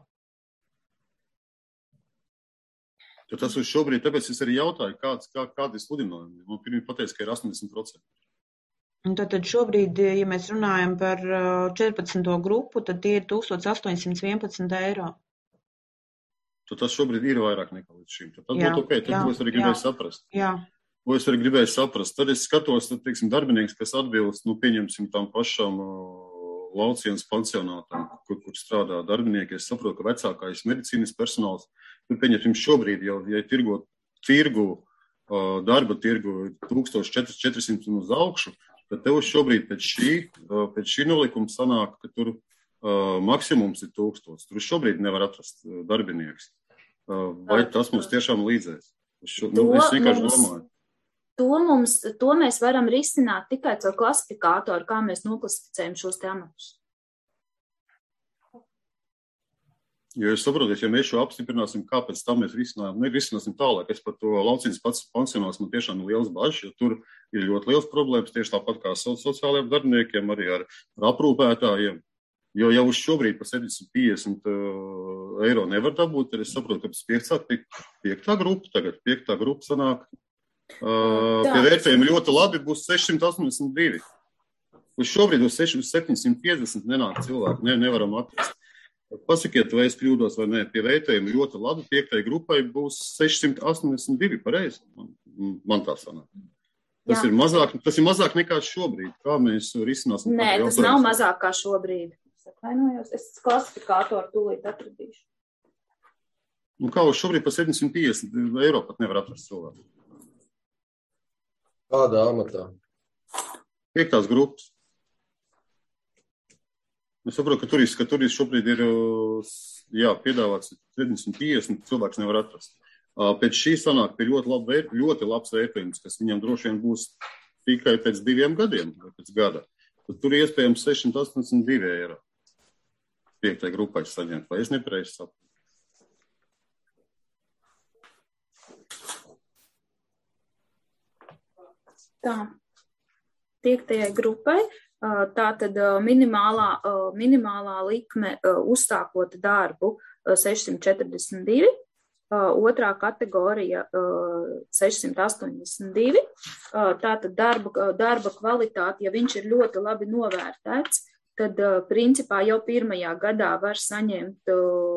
Jo tas uz šobrīd, tāpēc es arī jautāju, kāds, kā, kādi ir sludinājumi. Man pirmie pateica, ka ir astoņdesmit procenti. Un tad, tad šobrīd, ja mēs runājam par četrpadsmito grupu, tad tie ir tūkstoš astoņsimt vienpadsmit eiro. Tad tas šobrīd ir vairāk nekā līdz šim. Tad, jā, ok, tad jā, es arī gribēju jā, saprast. Jā. Ko es arī gribēju saprast. Tad es skatos, tad, teiksim, darbinieks, kas atbilst, nu, pieņemsim tam pašam uh, laucienas pansionātam, kur, kur strādā darbinieki. Es saprotu, ka vecākais medicīnas personāls, tur pieņemsim šobrīd jau, ja tirgo, tirgu, uh, darba tirgu tūkstoš četri simti un uz augšu, tad tev šobrīd pēc šī, pēc šī nolikuma sanāk, ka tur uh, maksimums ir tūkstots. Tur šobrīd nevar atrast uh, darbinieks. Uh, vai tas mums tiešām līdzēs? Šo, nu, es vienkārši mums, domāju. To, mums, to mēs varam risināt tikai caur klasifikātoru, kā mēs noklasificējam šos te amatus. Jo es saprotu, ja mēs šo apstiprināsim, kāpēc tam mēs risinājām, nerisināsim tālāk. Es par to laucīnas pats pensionās, man tiešām ir liels bažas, jo tur ir ļoti liels problēmas, tieši tāpat kā sociālajiem darbiniekiem, arī ar, ar aprūpētājiem. Jo jau uz šobrīd par septiņsimt piecdesmit uh, eiro nevar dabūt, tad es saprotu, ka tas piektā, piektā grupa, tagad piektā grupa sanāk. Uh, pie vērtējuma ļoti labi būs sešsimt astoņdesmit divi. Uz šobrīd uz septiņsimt piecdesmit nenāk cilvēki, ne, nevaram atrast. Pasakiet, vai es kļūdos vai nē, pie vērtējuma ļoti labi, piektai grupai būs sešsimt astoņdesmit divi, pareizi, man, man tā sanāk. Tas ir, mazāk, tas ir mazāk nekā šobrīd, kā mēs risināsim. Nē, tas nav mazāk kā šobrīd. Es atvainojos, es klasifikātoru tūlīt atradīšu. Un kā uz šobrīd par septiņsimt piecdesmit eiro pat nevar atrast cilvēku? Kādā amatā? Piektās grupas. Es saprotu, ka tur, ka tur šobrīd ir jā, piedāvāts septiņsimt piecdesmit, cilvēks nevar atrast. Pēc šī sanāk pie ļoti, lab, ļoti labs vērtējums, kas viņam droši vien būs tikai pēc diviem gadiem vai pēc gada. Tad tur ir iespējams sešsimt astoņdesmit divi eiro piektai grupai saņemt, vai es nepareizi saprotu? Tā, piektajai grupai. Tātad minimālā, minimālā likme uzsākot darbu sešsimt četrdesmit divi, otrā kategorija sešsimt astoņdesmit divi, tātad darba, darba kvalitāte, ja viņš ir ļoti labi novērtēts, tad principā jau pirmajā gadā var saņemt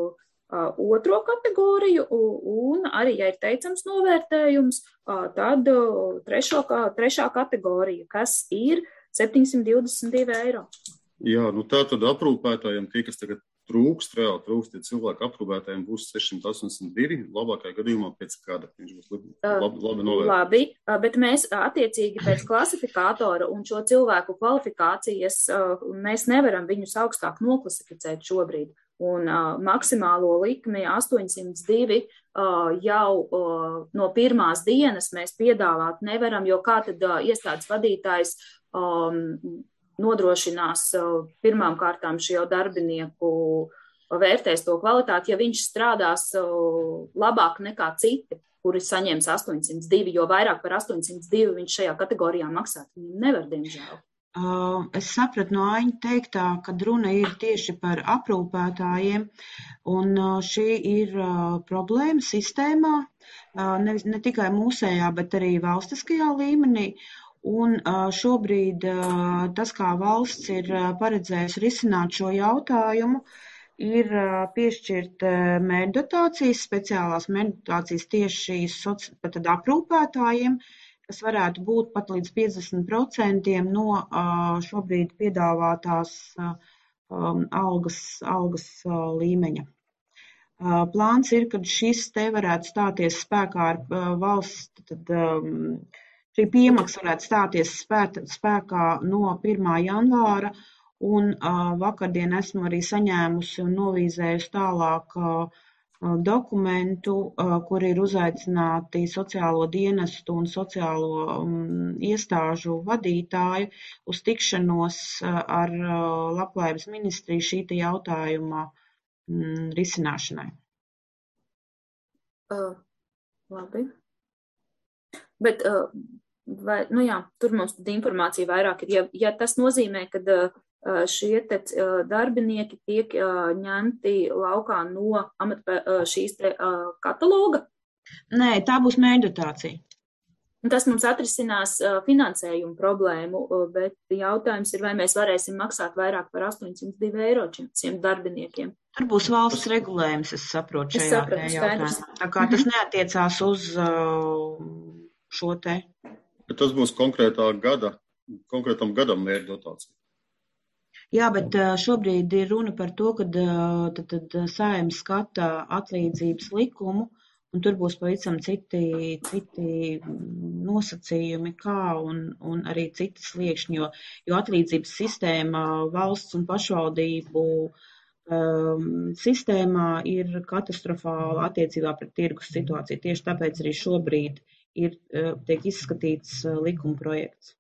otro kategoriju un arī, ja ir teicams novērtējums, tad trešo, trešā kategorija, kas ir septiņsimt divdesmit divi eiro. Jā, nu tā tad aprūpētājiem, tie, kas tagad trūkst, reāli trūkst, ja cilvēku aprūpētājiem būs sešsimt astoņdesmit divi, labākajā gadījumā pēc gada. Viņš būs labi, labi, labi novērtēts. Labi, bet mēs attiecīgi pēc klasifikātora un šo cilvēku kvalifikācijas, mēs nevaram viņus augstāk noklasificēt šobrīd. Un uh, maksimālo likmi astoņsimt divi uh, jau uh, no pirmās dienas mēs piedāvāt nevaram, jo kā tad uh, iestādes vadītājs um, nodrošinās uh, pirmām kārtām šo darbinieku vērtēs to kvalitāti, ja viņš strādās uh, labāk nekā citi, kuri saņems astoņsimt divi, jo vairāk par astoņsimt divi viņš šajā kategorijā maksāt. Viņam nevar, diemžēl. Es sapratu no Aiņa teiktā, ka runa ir tieši par aprūpētājiem, un šī ir problēma sistēmā, ne, ne tikai mūsējā, bet arī valstiskajā līmenī. Un šobrīd tas, kā valsts ir paredzējusi risināt šo jautājumu, ir piešķirt mērķdotācijas, speciālās mērķdotācijas tieši soci, tad aprūpētājiem, kas varētu būt pat līdz piecdesmit procentiem no uh, šobrīd piedāvātās uh, um, algas, algas uh, līmeņa. Uh, plāns ir, ka šis te varētu stāties spēkā ar uh, valsts, tad um, šī piemaksa varētu stāties spēt, spēkā no pirmā janvāra, un uh, vakardien esmu arī saņēmusi un novīzējusi tālāk uh, dokumentu, kur ir uzaicināti sociālo dienestu un sociālo um, iestāžu vadītāju uz tikšanos ar uh, Labklājības ministriju šī jautājuma um, risināšanai. Uh, labi. Bet, uh, vai, nu jā, tur mums tad informācija vairāk ir. Ja, ja tas nozīmē, ka uh, šie te darbinieki tiek ņemti laukā no amat šīs te kataloga? Nē, tā būs mērķdotācija. Tas mums atrisinās finansējumu problēmu, bet jautājums ir, vai mēs varēsim maksāt vairāk par astoņsimt divi eiro šiem darbiniekiem. Tur būs valsts regulējums, es saprotu šajā sapratu, jautājumā. Tā kā tas neatiecās uz šo te. Bet tas būs konkrētā gada, konkrētam gadam mērķdotācija. Jā, bet šobrīd ir runa par to, ka tad, tad Saeima skata atlīdzības likumu, un tur būs pavisam citi, citi nosacījumi, kā un, un arī citi sliekšņi, jo, jo atlīdzības sistēma valsts un pašvaldību um, sistēmā ir katastrofāla attiecībā pret tirgus situāciju. Tieši tāpēc arī šobrīd ir, tiek izskatīts likuma projekts.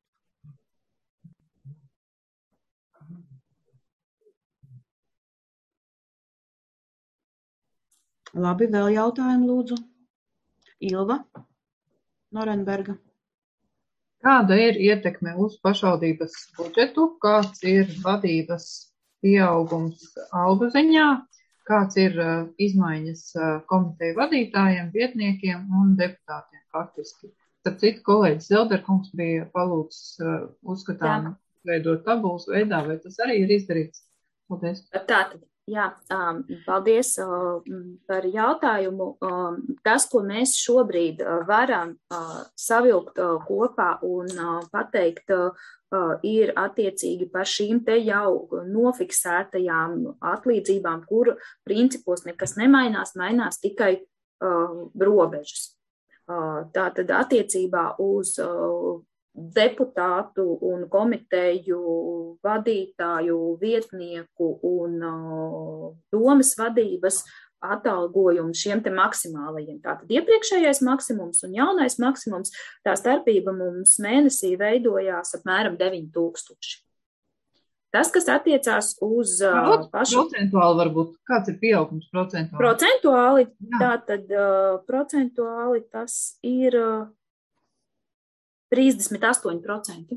Labi, vēl jautājumu lūdzu. Ilva Norenberga. Kāda ir ietekme uz pašvaldības budžetu? Kāds ir vadības pieaugums algu ziņā? Kāds ir uh, izmaiņas uh, komiteju vadītājiem, vietniekiem un deputātiem faktiski? Starp citu, kolēģis Zelderkungs bija palūdzis uh, uzskatām veidot tabulas veidā, vai tas arī ir izdarīts? Paldies. Tātad, jā, um, paldies uh, par jautājumu. Um, tas, ko mēs šobrīd uh, varam uh, savilkt uh, kopā un uh, pateikt, uh, uh, ir attiecīgi par šīm te jau nofiksētajām atlīdzībām, kur principos nekas nemainās, mainās tikai uh, robežas. Uh, tātad attiecībā uz uh, deputātu un komiteju vadītāju, vietnieku un uh, domas vadības atalgojumu šiem te maksimālajiem. Tātad iepriekšējais maksimums un jaunais maksimums, tā starpība mums mēnesī veidojās apmēram deviņi tūkstoši. Tas, kas attiecās uz uh, pašu... Procentuāli varbūt, kāds ir pieaugums procentuāli? Procentuāli, tātad uh, procentuāli tas ir... Uh, trīsdesmit astoņi procenti.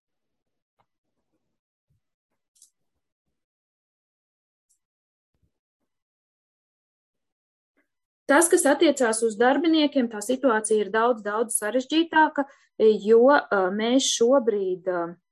Tas, kas attiecās uz darbiniekiem, tā situācija ir daudz, daudz sarežģītāka, jo mēs šobrīd,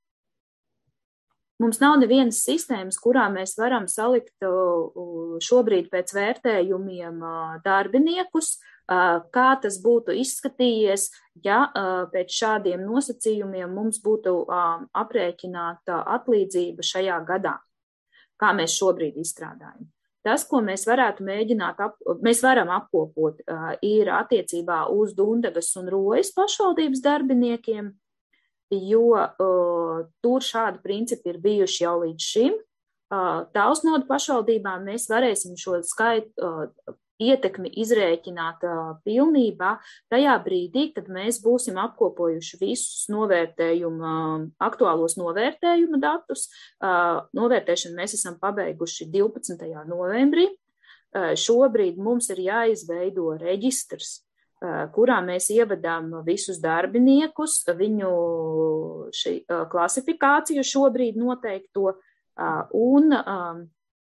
mums nav nevienas sistēmas, kurā mēs varam salikt šobrīd pēc vērtējumiem darbiniekus, kā tas būtu izskatījies, ja pēc šādiem nosacījumiem mums būtu aprēķināta atlīdzība šajā gadā, kā mēs šobrīd izstrādājam. Tas, ko mēs varētu mēģināt, ap, mēs varam apkopot, ir attiecībā uz Dundagas un Rojas pašvaldības darbiniekiem, jo tur šādi principi ir bijuši jau līdz šim. Tausnodu pašvaldībām mēs varēsim šo skaitu ietekmi izrēķināt uh, pilnībā tajā brīdī, kad mēs būsim apkopojuši visus novērtējuma, aktuālos novērtējuma datus. Uh, novērtēšanu mēs esam pabeiguši divpadsmitajā novembrī. Uh, šobrīd mums ir jāizveido reģistrs, uh, kurā mēs ievadām visus darbiniekus, viņu šī uh, klasifikāciju šobrīd noteikto uh, un um,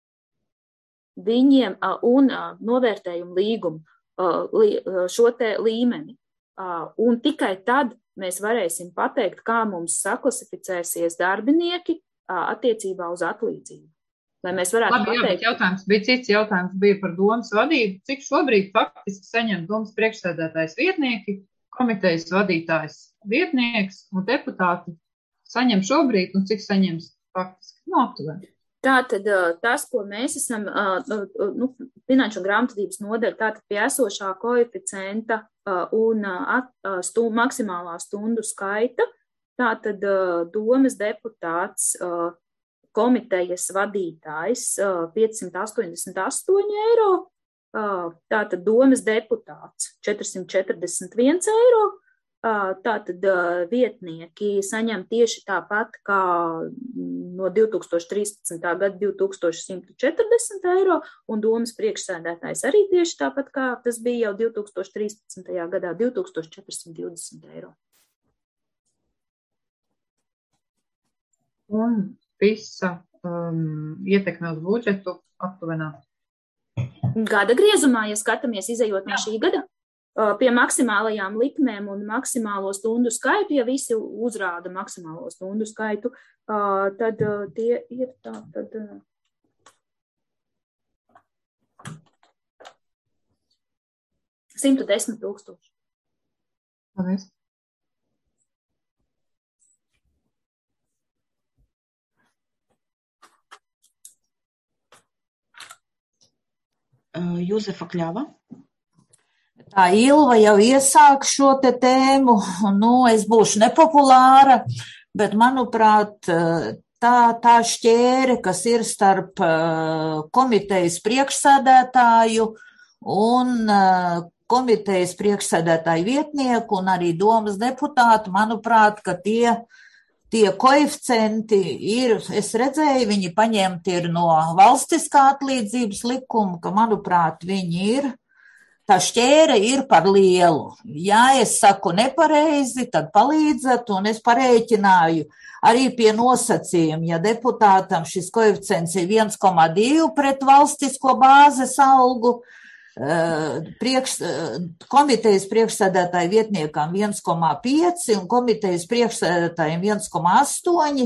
viņiem un novērtējumu līgumu šo te līmeni. Un tikai tad mēs varēsim pateikt, kā mums saklasificēsies darbinieki attiecībā uz atlīdzību. Lai mēs varētu Labi, pateikt. Jā, bet jautājums bija cits jautājums, bija par domas vadību. Cik šobrīd faktiski saņem domas priekšsēdētājs vietnieki, komitejas vadītājs vietnieks un deputāti saņem šobrīd un cik saņems faktiski? No, aptuveni. Tātad tas, ko mēs esam, nu, finanšu un grāmatvedības nodaļa, tātad pie esošā koeficienta un stu, maksimālā stundu skaita, tātad domas deputāts, komitejas vadītājs piecsimt astoņdesmit astoņi eiro, tātad domas deputāts četri simt četrdesmit viens eiro, tātad vietnieki saņem tieši tāpat kā no divi tūkstoši trīspadsmitā gada divi tūkstoši simt četrdesmit eiro, un domas priekšsēdētājs arī tieši tāpat kā tas bija jau divi tūkstoši trīspadsmitajā gadā divi tūkstoši četri simt divdesmit eiro. Un visa um, ietekme uz budžetu aptuvenā? Gada griezumā, ja skatāmies izejot no šī gada, pie maksimālajām likmēm un maksimālo stundu skaitu, ja visi uzrāda maksimālo stundu skaitu, tad tie ir tā, tad simt desmit tūkstoši. Paldies. Juzefa Kļava. Tā Ilva jau iesāk šo te tēmu, nu, es būšu nepopulāra, bet, manuprāt, tā, tā šķēre, kas ir starp komitejas priekšsēdētāju un komitejas priekšsēdētāju vietnieku un arī domas deputātu, manuprāt, ka tie tie koeficienti ir, es redzēju, viņi paņemti ir no valstiskā atlīdzības likuma, ka, manuprāt, viņi ir, tā šķēra ir par lielu. Ja es saku nepareizi, tad palīdzat, un es parēķināju arī pie nosacījuma, ja deputātam šis koeficients ir viens komā divi pret valstisko bāzes algu, priekš, komitejas priekšsēdētāju vietniekam viens komā pieci un komitejas priekšsēdētājiem viens komā astoņi,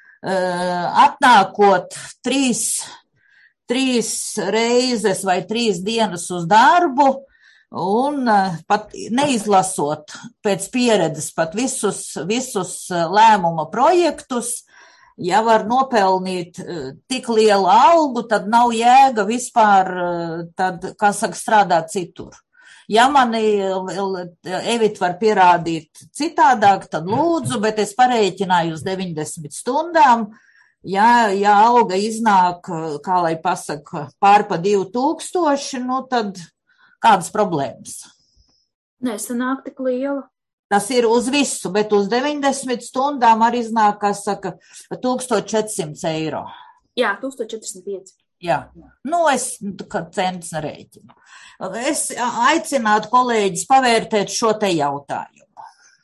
atnākot trīs, trīs reizes vai trīs dienas uz darbu un pat neizlasot pēc pieredzes pat visus, visus lēmuma projektus, ja var nopelnīt tik lielu algu, tad nav jēga vispār, tad, kā saka, strādāt citur. Ja mani Evita var pierādīt citādāk, tad lūdzu, bet es parēķināju uz deviņdesmit stundām. Ja, ja alga iznāk, kā lai pasaka, pār pa divi tūkstoši, nu tad kādas problēmas? Nesanāk tik liela. Tas ir uz visu, bet uz deviņdesmit stundām arī iznāk, kā saka, tūkstoš četri simti eiro. Jā, tūkstoš četri simti pieci. Jā, nu es, kad centus rēķinu. Es aicinātu kolēģis pavērtēt šo te jautājumu.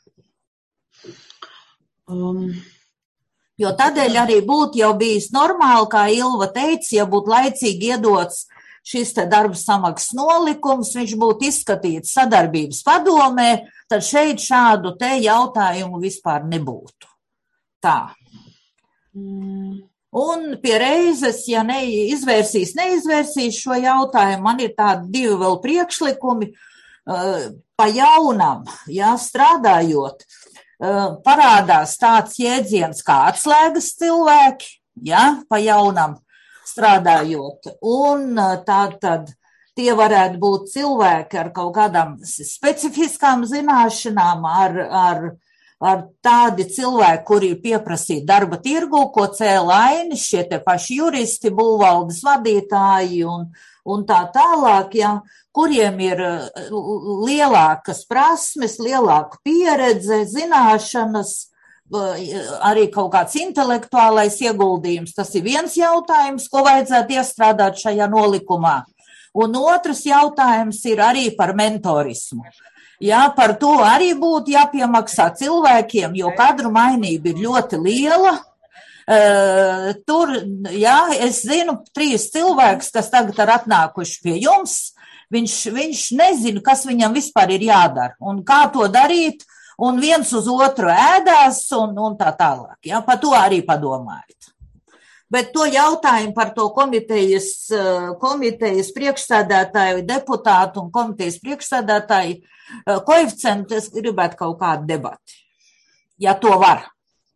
Um. Jo tādēļ arī būtu jau bijis normāli, kā Ilva teica, ja būtu laicīgi iedots šis te darba samaksas nolikums, viņš būtu izskatīts sadarbības padomē, tad šeit šādu te jautājumu vispār nebūtu. Tā. Mm. Un pie reizes, ja ne, izvērsīs, neizvērsīs šo jautājumu, man ir tādi divi vēl priekšlikumi uh, pa jaunam, ja, strādājot, uh, parādās tāds jēdziens kā atslēgas cilvēki, ja, pa jaunam strādājot. Un tā tad tie varētu būt cilvēki ar kaut kādām specifiskām zināšanām, ar, ar, ar tādi cilvēki, kuri ir pieprasīti darba tirgu, ko cēla ainis, šie te paši juristi, būvvaldes vadītāji un, un tā tālāk, ja, kuriem ir lielākas prasmes, lielāka pieredze, zināšanas, arī kaut kāds intelektuālais ieguldījums. Tas ir viens jautājums, ko vajadzētu iestrādāt šajā nolikumā. Un otrs jautājums ir arī par mentorismu. Jā, par to arī būtu jāpiemaksā cilvēkiem, jo kadru mainība ir ļoti liela. Tur, jā, es zinu, trīs cilvēks, kas tagad ir atnākuši pie jums, viņš, viņš nezina, kas viņam vispār ir jādara un kā to darīt, un viens uz otru ēdās un, un tā tālāk. Jā, par to arī padomājiet. Bet to jautājumu par to komitejas, komitejas priekšsēdētāju, deputātu un komitejas priekšsēdētāju koeficientu es gribētu kaut kādu debati, ja to var.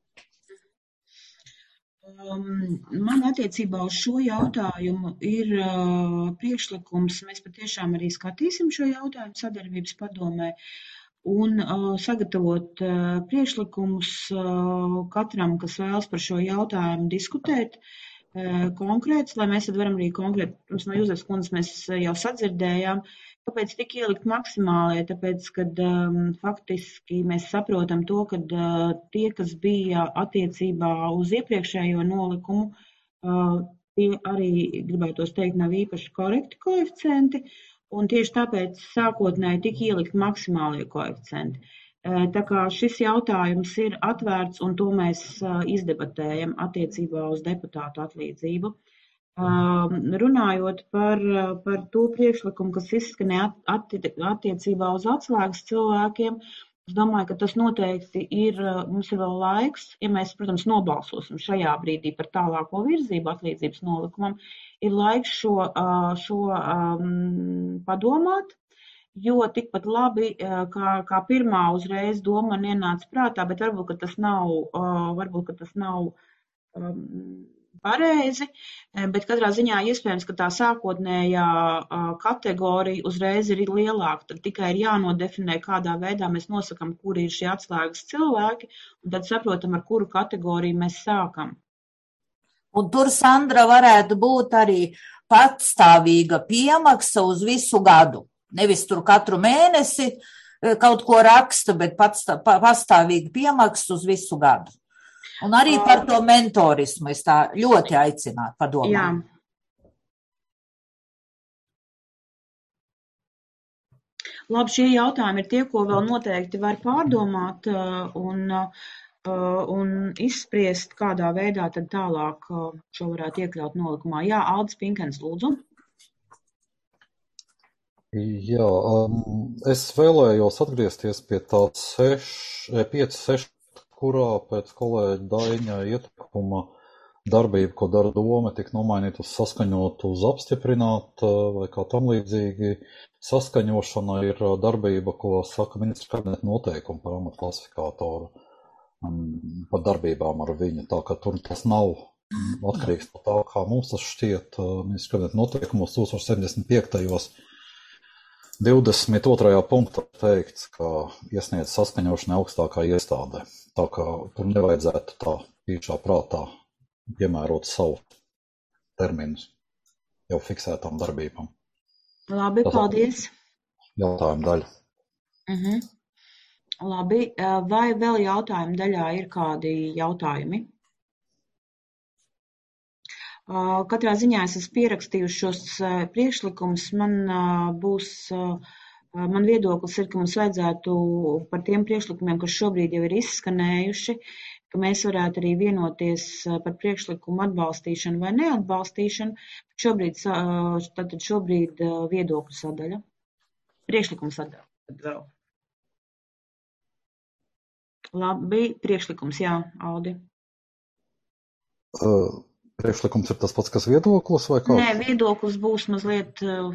Um, man attiecībā uz šo jautājumu ir uh, priekšlikums, mēs patiešām arī skatīsim šo jautājumu sadarbības padomē un uh, sagatavot uh, priekšlikumus uh, katram, kas vēlas par šo jautājumu diskutēt uh, konkrēts, lai mēs tad varam arī konkrēti, mums no Jūzefas kundzes mēs jau sadzirdējām, kāpēc tik ielikt maksimālie, tāpēc, kad um, faktiski mēs saprotam to, ka uh, tie, kas bija attiecībā uz iepriekšējo nolikumu, uh, tie arī, gribētos teikt, nav īpaši korekti koeficienti, un tieši tāpēc sākotnēji tika ielikt maksimālie koeficienti. Uh, tā kā šis jautājums ir atvērts, un to mēs uh, izdebatējam attiecībā uz deputātu atlīdzību. Uh, runājot par, par to priekšlikumu, kas izskanēja atti, attiecībā uz atslēgas cilvēkiem, es domāju, ka tas noteikti ir, mums ir vēl laiks, ja mēs, protams, nobalsosim šajā brīdī par tālāko virzību atlīdzības nolikumam, ir laiks šo, šo um, padomāt, jo tikpat labi, kā, kā pirmā uzreiz doma man ienāca prātā, bet varbūt, ka tas nav, uh, varbūt, ka tas nav um, pareizi, bet katrā ziņā iespējams, ka tā sākotnējā kategorija uzreiz ir lielāka. Tad tikai ir jānodefinē, kādā veidā mēs nosakam, kuri ir šie atslēgas cilvēki, un tad saprotam, ar kuru kategoriju mēs sākam. Un tur, Sandra, varētu būt arī patstāvīga piemaksa uz visu gadu. Nevis tur katru mēnesi kaut ko raksta, bet pastāvīga piemaksa uz visu gadu. Un arī par to mentorismu es tā ļoti aicinātu padomāt. Jā. Labi, šie jautājumi ir tie, ko vēl noteikti var pārdomāt un, un izspriest, kādā veidā tad tālāk šo varētu iekļaut nolikumā. Jā, Aldis Pinkens, lūdzu. Jā, um, es vēlējos atgriezties pie tāds pieci seši, kurā pēc kolēģa Daiņa ietekuma darbība, ko dara doma, tika nomainīta uz saskaņot uz apstiprināt vai kā tam līdzīgi. Saskaņošana ir darbība, ko saka ministra kabineta noteikumi par amatu klasifikātoru, um, par darbībām ar viņu, tā ka tur tas nav atkarīgs no tā, kā mums tas šķiet ministra kabineta noteikumos tūkstoš septiņdesmit piektajos divdesmit otrajā punktā teikts, ka iesniedz saskaņošanai augstākā iestādē. Tā kā tur nevajadzētu tā īšā prātā piemērot savu terminus jau fiksētām darbībām. Labi, paldies. Jautājuma daļa. Uh-huh. Labi, vai vēl jautājuma daļā ir kādi jautājumi? Katrā ziņā es esmu pierakstījuši šos priekšlikumus. Man būs, man viedoklis ir, ka mums vajadzētu par tiem priekšlikumiem, kas šobrīd jau ir izskanējuši, ka mēs varētu arī vienoties par priekšlikumu atbalstīšanu vai neatbalstīšanu. Šobrīd, tātad šobrīd viedokļu sadaļa. Priekšlikums sadaļa. Tad vēl. Labi, priekšlikums, jā, Aldi. Uh. Priekšlikums ir tas pats, kas viedoklis vai kā? Nē, viedoklis būs mazliet uh,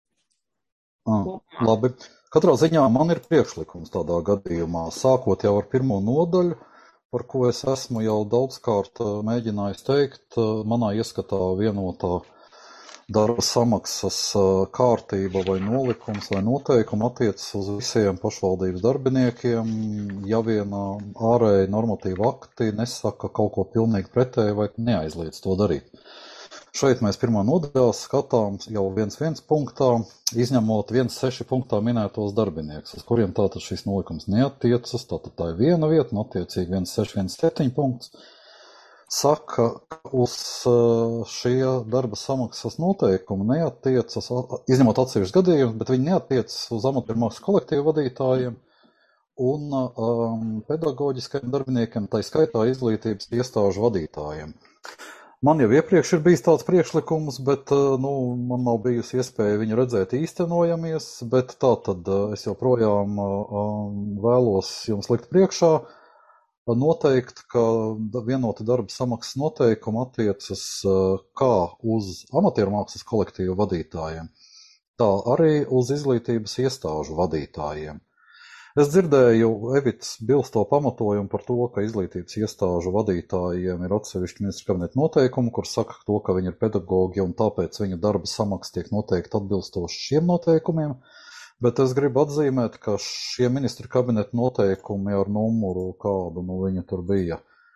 ah, labi. Katrā ziņā man ir priekšlikums tādā gadījumā, sākot jau ar pirmo nodaļu, par ko es esmu jau daudzkārt mēģinājis teikt, manā ieskatā vienotā darba samaksas kārtība vai nolikums vai noteikumi attiecas uz visiem pašvaldības darbiniekiem, ja vien ārēji normatīvi akti nesaka kaut ko pilnīgi pretēji vai neaizliedz to darīt. Šeit mēs pirmā nodaļā skatām jau viens viens punktā, izņemot viens seši punktā minētos darbiniekus, uz kuriem tātad šis nolikums neattiecas, tātad tā ir viena vieta, un attiecīgi viens seši viens septiņi punkts. Saka, ka uz šie darba samaksas noteikumi neattiecas, izņemot atsevišķus gadījumus, bet viņi neattiecas uz amatiermākslas kolektīvu vadītājiem un um, pedagoģiskajiem darbiniekiem, tā skaitā izglītības iestāžu vadītājiem. Man jau iepriekš ir bijis tāds priekšlikums, bet nu, man nav bijusi iespēja viņu redzēt īstenojamies, bet tā tad es joprojām um, vēlos jums likt priekšā. Noteikt, ka vienota darba samaksas noteikuma attiecas kā uz amatiermākslas kolektīvu vadītājiem, tā arī uz izglītības iestāžu vadītājiem. Es dzirdēju Evitas bilsto pamatojumu par to, ka izglītības iestāžu vadītājiem ir atsevišķi ministra kabineta noteikumi, kur saka to, ka viņi ir pedagoģi un tāpēc viņu darba samaksa tiek noteikti atbilstoši šiem noteikumiem. Bet es gribu atzīmēt, ka šie ministra kabineta noteikumi ar numuru kādu, nu viņa tur bija,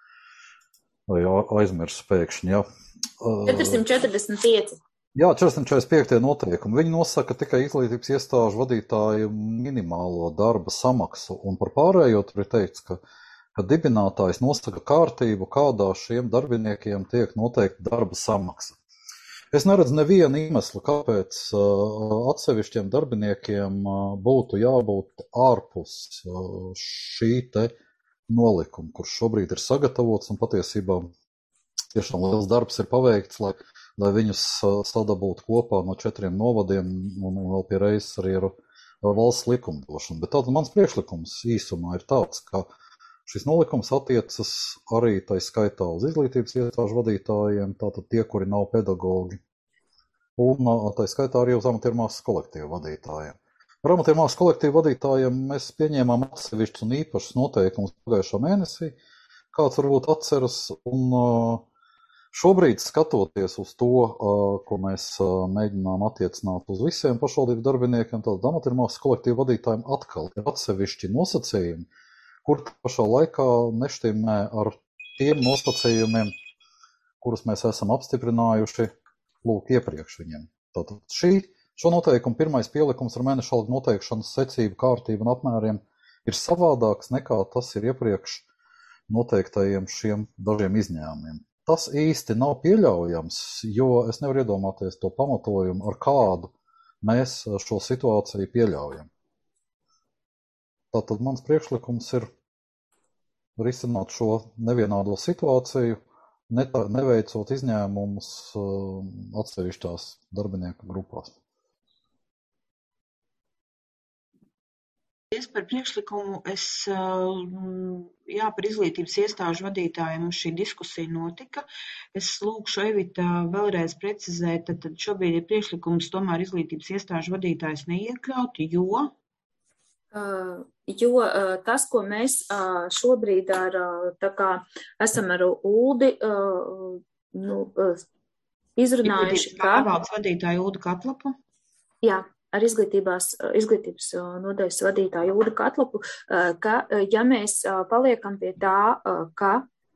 vai aizmirsu pēkšņi, jā. četrsimt četrdesmit pieci. Jā, četrsimt četrdesmit pieci noteikumi. Viņi nosaka tikai izglītības iestāžu vadītāju minimālo darba samaksu, un par pārējo tur ir teikts, ka, ka dibinātājs nosaka kārtību, kādā šiem darbiniekiem tiek noteikta darba samaksa. Es neredzu nevienu iemeslu, kāpēc uh, atsevišķiem darbiniekiem uh, būtu jābūt ārpus uh, šī te nolikuma, kurš šobrīd ir sagatavots un patiesībā tiešām liels darbs ir paveikts, lai, lai viņus uh, sadabūtu kopā no četriem novadiem un, un vēl pie reizes arī ar, ar valsts likumdošanu. Bet tātad mans priekšlikums īsumā ir tāds, ka šis nolikums attiecas arī tai skaitā uz izglītības iestāžu vadītājiem, tātad tie, kuri nav pedagoģi, un tai skaitā arī uz amatiermākslas kolektīvu vadītājiem. Par amatiermākslas kolektīvu vadītājiem mēs pieņēmām atsevišķus un īpašus noteikumus pagājušā mēnesī, kāds varbūt atceras, un šobrīd skatoties uz to, ko mēs mēģinām attiecināt uz visiem pašvaldības darbiniekiem, tad amatiermākslas kolektīvu vadītājiem atkal ir atsevišķi nosacījumi, kur pašā laikā neštimē ar tiem nosacījumiem, kurus mēs esam apstiprinājuši lūk iepriekš viņiem. Tātad šī, šo noteikumu pirmais pielikums ar mēneša algu noteikšanas secību, kārtību un apmēriem ir savādāks nekā tas ir iepriekš noteiktajiem šiem dažiem izņēmumiem. Tas īsti nav pieļaujams, jo es nevaru iedomāties to pamatojumu, ar kādu mēs šo situāciju pieļaujam. Tātad mans priekšlikums ir risināt šo nevienādo situāciju, neveicot izņēmumus atsevišķās darbinieku grupās. Es par priekšlikumu, es, jā, par izglītības iestāžu vadītājiem šī diskusija notika. Es lūkšu Evita vēlreiz precizēt, tad, tad šobrīd ir priekšlikums tomēr izglītības iestāžu vadītājus neiekļaut, jo? Uh, jo uh, tas, ko mēs uh, šobrīd ar, uh, tā kā esam ar Uldi uh, nu, uh, izrunājuši, ka... Pārvaldes vadītāju Uldu Katlapu? Jā. Ar izglītības, izglītības nodaļas vadītāju Uldu Katlapu, ka, ja mēs paliekam pie tā, ka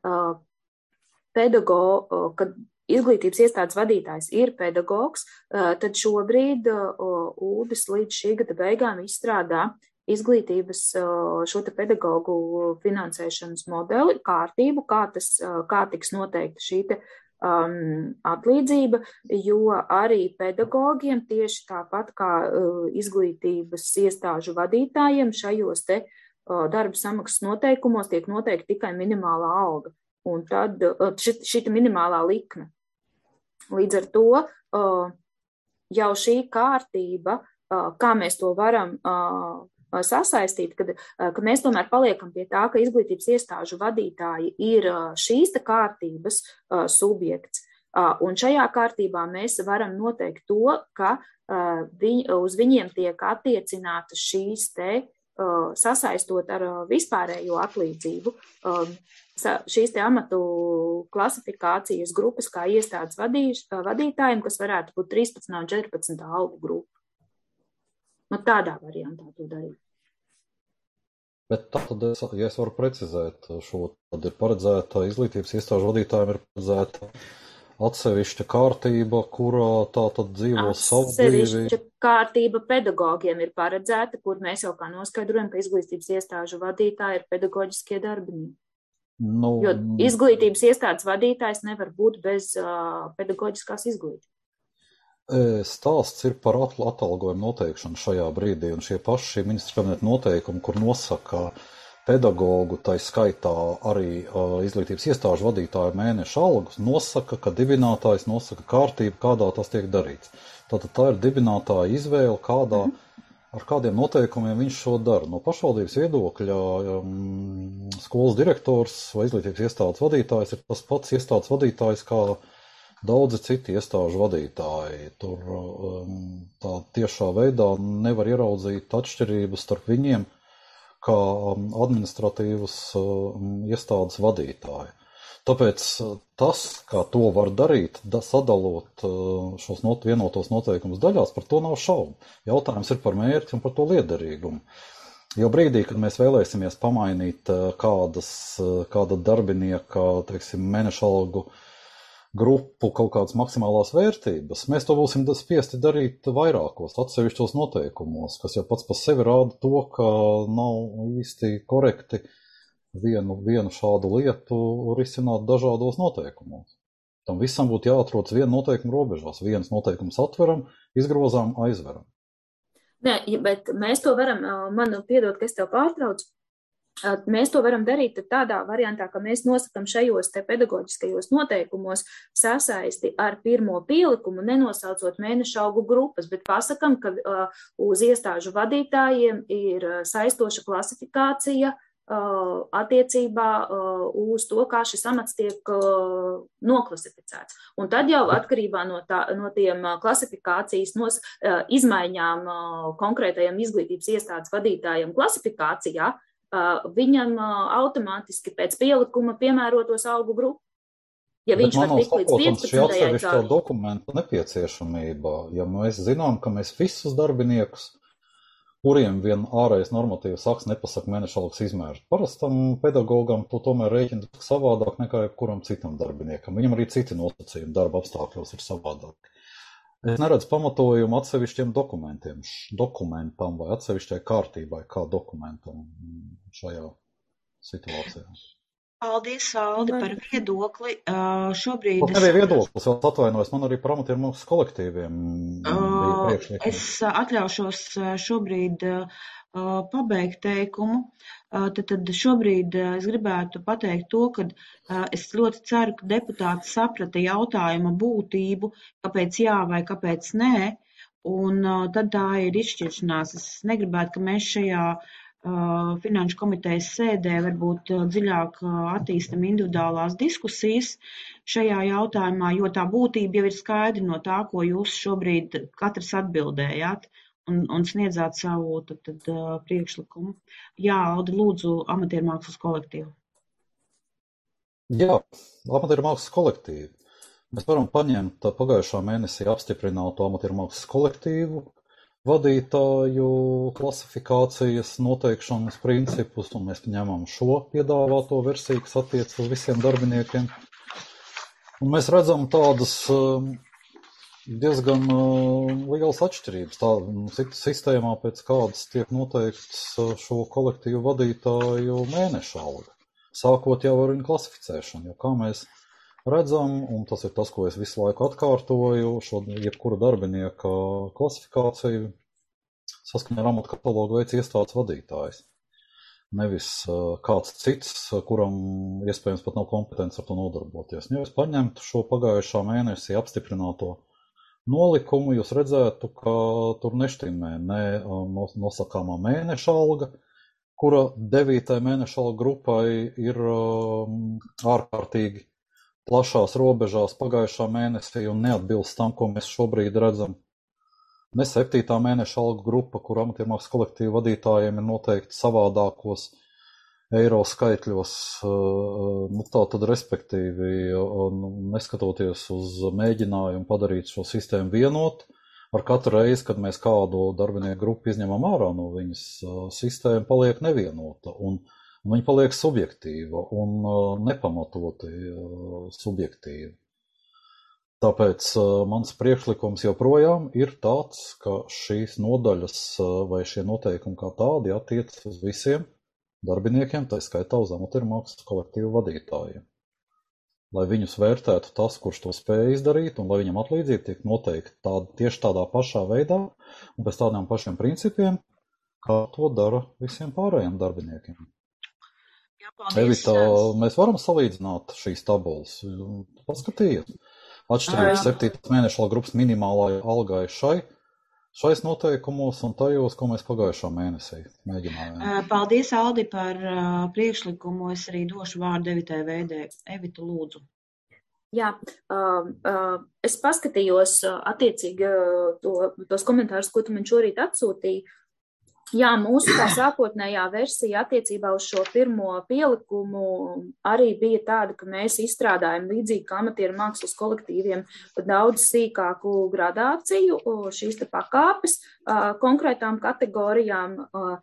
pedagogu, ka izglītības iestādes vadītājs ir pedagogs, tad šobrīd Uldis līdz šī gada beigām izstrādā izglītības šo te pedagogu finansēšanas modeli, kārtību, kā, tas, kā tiks noteikta šī te Um, atlīdzība, jo arī pedagogiem tieši tāpat kā uh, izglītības iestāžu vadītājiem šajos te uh, darba samaksas noteikumos tiek noteikti tikai minimālā alga un tad uh, šit, šita minimālā likme. Līdz ar to uh, jau šī kārtība, uh, kā mēs to varam uh, sasaistīt, kad, ka mēs tomēr paliekam pie tā, ka izglītības iestāžu vadītāji ir šīs te kārtības subjekts. Un šajā kārtībā mēs varam noteikt to, ka viņ, uz viņiem tiek attiecinātas šīs te, sasaistot ar vispārējo atlīdzību, šīs te amatu klasifikācijas grupas kā iestādes vadīš, vadītājiem, kas varētu būt trīspadsmitā un četrpadsmitā algu grupa. Nu, tādā variantā to darīt. Bet tad, es, ja es varu precizēt šo, tad ir paredzēta izglītības iestāžu vadītājiem ir paredzēta atsevišķa kārtība, kurā tā tad dzīvo savu dzīvi. Atsevišķa kārtība pedagogiem ir paredzēta, kur mēs jau kā noskaidrojam, ka izglītības iestāžu vadītāji ir pedagoģiskie darbinieki. Nu, jo izglītības iestādes vadītājs nevar būt bez uh, pedagoģiskās izglītības. Stāsts ir par atalgojumu noteikšanu šajā brīdī, un šie paši ministra kabineta noteikumi, kur nosaka pedagogu, tai skaitā arī uh, izglītības iestāžu vadītāju mēneša algus, nosaka, ka dibinātājs nosaka kārtību, kādā tas tiek darīts. Tātad tā ir dibinātāja izvēle, kādā, ar kādiem noteikumiem viņš šo dara. No pašvaldības viedokļa um, skolas direktors vai izglītības iestādes vadītājs ir tas pats iestādes vadītājs, kā daudzi citi iestāžu vadītāji. Tur um, tā tiešā veidā nevar ieraudzīt atšķirības starp viņiem kā um, administratīvas um, iestādes vadītāji. Tāpēc tas, kā to var darīt, da, sadalot uh, šos not, vienotos noteikumus daļās, par to nav šaubu. Jautājums ir par mērķi un par to liederīgumu. Jo brīdī, kad mēs vēlēsimies pamainīt uh, kādas, uh, kāda darbinieka, teiksim, mēneša algu grupu kaut kādas maksimālās vērtības, mēs to būsim spiesti darīt vairākos atsevišķos noteikumos, kas jau pats par sevi rāda to, ka nav īsti korekti vienu, vienu šādu lietu risināt dažādos noteikumos. Tam visam būtu jāatrodas viena noteikuma robežās. Viens noteikums atveram, izgrozām, aizveram. Nē, bet mēs to varam, man piedod, ka es tev pārtraucu, mēs to varam darīt tādā variantā, ka mēs nosakam šajos te pedagoģiskajos noteikumos sasaisti ar pirmo pielikumu, nenosaucot mēneša algu grupas, bet pasakam, ka uh, uz iestāžu vadītājiem ir saistoša klasifikācija uh, attiecībā uh, uz to, kā šis amats tiek uh, noklasificēts. Un tad jau atkarībā no, tā, no tiem klasifikācijas nos, uh, izmaiņām uh, konkrētajam izglītības iestādes vadītājiem klasifikācijā, Uh, viņam uh, automātiski pēc pielikuma piemērotos algu grupu. Ja Bet viņš var tikt līdz piecpadsmitajai šī atsevišķā dokumenta nepieciešamība, ja mēs zinām, ka mēs visus darbiniekus, kuriem vien ārējais normatīvs akts nepasaka mēneša algas izmēru, parastam pedagogam to tomēr rēķina savādāk nekā jebkuram citam darbiniekam. Viņam arī citi nosacījumi darba apstākļos ir savādāk. Es neredzu pamatojumu atsevišķiem dokumentiem, dokumentam vai atsevišķai kārtībai kā dokumentam šajā situācijā. Paldies, Aldi, par viedokli. Uh, šobrīd Tas nebija viedoklis, vēl atvainojos, man arī par amatiermākslas kolektīviem bija priekšlikumi. Es atļaušos šobrīd pabeigt teikumu. Tad, tad šobrīd es gribētu pateikt to, ka es ļoti ceru, ka deputāti saprata jautājuma būtību, kāpēc jā vai kāpēc nē, un tad tā ir izšķiršanās. Es negribētu, ka mēs šajā Finanšu komitejas sēdē varbūt dziļāk attīstam individuālās diskusijas šajā jautājumā, jo tā būtība jau ir skaidra no tā, ko jūs šobrīd katrs atbildējāt un, un sniedzāt savu tad, tad, priekšlikumu. Jā, Aldi, lūdzu, amatiermākslas kolektīvu. Jā, amatiermākslas kolektīvu. Mēs varam paņemt pagājušā mēnesī apstiprinātu amatiermākslas kolektīvu vadītāju klasifikācijas noteikšanas principus, un mēs ņemam šo piedāvāto versiju, kas attiec uz visiem darbiniekiem. Un mēs redzam tādas diezgan lielas atšķirības tā, sistēmā, pēc kādas tiek noteikts šo kolektīvu vadītāju mēneša alga, sākot jau ar viņu klasificēšanu, jo kā mēs redzam, un tas ir tas, ko es visu laiku atkārtoju, šo jebkura darbinieka klasifikāciju saskaņā ar amatu katalogu veids iestādes vadītājs. Nevis kāds cits, kuram iespējams pat nav kompetents ar to nodarboties. Ja jūs paņemtu šo pagājušā mēnesī apstiprināto nolikumu, jūs redzētu, ka tur neštimē ne nosakāmā mēneša alga, kura devītai mēneša alga grupai ir ārkārtīgi plašās robežās pagājušā mēnesī un neatbilst tam, ko mēs šobrīd redzam. Ne septītā mēneša algu grupa, kur amatiermākslas kolektīvu vadītājiem ir noteikti savādākos eiro skaitļos, nu tā tad respektīvi, neskatoties uz mēģinājumu padarīt šo sistēmu vienotu, ar katru reizi, kad mēs kādu darbinieku grupu izņemam ārā no viņas, sistēma paliek nevienota un Un viņa paliek subjektīva un uh, nepamatoti uh, subjektīva. Tāpēc uh, mans priekšlikums joprojām ir tāds, ka šīs nodaļas uh, vai šie noteikumi kā tādi attiec uz visiem darbiniekiem, tā skaitā uz amatiermākslas kolektīvu vadītājiem. Lai viņus vērtētu tas, kurš to spēja izdarīt, un lai viņam atlīdzība tiek noteikti tād, tieši tādā pašā veidā un pēc tādiem pašiem principiem, kā to dara visiem pārējiem darbiniekiem. Evita, mēs varam salīdzināt šīs tabulas. Paskatījāt. Atšķirības septītās mēneša grupas minimālā algai šai, šais noteikumos un tajos, ko mēs pagājušā mēnesī mēģinājām. Paldies, Aldi, par priekšlikumu. Es arī došu vārdu Evitai Veidē. Evita, lūdzu. Jā, uh, uh, es paskatījos uh, attiecīgi uh, to, tos komentārus, ko tu man šorīt atsūtīji. Jā, mūsu tā sākotnējā versija attiecībā uz šo pirmo pielikumu arī bija tāda, ka mēs izstrādājam līdzīgi kā amatiermākslas kolektīviem daudz sīkāku gradāciju, šīs te pakāpes konkrētām kategorijām.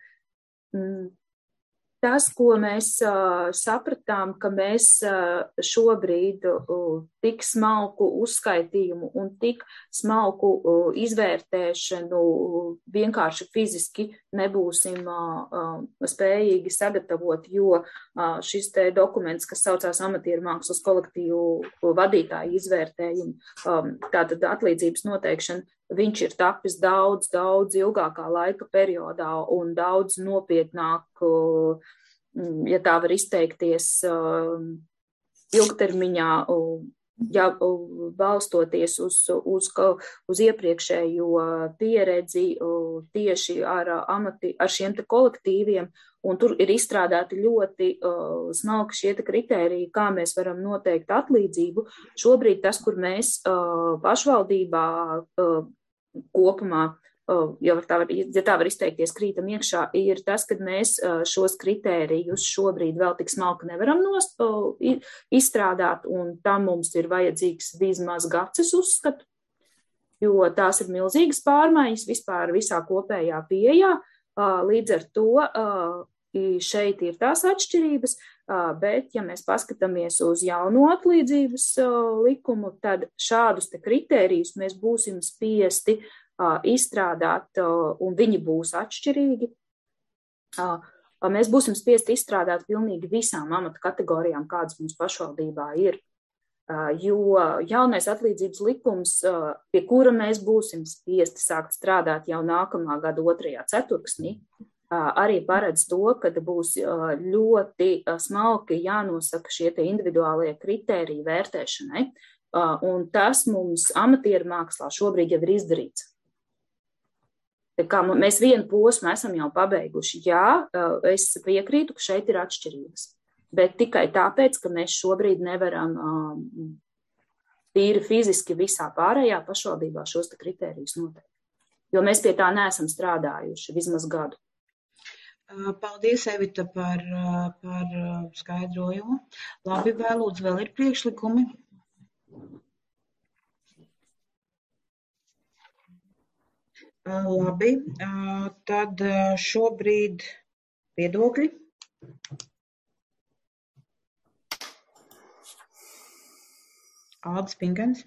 Tas, ko mēs uh, sapratām, ka mēs uh, šobrīd uh, tik smalku uzskaitījumu un tik smalku uh, izvērtēšanu uh, vienkārši fiziski nebūsim uh, uh, spējīgi sagatavot, jo uh, šis te dokuments, kas saucās amatiermākslas kolektīvu vadītāju izvērtējumu, um, tātad atlīdzības noteikšana, viņš ir tapis daudz, daudz ilgākā laika periodā un daudz nopietnāk, ja tā var izteikties, ilgtermiņā, ja balstoties uz, uz, uz iepriekšējo pieredzi tieši ar, amati, ar šiem te kolektīviem, un tur ir izstrādāti ļoti uh, smalki šie te kritēriji, kā mēs varam noteikt atlīdzību. Šobrīd tas, kur mēs uh, pašvaldībā uh, kopumā, uh, ja, tā var, ja tā var izteikties, krītam iekšā, ir tas, ka mēs uh, šos kritērijus šobrīd vēl tik smalki nevaram nost, uh, izstrādāt, un tam mums ir vajadzīgs vismaz gads uzskatu, jo tās ir milzīgas pārmaiņas vispār visā kopējā pieejā. Uh, līdz ar to uh, šeit ir tās atšķirības, bet, ja mēs paskatāmies uz jauno atlīdzības likumu, tad šādus te kritērijus mēs būsim spiesti izstrādāt, un viņi būs atšķirīgi. mēs būsim spiesti izstrādāt pilnīgi visām amata kategorijām, kādas mums pašvaldībā ir. Jo jaunais atlīdzības likums, pie kura mēs būsim spiesti sākt strādāt jau nākamā gada otrajā ceturksnī, arī paredz to, ka būs ļoti smalki jānosaka šie te individuālie kritēriji vērtēšanai, un tas mums amatieru mākslā šobrīd jau ir izdarīts. Tā kā mēs vienu posmu esam jau pabeiguši. Jā, es piekrītu, ka šeit ir atšķirības. Bet tikai tāpēc, ka mēs šobrīd nevaram um, tīri fiziski visā pārējā pašvaldībā šos te kritērijus noteikt. Jo mēs pie tā neesam strādājuši vismaz gadu. Paldies, Evita, par, par skaidrojumu. Labi, vēl lūdzu, vēl ir priekšlikumi. Labi, tad šobrīd viedokļi. Aldis Pingens.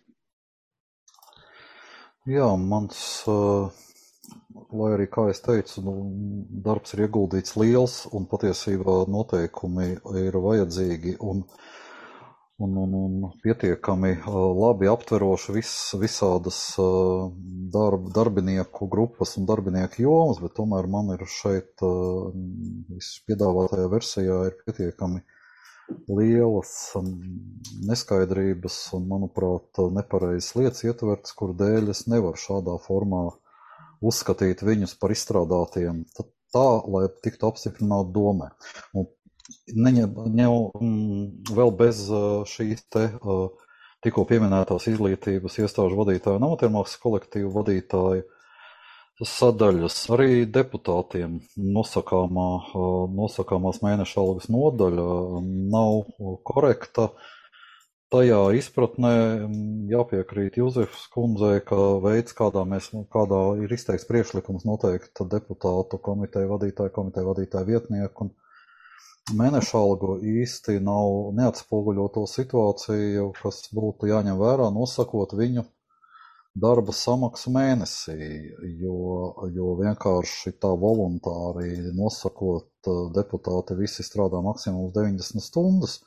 Jā, mans, lai arī, kā es teicu, nu, darbs ir ieguldīts liels un patiesībā noteikumi ir vajadzīgi un, un, un, un pietiekami labi aptveroši vis, visādas darb, darbinieku grupas un darbinieku jomas, bet tomēr man ir šeit viss piedāvātajā versijā ir pietiekami lielas neskaidrības un, manuprāt, nepareizas lietas ietvertas, kur dēļ es nevaru šādā formā uzskatīt viņus par izstrādātiem tā, lai tiktu apstiprināti domē. Un neņem, ņem, vēl bez šīs te tikko pieminētās izglītības iestāžu vadītāju un amatiermākslas kolektīvu vadītāju sadaļas. Arī deputātiem nosakāmā, nosakāmās mēneša algas nodaļa nav korekta. Tajā izpratnē jāpiekrīt Juzefas kundzei, ka veids, kādā, mēs, kādā ir izteikts priekšlikums noteikti deputātu komiteju vadītāju, komiteju vadītāju vietnieku un mēneša algu īsti nav neatspoguļo to situāciju, kas būtu jāņem vērā, nosakot viņu darba samaksu mēnesī, jo, jo vienkārši tā voluntāri nosakot deputāti visi strādā maksimums deviņdesmit stundas.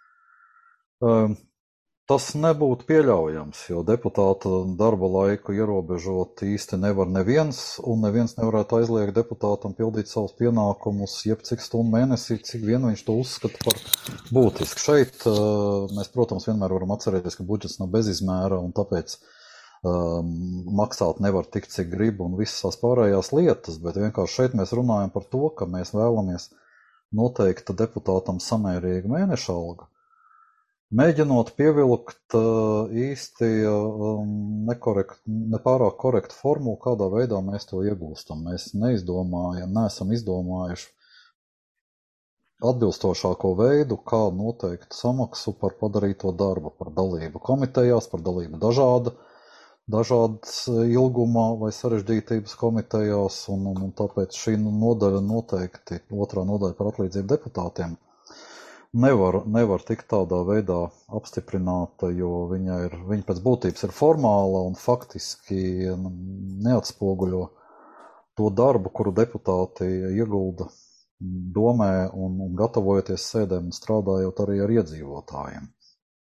Tas nebūtu pieļaujams, jo deputāta darba laiku ierobežot īsti nevar neviens, un neviens nevarētu aizliegt deputātam pildīt savus pienākumus, jeb cik stundu mēnesī, cik vien viņš to uzskata par būtisku. Šeit mēs, protams, vienmēr varam atcerēties, ka budžets nav bezizmēra, un tāpēc Um, maksāt nevar tik, cik grib un visas tās pārējās lietas, bet vienkārši šeit mēs runājam par to, ka mēs vēlamies noteikt deputātam samērīgu mēneša algu, mēģinot pievilkt uh, īsti um, nekorekt, nepārāk korektu formulu, kādā veidā mēs to iegūstam. Mēs neizdomājam, neesam izdomājuši atbilstošāko veidu, kā noteikt samaksu par padarīto darbu, par dalību komitejās, par dalību dažāda dažādas ilguma vai sarežģītības komitejās, un, un, un tāpēc šī nodaļa noteikti, otrā nodaļa par atlīdzību deputātiem, nevar, nevar tikt tādā veidā apstiprināta, jo viņa, ir, viņa pēc būtības ir formāla un faktiski neatspoguļo to darbu, kuru deputāti iegulda domē un, un gatavojoties sēdēm un strādājot arī ar iedzīvotājiem.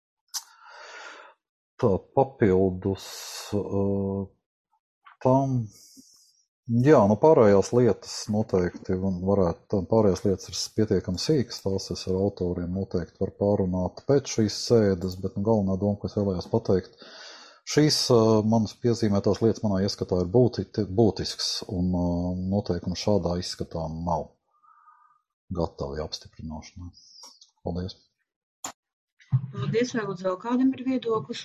Tā papildus uh, tam, jā, nu pārējās lietas noteikti varētu, pārējās lietas ir pietiekami sīkas, tās es ar autoriem noteikti var pārunāt pēc šīs sēdes, bet nu, galvenā doma, ko es vēlējos pateikt, šīs uh, manas piezīmētās lietas manā ieskatā ir būti, būtisks, un uh, noteikumi šādā izskatā nav gatavi apstiprināšanai. Paldies. Paldies, vēl lūdzu vēl kādam ir viedoklis.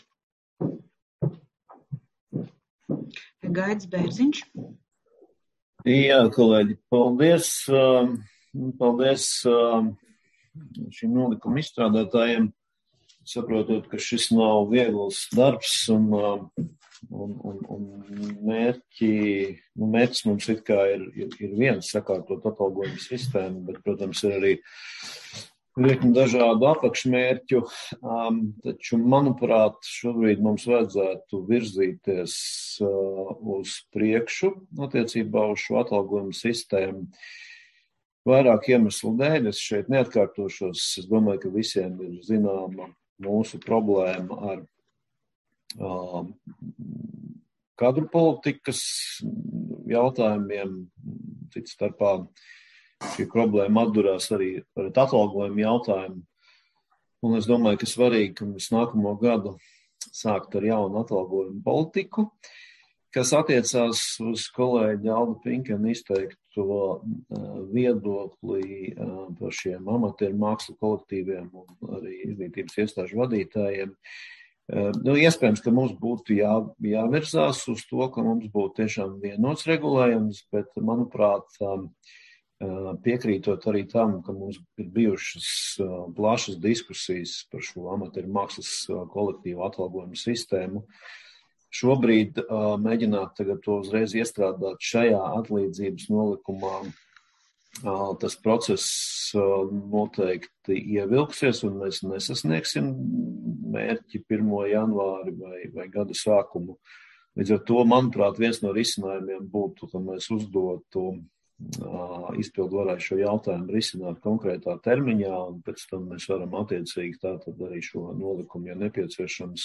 Gaidis Bērziņš. Jā, kolēģi, paldies. Paldies šīm nolikuma izstrādātājiem, saprotot, ka šis nav viegls darbs un, un, un, un mērķi, nu, mērķis mums it kā ir, ir, ir viens sakārtot atalgojumu sistēmu, bet, protams, ir arī virkni dažādu apakšmērķu, um, taču, manuprāt, šobrīd mums vajadzētu virzīties uh, uz priekšu attiecībā uz šo atalgojumu sistēmu. vairāk iemeslu dēļ. Es šeit neatkārtošos. Es domāju, ka visiem ir zināma mūsu problēma ar uh, kadru politikas jautājumiem. Cits starpā šī problēma atdurās arī ar atalgojumu jautājumu. Un es domāju, ka svarīgi, ka mēs nākamo gadu sākt ar jaunu atalgojumu politiku, kas attiecās uz kolēģi Alda Pinkena izteikto viedokli par šiem amatieru mākslu kolektīviem un arī izglītības iestāžu vadītājiem. Nu, iespējams, ka mums būtu jā, jāvirzās uz to, ka mums būtu tiešām vienots regulējums, bet, manuprāt, piekrītot arī tam, ka mums ir bijušas plašas diskusijas par šo amatieru mākslas kolektīvu atalgojumu sistēmu. Šobrīd mēģināt tagad to uzreiz iestrādāt šajā atlīdzības nolikumā, tas process noteikti ievilksies un mēs nesasniegsim mērķi pirmo janvāri vai, vai gada sākumu. Līdz ar to, manuprāt, viens no risinājumiem būtu, ka mēs uzdotu izpildu varai šo jautājumu risināt konkrētā termiņā, un pēc tam mēs varam attiecīgi tātad arī šo nolikumu, ja nepieciešams,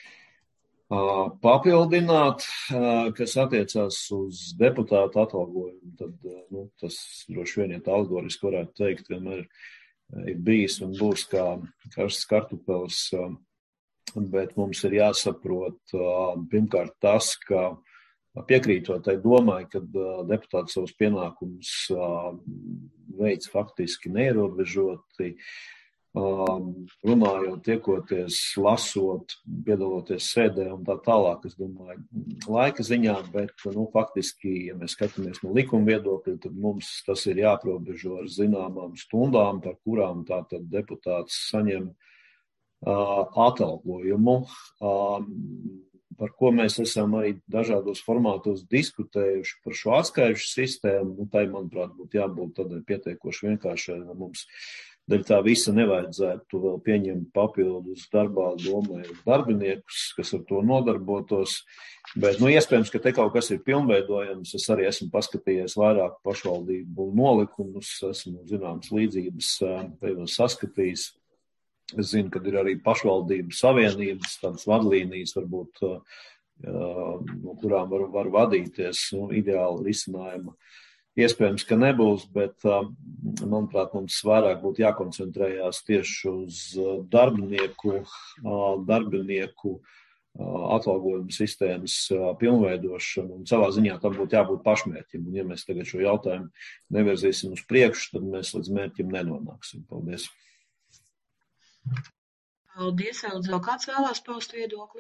papildināt, kas attiecās uz deputātu atalgojumu. Tad, nu, tas droši vien, ja tā algoriski varētu teikt, vienmēr ir bijis un būs kā karsts kartupelis, bet mums ir jāsaprot pirmkārt tas, ka piekrītot tai domai, ka deputāti savus pienākumus veids faktiski neierobežoti, runājot, tiekoties, lasot, piedaloties sēdē un tā tālāk, es domāju, laika ziņā, bet, nu, faktiski, ja mēs skatāmies no likuma viedokļa, tad mums tas ir jāprobežo ar zināmām stundām, par kurām tātad deputāts saņem atalgojumu. Par ko mēs esam arī dažādos formātos diskutējuši par šo atskaišu sistēmu, nu, tai, manuprāt, būtu jābūt tādai pietiekoši vienkāršai, lai mums dēļ tā visa nevajadzētu vēl pieņemt papildus darbā domai darbiniekus, kas ar to nodarbotos, bet, nu, iespējams, ka te kaut kas ir pilnveidojams, es arī esmu paskatījies vairāk pašvaldību nolikumus, esmu zināmas līdzības tajos saskatījis. Es zinu, ka ir arī pašvaldību savienības, tādas vadlīnijas, varbūt, no kurām var, var vadīties, nu, ideāli risinājuma. Iespējams, ka nebūs, bet, manuprāt, mums vairāk būtu jākoncentrējās tieši uz darbinieku, darbinieku atalgojumu sistēmas pilnveidošanu, un savā ziņā tam būtu jābūt pašmērķim. Un, ja mēs tagad šo jautājumu nevirzīsim uz priekšu, tad mēs līdz mērķim nenonāksim. Paldies! Paldies, Eldz. Vēl kāds vēlās paust viedokli?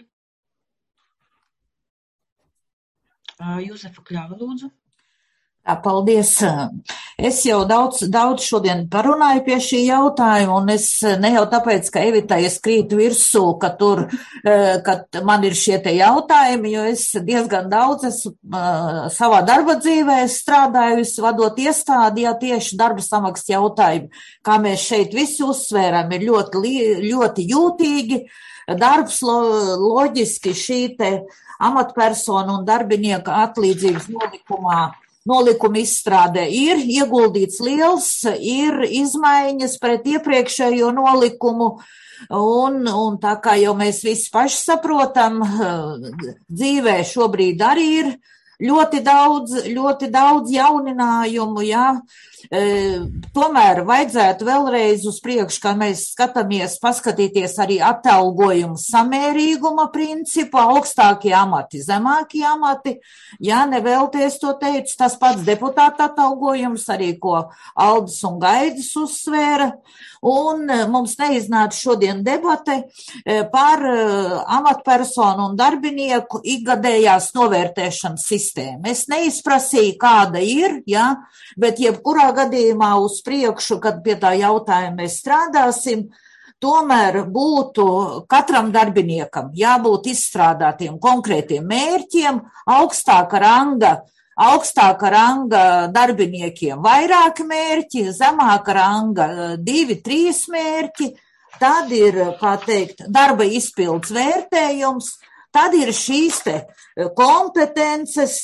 Jūzefa Kļava, lūdzu. Paldies. Es jau daudz, daudz šodien parunāju pie šī jautājuma, un es ne jau tāpēc, ka Evitai es krītu virsū, ka tur, ka man ir šie te jautājumi, jo es diezgan daudz esmu savā darba dzīvē strādājusi, vadot iestādi, ja tieši darba samaksas jautājumi, kā mēs šeit visi uzsvērām, ir ļoti, ļoti jūtīgi. Darbs lo, loģiski šī te amatpersonu un darbinieka atlīdzības nolikumā. Nolikuma izstrādē ir ieguldīts liels, ir izmaiņas pret iepriekšējo nolikumu, un, un tā kā jau mēs visi paši saprotam, dzīvē šobrīd arī ir ļoti daudz, ļoti daudz jauninājumu, jā. E, tomēr vajadzētu vēlreiz uz priekšu, kā mēs skatāmies, paskatīties arī atalgojumu samērīguma principu, augstākie amati, zemākie amati, jā, nevēlties to teicu, tas pats deputāta atalgojums, arī ko Aldis un Gaidis uzsvēra, un mums neiznāca šodien debate par amatpersonu un darbinieku ikgadējās novērtēšanas sistēmu. Es neizprasīju, kāda ir, jā, bet jebkurā gadījumā uz priekšu, kad pie tā jautājuma mēs strādāsim, tomēr būtu katram darbiniekam jābūt izstrādātiem konkrētiem mērķiem, augstāka ranga, augstāka ranga darbiniekiem vairāki mērķi, zemāka ranga divi, trīs mērķi, tad ir, kā teikt, darba izpildes vērtējums, tad ir šīs te kompetences,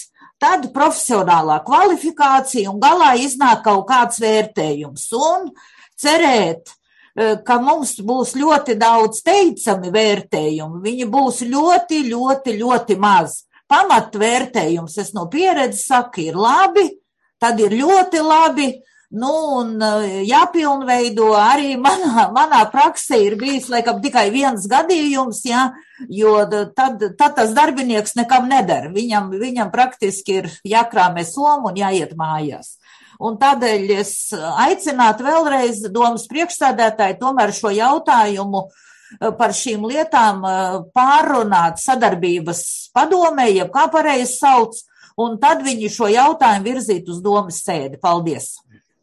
tad profesionālā kvalifikācija un galā iznāk kaut kāds vērtējums. Un cerēt, ka mums būs ļoti daudz teicami vērtējumi, viņi būs ļoti, ļoti, ļoti maz. Pamatvērtējums, es no pieredzes saku, ir labi, tad ir ļoti labi, nu un jāpilnveido arī manā, manā praksē ir bijis laikam tikai viens gadījums, ja, jo tad, tad tas darbinieks nekam nedara, viņam, viņam praktiski ir jākrāmē somu un jāiet mājās. Un tādēļ es aicinātu vēlreiz domas priekšsēdētāji tomēr šo jautājumu par šīm lietām pārrunāt sadarbības padomē, jeb kā pareizi sauc, un tad viņi šo jautājumu virzīt uz domas sēdi. Paldies!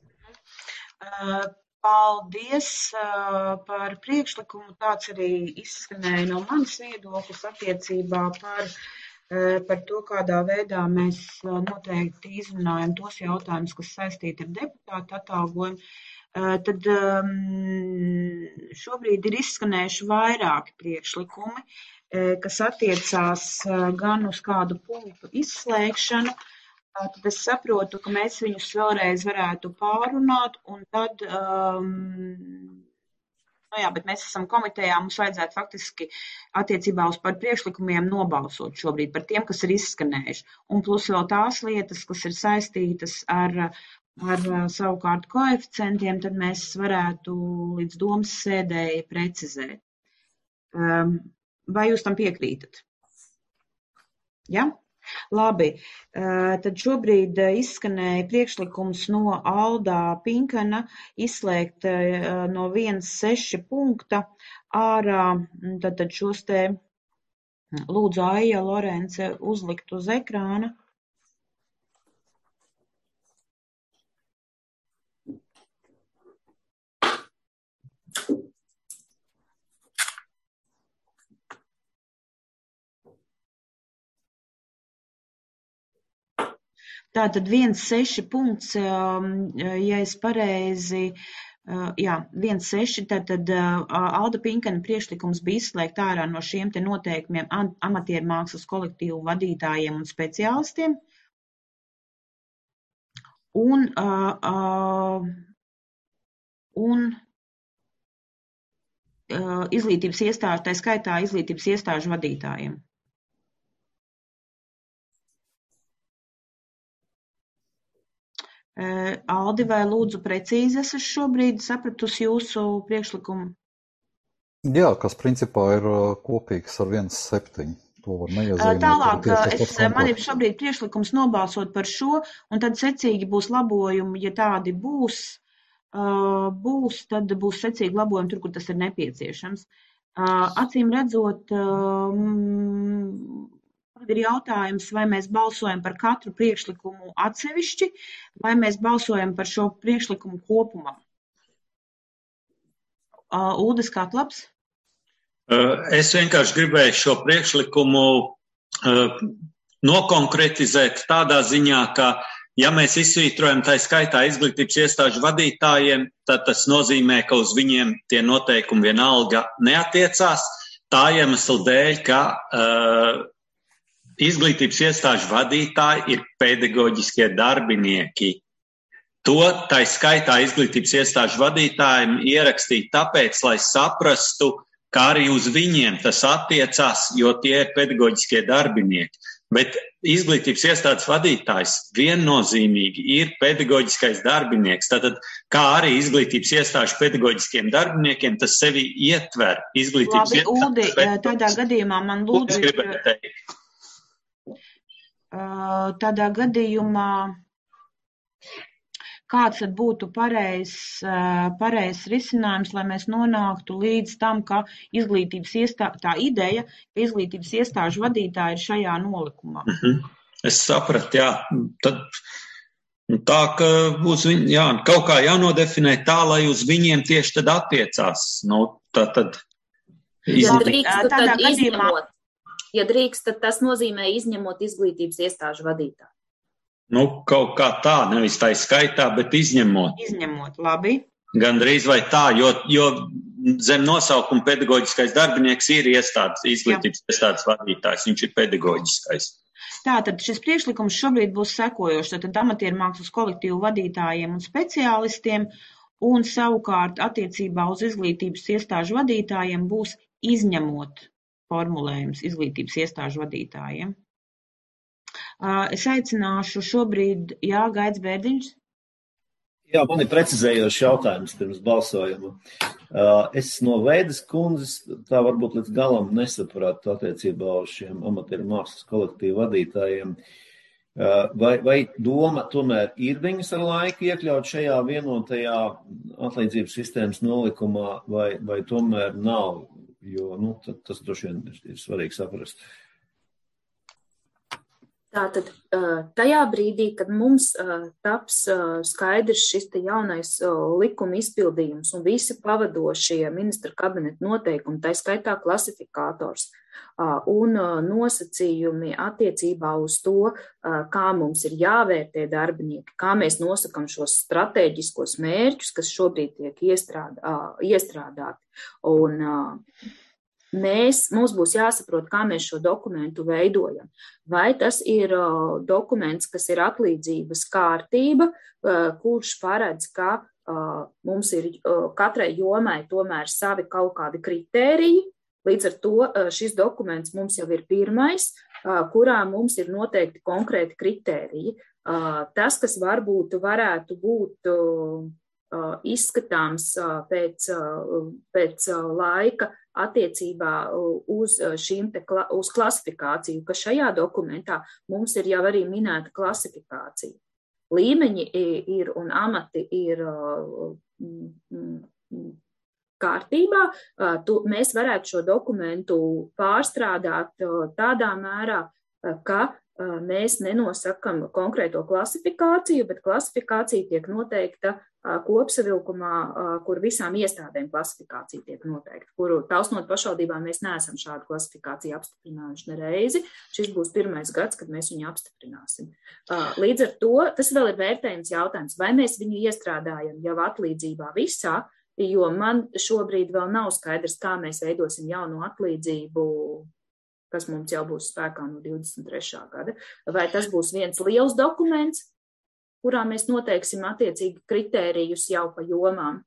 Paldies par priekšlikumu. Tāds arī izskanēja no manas viedoklis attiecībā par, par to, kādā veidā mēs noteikti izrunājam tos jautājumus, kas saistīti ar deputātu atalgojumu. Tad šobrīd ir izskanējuši vairāki priekšlikumi, kas attiecās gan uz kādu punktu izslēgšanu. Tad es saprotu, ka mēs viņus vēlreiz varētu pārunāt, un tad, um, nu jā, bet mēs esam komitejā, mums vajadzētu faktiski attiecībā uz par priekšlikumiem nobalsot šobrīd par tiem, kas ir izskanējuši. Un plus vēl tās lietas, kas ir saistītas ar ar savukārt koeficientiem, tad mēs varētu līdz domas sēdēji precizēt. Vai jūs tam piekrītat? Ja? Labi. Tad šobrīd izskanēja priekšlikums no Aldā Pinkana izslēgt no viens seši punkta ārā, tad, tad šos te lūdzu Aija Lorence uzlikt uz ekrāna. Tātad viens seši punkts, ja es pareizi, jā, viens seši, tātad Alda Pinkana priekšlikums bija izslēgt ārā no šiem te noteikumiem amatieru mākslas kolektīvu vadītājiem un speciālistiem. Un, un izglītības iestāžu, tā skaitā izglītības iestāžu vadītājiem. Aldi, vai lūdzu precīzi es šobrīd sapratusi jūsu priekšlikumu? Jā, kas principā ir kopīgs ar viens septiņi. To var neiezīmēt. Tālāk, es, man ir šobrīd priekšlikums nobalsot par šo, un tad secīgi būs labojumi, ja tādi būs, būs, tad būs secīgi labojumi tur, kur tas ir nepieciešams. Acīm redzot, tad ir jautājums, vai mēs balsojam par katru priekšlikumu atsevišķi, vai mēs balsojam par šo priekšlikumu kopumā. Uldis Katlaps? Es vienkārši gribēju šo priekšlikumu nokonkretizēt tādā ziņā, ka, ja mēs izsvītrojam tā skaitā izglītības iestāžu vadītājiem, tad tas nozīmē, ka uz viņiem tie noteikumi vienalga neatiecās. Tā iemesla dēļ, ka uh, izglītības iestāžu vadītāji ir pedagoģiskie darbinieki. To tā skaitā izglītības iestāžu vadītājiem ierakstīt tāpēc, lai saprastu, kā arī uz viņiem tas attiecās, jo tie ir pedagoģiskie darbinieki. Bet izglītības iestādes vadītājs viennozīmīgi ir pedagoģiskais darbinieks. Tātad, kā arī izglītības iestāžu pedagoģiskiem darbiniekiem, tas sevi ietver izglītības Labi, Uldi, iestādes. Tādā gadījumā man lūdzu... Tādā gadījumā, kāds tad būtu pareizs pareiz risinājums, lai mēs nonāktu līdz tam, ka izglītības iestāžu, tā ideja, ka izglītības iestāžu vadītāji ir šajā nolikumā? Mhm. Es sapratu, jā. Tad tā, ka būs viņi, jā, kaut kā jānodefinē tā, lai uz viņiem tieši tad attiecās. Nu, tā tad... Ja drīkst, tad izņemot. Ja drīkst, tad tas nozīmē izņemot izglītības iestāžu vadītāju. Nu, kaut kā tā, nevis tā skaitā, bet izņemot. Izņemot, labi. Gandrīz vai tā, jo, jo zem nosaukuma pedagoģiskais darbinieks ir iestādes, izglītības Jā. iestādes vadītājs, viņš ir pedagoģiskais. Tātad šis priekšlikums šobrīd būs sekojošs, tātad amatieru mākslas kolektīvu vadītājiem un speciālistiem, un savukārt attiecībā uz izglītības iestāžu vadītājiem būs izņemot formulējums izglītības iestāžu vadītājiem. Es aicināšu šobrīd, jā, Gaidis Bērdiņš. Jā, man ir precizējošs jautājums pirms balsojuma. Es no Veidas kundzes tā varbūt līdz galam nesapratu attiecībā uz šiem amatieru mākslas kolektīvu vadītājiem. Vai, vai doma tomēr ir viņus ar laiku iekļaut šajā vienotajā atlīdzības sistēmas nolikumā, vai, vai tomēr nav? Jo nu, tas droši vien ir svarīgi saprast. Tātad tajā brīdī, kad mums taps skaidrs šis te jaunais likuma izpildījums un visi pavadošie ministra kabineta noteikumi, tā skaitā klasifikators un nosacījumi attiecībā uz to, kā mums ir jāvērtē darbinieki, kā mēs nosakam šos strateģiskos mērķus, kas šobrīd tiek iestrādā, iestrādāti. Un Mēs, mums būs jāsaprot, kā mēs šo dokumentu veidojam. Vai tas ir uh, dokuments, kas ir atlīdzības kārtība, uh, kurš paredz, ka uh, mums ir uh, katrai jomai tomēr savi kaut kādi kritēriji. Līdz ar to uh, šis dokuments mums jau ir pirmais, uh, kurā mums ir noteikti konkrēti kritēriji. Uh, tas, kas varbūt varētu būt uh, uh, izskatāms uh, pēc, uh, pēc uh, laika, attiecībā uz šīm te, uz klasifikāciju, ka šajā dokumentā mums ir jau arī minēta klasifikācija. Līmeņi ir un amati ir kārtībā. Mēs varētu šo dokumentu pārstrādāt tādā mērā, ka mēs nenosakam konkrēto klasifikāciju, bet klasifikācija tiek noteikta kopsavilkumā, kur visām iestādēm klasifikācija tiek noteikta, kuru Tausnot pašvaldībā mēs neesam šādu klasifikāciju apstiprinājuši nereizi. Šis būs pirmais gads, kad mēs viņu apstiprināsim. Līdz ar to tas vēl ir vērtējums jautājums, vai mēs viņu iestrādājam jau atlīdzībā visā, jo man šobrīd vēl nav skaidrs, kā mēs veidosim jaunu atlīdzību, kas mums jau būs spēkā no divdesmit trešā gada. Vai tas būs viens liels dokuments, kurā mēs noteiksim attiecīgi kritērijus jau pa jomām.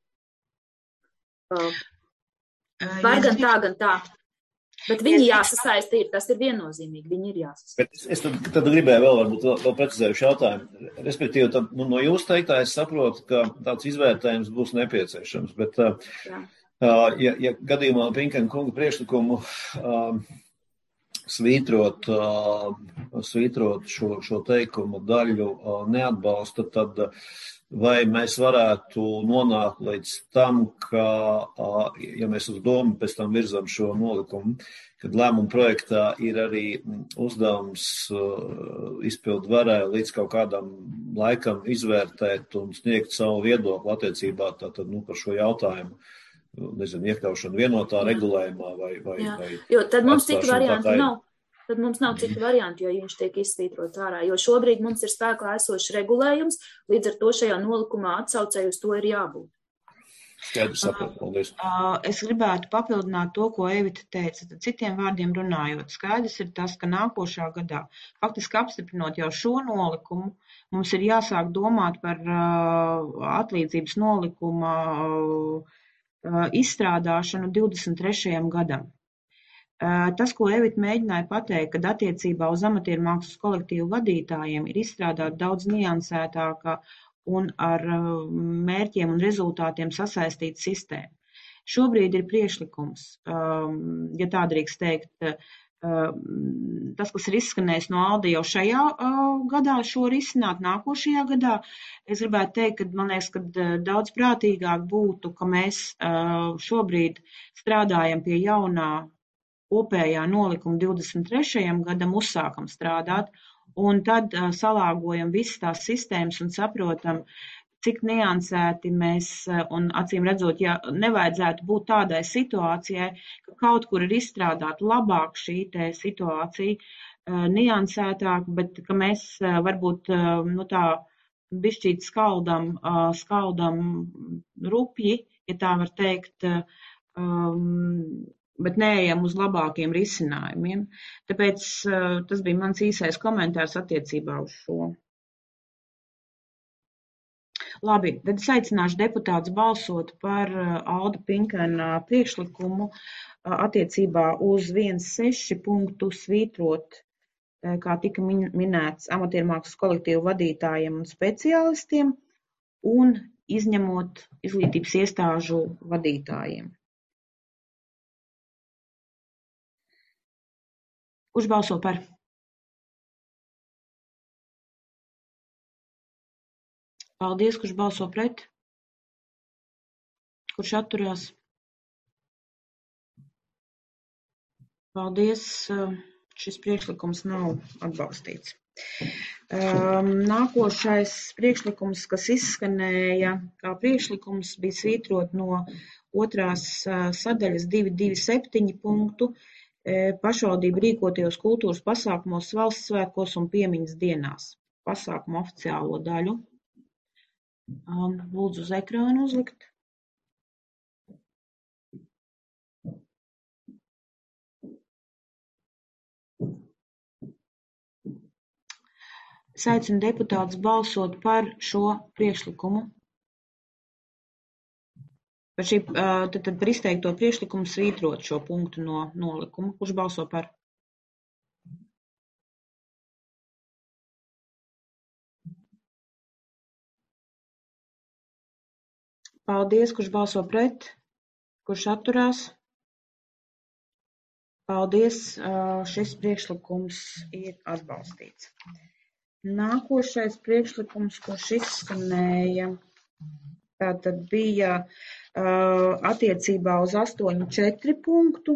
Var gan tā, gan tā. Bet viņi jāsasaista ir, tas ir viennozīmīgi, viņi ir jāsasaista. Bet es tad, tad gribēju vēl varbūt vēl, vēl precizējuši jautājumu. Respektīvi, tad, nu, no jūs teiktā es saprotu, ka tāds izvērtējums būs nepieciešams. Bet, Jā. ja, ja gadījumā Pinkena kunga priekšlikumu uh, svītrot, svītrot šo, šo teikumu daļu neatbalsta, tad vai mēs varētu nonākt līdz tam, ka, ja mēs uz domu pēc tam virzam šo nolikumu, kad lēmuma projektā ir arī uzdevums izpildu varai līdz kaut kādam laikam izvērtēt un sniegt savu viedokli attiecībā tātad, nu, par šo jautājumu. Nezinu, iekļaušanu vienotā regulējumā vai, vai, vai jo tad mums citu variantu nav. Tad mums nav citu variantu, jo viņš tiek izsvītrots ārā. Jo šobrīd mums ir spēkā esošs regulējums, līdz ar to šajā nolikumā atsaucēji uz to ir jābūt. Skaidrs, sapratu, paldies. Es gribētu papildināt to, ko Evita teica. Tad citiem vārdiem runājot, skaidrs ir tas, ka nākošā gadā, faktiski apstiprinot jau šo nolikumu, mums ir jāsāk domāt par uh, atlīdzības nolikuma uh, izstrādāšanu divdesmit trešajam gadam. Tas, ko Evita mēģināja pateikt, kad attiecībā uz amatieru mākslas kolektīvu vadītājiem ir izstrādāta daudz niansētāka un ar mērķiem un rezultātiem sasaistīta sistēma. Šobrīd ir priekšlikums, ja tā drīkst teikt, tas, kas ir izskanējis no Alda jau šajā gadā, šo risināt nākošajā gadā. Es gribētu teikt, ka man liekas, ka daudz prātīgāk būtu, ka mēs šobrīd strādājam pie jaunā kopējā nolikuma divdesmit trešajam gadam, uzsākam strādāt, un tad salāgojam visas tās sistēmas un saprotam, cik niansēti mēs, un acīm redzot, ja nevajadzētu būt tādai situācijai, ka kaut kur ir izstrādāta labāk šī te situācija, niansētāk, bet ka mēs varbūt, nu tā, bišķīt skaldam, skaldam rupji, ja tā var teikt, um, bet neejam uz labākiem risinājumiem. Tāpēc tas bija mans īsais komentārs attiecībā uz šo. Labi, tad es aicināšu deputātus balsot par Alda Pinkēna priekšlikumu attiecībā uz viens seši punktu svītrot, kā tika minēts, amatiermākslas kolektīvu vadītājiem un speciālistiem un izņemot izglītības iestāžu vadītājiem. Kurš balso par? Paldies, kurš balso pret? Kurš atturās? Paldies, šis priekšlikums nav atbalstīts. Nākošais priekšlikums, kas izskanēja kā priekšlikums, bija svītrot no otrās sadaļas divi divi septiņi punktu pašvaldību rīkotajos kultūras pasākumos, valsts svētkos un piemiņas dienās. Pasākumu oficiālo daļu. Lūdzu uz ekrānu uzlikt. Es aicinu deputātus balsot par šo priekšlikumu. Par, šī, tad, tad par izteikto priekšlikumu svītrot šo punktu no nolikuma. Kurš balso par? Paldies, kurš balso pret? Kurš atturās? Paldies, šis priekšlikums ir atbalstīts. Nākošais priekšlikums, kurš izskanēja, tātad bija uh, attiecībā uz astoņi četri punktu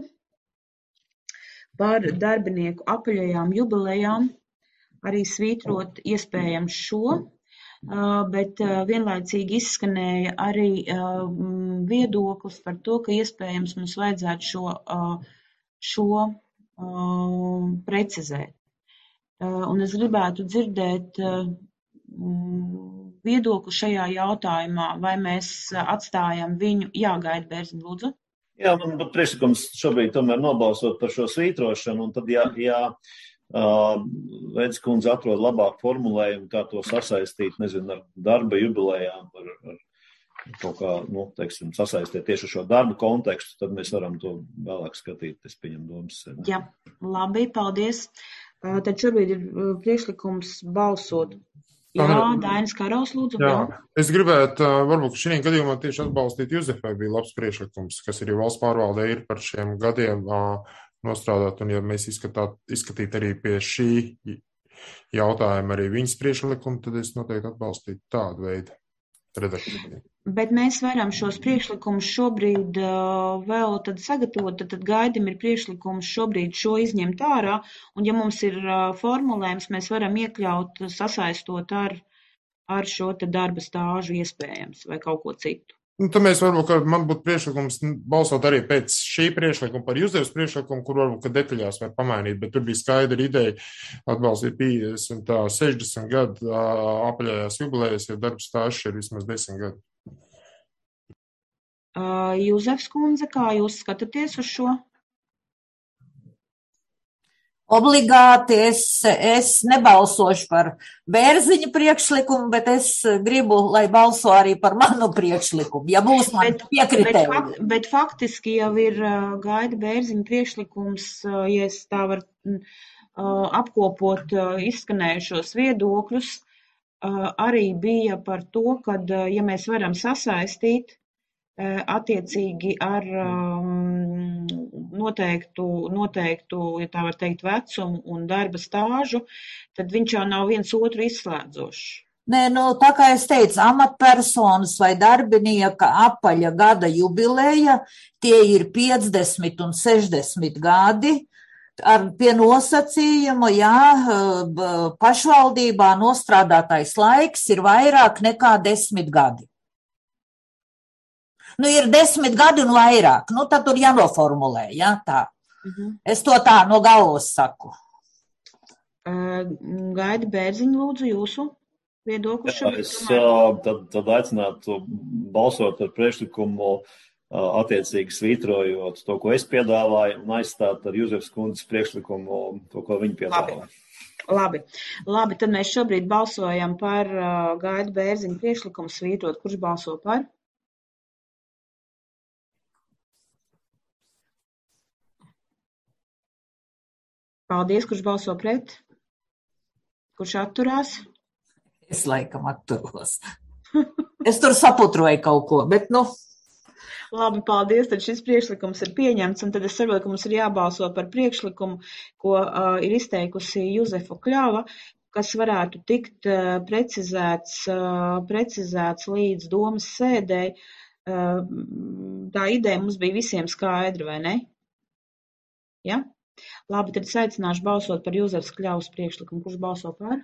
par darbinieku apaļajām jubilejām, arī svītrot iespējams šo, uh, bet uh, vienlaicīgi izskanēja arī uh, viedoklis par to, ka iespējams mums vajadzētu šo, uh, šo uh, precizēt. Uh, un es gribētu dzirdēt uh, viedokli šajā jautājumā, vai mēs atstājam viņu, jāgaida Bērziņ, lūdzu. Jā, man būtu priekšlikums šobrīd tomēr nobalsot par šo svītrošanu, un tad, ja, ja uh, Vēdz kundze atrod labāku formulējumu, kā to sasaistīt, nezinu, ar darba jubilējām, ar, ar kaut kā, nu, teiksim, sasaistīt tieši šo darba kontekstu, tad mēs varam to vēlāk skatīt, es pieņem domas. Jā, labi, paldies. Uh, tad šobrīd ir priekšlikums balsot. Jā, Dainis Karaus, lūdzu. Jā, es gribētu, varbūt šī gadījumā tieši atbalstīt Juzefai bija labs priekšlikums, kas arī valsts pārvaldē ir par šiem gadiem nostrādāt, un ja mēs izskatāt, izskatīt arī pie šī jautājuma arī viņas priekšlikumu, tad es noteikti atbalstītu tādu veidu redakciju. Bet mēs varam šos priekšlikumus šobrīd uh, vēl tad sagatavot, tad, tad gaidam ir priekšlikums šobrīd šo izņemt ārā, un ja mums ir uh, formulējums, mēs varam iekļaut sasaistot ar, ar šo te darba stāžu iespējams vai kaut ko citu. Nu, tad mēs varbūt, ka man būtu priekšlikums balsot arī pēc šī priekšlikuma par Juzefas priekšlikumu, kur varbūt, ka detaļās var pamainīt, bet tur bija skaidra ideja atbalstīt piecdesmit, sešdesmit gadu apaļajās jubilējas, jo darba stāžs ir vismaz desmit gadu. Uh, Juzefs kundze, kā jūs skatāties uz šo? Obligāti es, es nebalsošu par Bērziņa priekšlikumu, bet es gribu, lai balso arī par manu priekšlikumu, ja būs man piekritēji. Bet, bet faktiski jau ir uh, gaida Bērziņa priekšlikums, uh, ja es tā var uh, apkopot uh, izskanējušos viedokļus, uh, arī bija par to, kad, uh, ja mēs varam sasaistīt attiecīgi ar um, noteiktu, noteiktu, ja tā var teikt, vecumu un darba stāžu, tad viņš jau nav viens otru izslēdzošs. Nē, nu, tā kā es teicu, amatpersonas vai darbinieka apaļa gada jubileja, tie ir piecdesmit un sešdesmit gadi, ar pie nosacījuma, jā, pašvaldībā nostrādātais laiks ir vairāk nekā desmit gadi. Nu, ir desmit gadi un vairāk, nu, tad tur jānoformulē, jā, tā. Uh-huh. Es to tā no galvas saku. Uh, Gaida Bērziņ, lūdzu, jūsu viedokli. Jā, es uh, tad, tad aicinātu balsot par priekšlikumu attiecīgi svītrojot to, ko es piedāvāju, un aizstāt ar Juzefas kundzes priekšlikumu to, ko viņa piedāvāja. Labi. Labi, tad mēs šobrīd balsojam par uh, Gaida Bērziņa priekšlikumu svītrot. Kurš balso par? Paldies, kurš balso pret? Kurš atturās? Es laikam atturos. Es tur saputroju kaut ko, bet nu. Labi, paldies, tad šis priekšlikums ir pieņemts, un tad es saprotu, ka mums ir jābalso par priekšlikumu, ko uh, ir izteikusi Juzefa Kļava, kas varētu tikt uh, precizēts, uh, precizēts līdz domas sēdēji. Uh, tā ideja mums bija visiem skaidra, vai ne? Ja? Labi, tad es aicināšu balsot par Juzefas Kļavas priekšlikumu. Kurš balso par?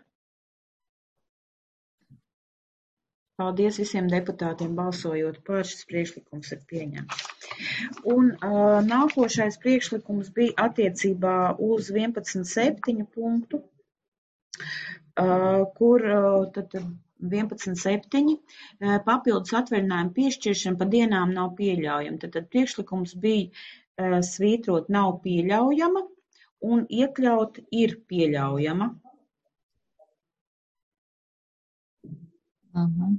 Paldies visiem deputātiem balsojot par, šis priekšlikums ir pieņemts. Un uh, nākošais priekšlikums bija attiecībā uz vienpadsmit septiņu punktu, uh, kur uh, tad vienpadsmit septiņi uh, papildus atvaļinājumu piešķiršana pa dienām nav pieļaujama. Tad, tad priekšlikums bija uh, svītrot nav pieļaujama un iekļaut ir pieļaujama. Uh-huh.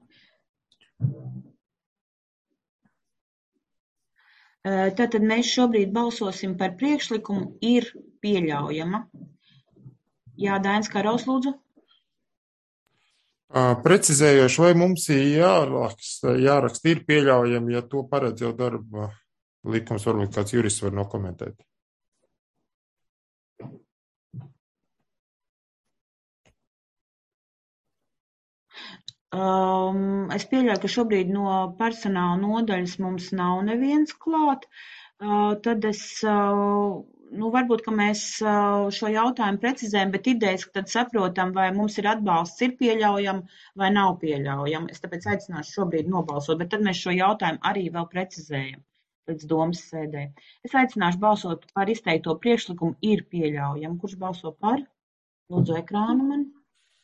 Tātad mēs šobrīd balsosim par priekšlikumu ir pieļaujama. Jā, Dainis Karaus, lūdzu. Precizējoši, vai mums ir jāraksta, jāraksta ir pieļaujama, ja to paredz jau darba likums, varbūt kāds jurists var nokomentēt. Um, es pieļauju, ka šobrīd no personāla nodaļas mums nav neviens klāt. Uh, tad es, uh, nu varbūt, ka mēs uh, šo jautājumu precizējam, bet idejas, ka tad saprotam, vai mums ir atbalsts ir pieļaujama vai nav pieļaujama. Es tāpēc aicināšu šobrīd nobalsot, bet tad mēs šo jautājumu arī vēl precizējam līdz domas sēdē. Es aicināšu balsot par izteikto priekšlikumu ir pieļaujama. Kurš balso par? Lūdzu ekrānu man.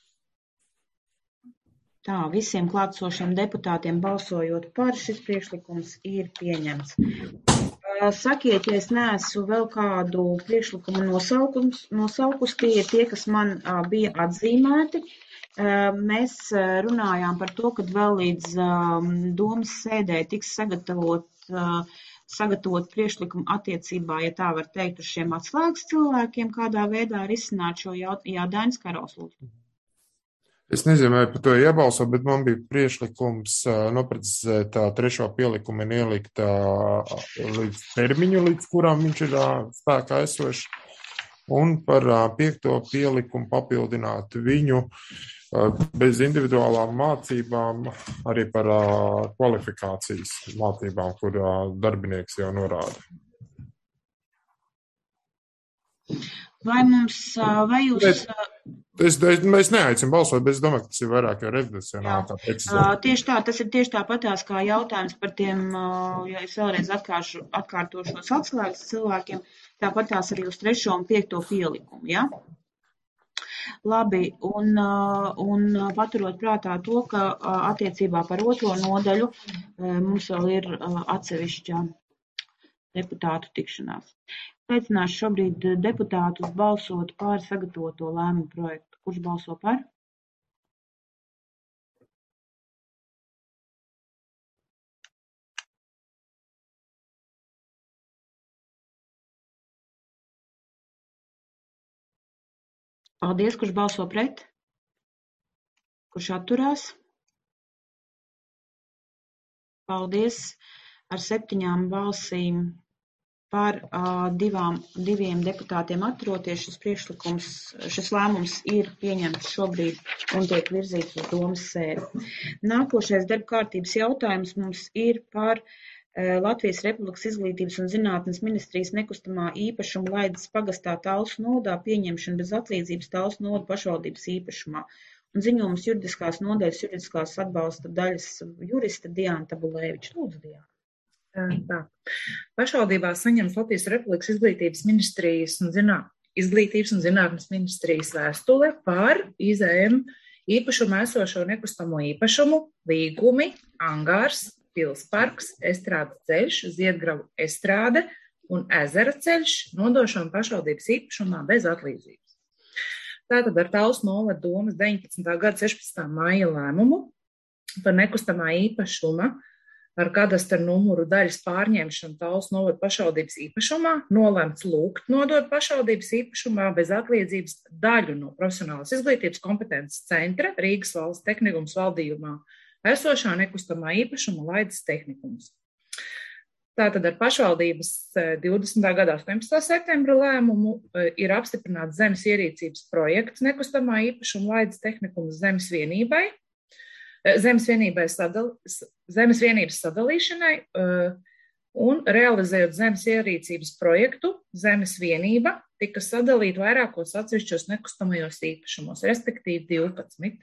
Tā, visiem klātsošiem deputātiem balsojot par, šis priekšlikums ir pieņemts. Sakiet, ja es neesmu vēl kādu priekšlikumu nosaukus, tie ir tie, kas man bija atzīmēti. Mēs runājām par to, ka vēl līdz domas sēdē tiks sagatavot, sagatavot priekšlikumu attiecībā, ja tā var teikt, uz šiem atslēgas cilvēkiem, kādā veidā risināt šo jautājumu. Jā, Dainis Karaus, lūdzu. Es nezinu, vai par to jābalso, bet man bija priekšlikums noprecizēt trešo pielikumu un ielikt līdz termiņu, līdz kurām viņš ir spēkā esošs, un par piekto pielikumu papildināt viņu bez individuālām mācībām, arī par kvalifikācijas mācībām, kur darbinieks jau norāda. Vai mums, vai jūs... Es, es, mēs neaicinām balsot, bet es domāju, ka tas ir vairāk jau redakcionāli tā precizēt. Tieši tā, tas ir tieši tāpatās kā jautājums par tiem, ja es vēlreiz atkāršu, atkārtošos atslēgas cilvēkiem, tāpatās arī uz trešo un piekto pielikumu, ja? Labi, un, un paturot prātā to, ka attiecībā par otro nodaļu mums vēl ir atsevišķa deputātu tikšanās. Aicināšu šobrīd deputātus balsot par sagatavoto lēmumu projektu. Kurš balso par? Paldies, kurš balso pret? Kurš atturās? Paldies, ar septiņām balsīm. Par uh, divām, diviem deputātiem atturoties, šis priekšlikums, šis lēmums ir pieņemts šobrīd un tiek virzīts uz domas sēdi. Nākošais darba kārtības jautājums mums ir par uh, Latvijas Republikas Izglītības un zinātnes ministrijas nekustamā īpašuma Laidas pagastā Talsu nodā pieņemšana bez atlīdzības Talsu nodu pašvaldības īpašumā. Un ziņojums juridiskās nodaļas juridiskās atbalsta daļas jurista Diana Tabulēviča. Lūdzu, Diana. Tā. Pašvaldībā saņems Latvijas Republikas Izglītības ministrijas un zinā, Izglītības un zinātnes ministrijas vēstule par I Z M īpašumu esošo nekustamo īpašumu, līgumi, angārs, Pilsparks, Estrādes ceļš, Ziedgravu estrāde un ezera ceļš nodošana pašvaldības īpašumā bez atlīdzības. Tātad ar Talsu novada domas deviņpadsmitā gada sešpadsmitā maija lēmumu par nekustamā īpašuma ar kadastra numuru daļas pārņemšanu Talsu novada pašvaldības īpašumā nolemts lūgt nodot pašvaldības īpašumā bez atlīdzības daļu no profesionālas izglītības kompetences centra Rīgas valsts tehnikums valdījumā esošā nekustamā īpašuma Laidas tehnikums. Tātad ar pašvaldības divdesmitā gada astoņpadsmitā septembra lēmumu ir apstiprināts zemes ierīcības projekts nekustamā īpašuma Laidas tehnikums zemes vienībai, zemes, vienībai sadal, zemes vienības sadalīšanai un realizējot zemes ierīcības projektu, zemes vienība tika sadalīta vairākos atsevišķos nekustamajos īpašumos, respektīvi divpadsmit.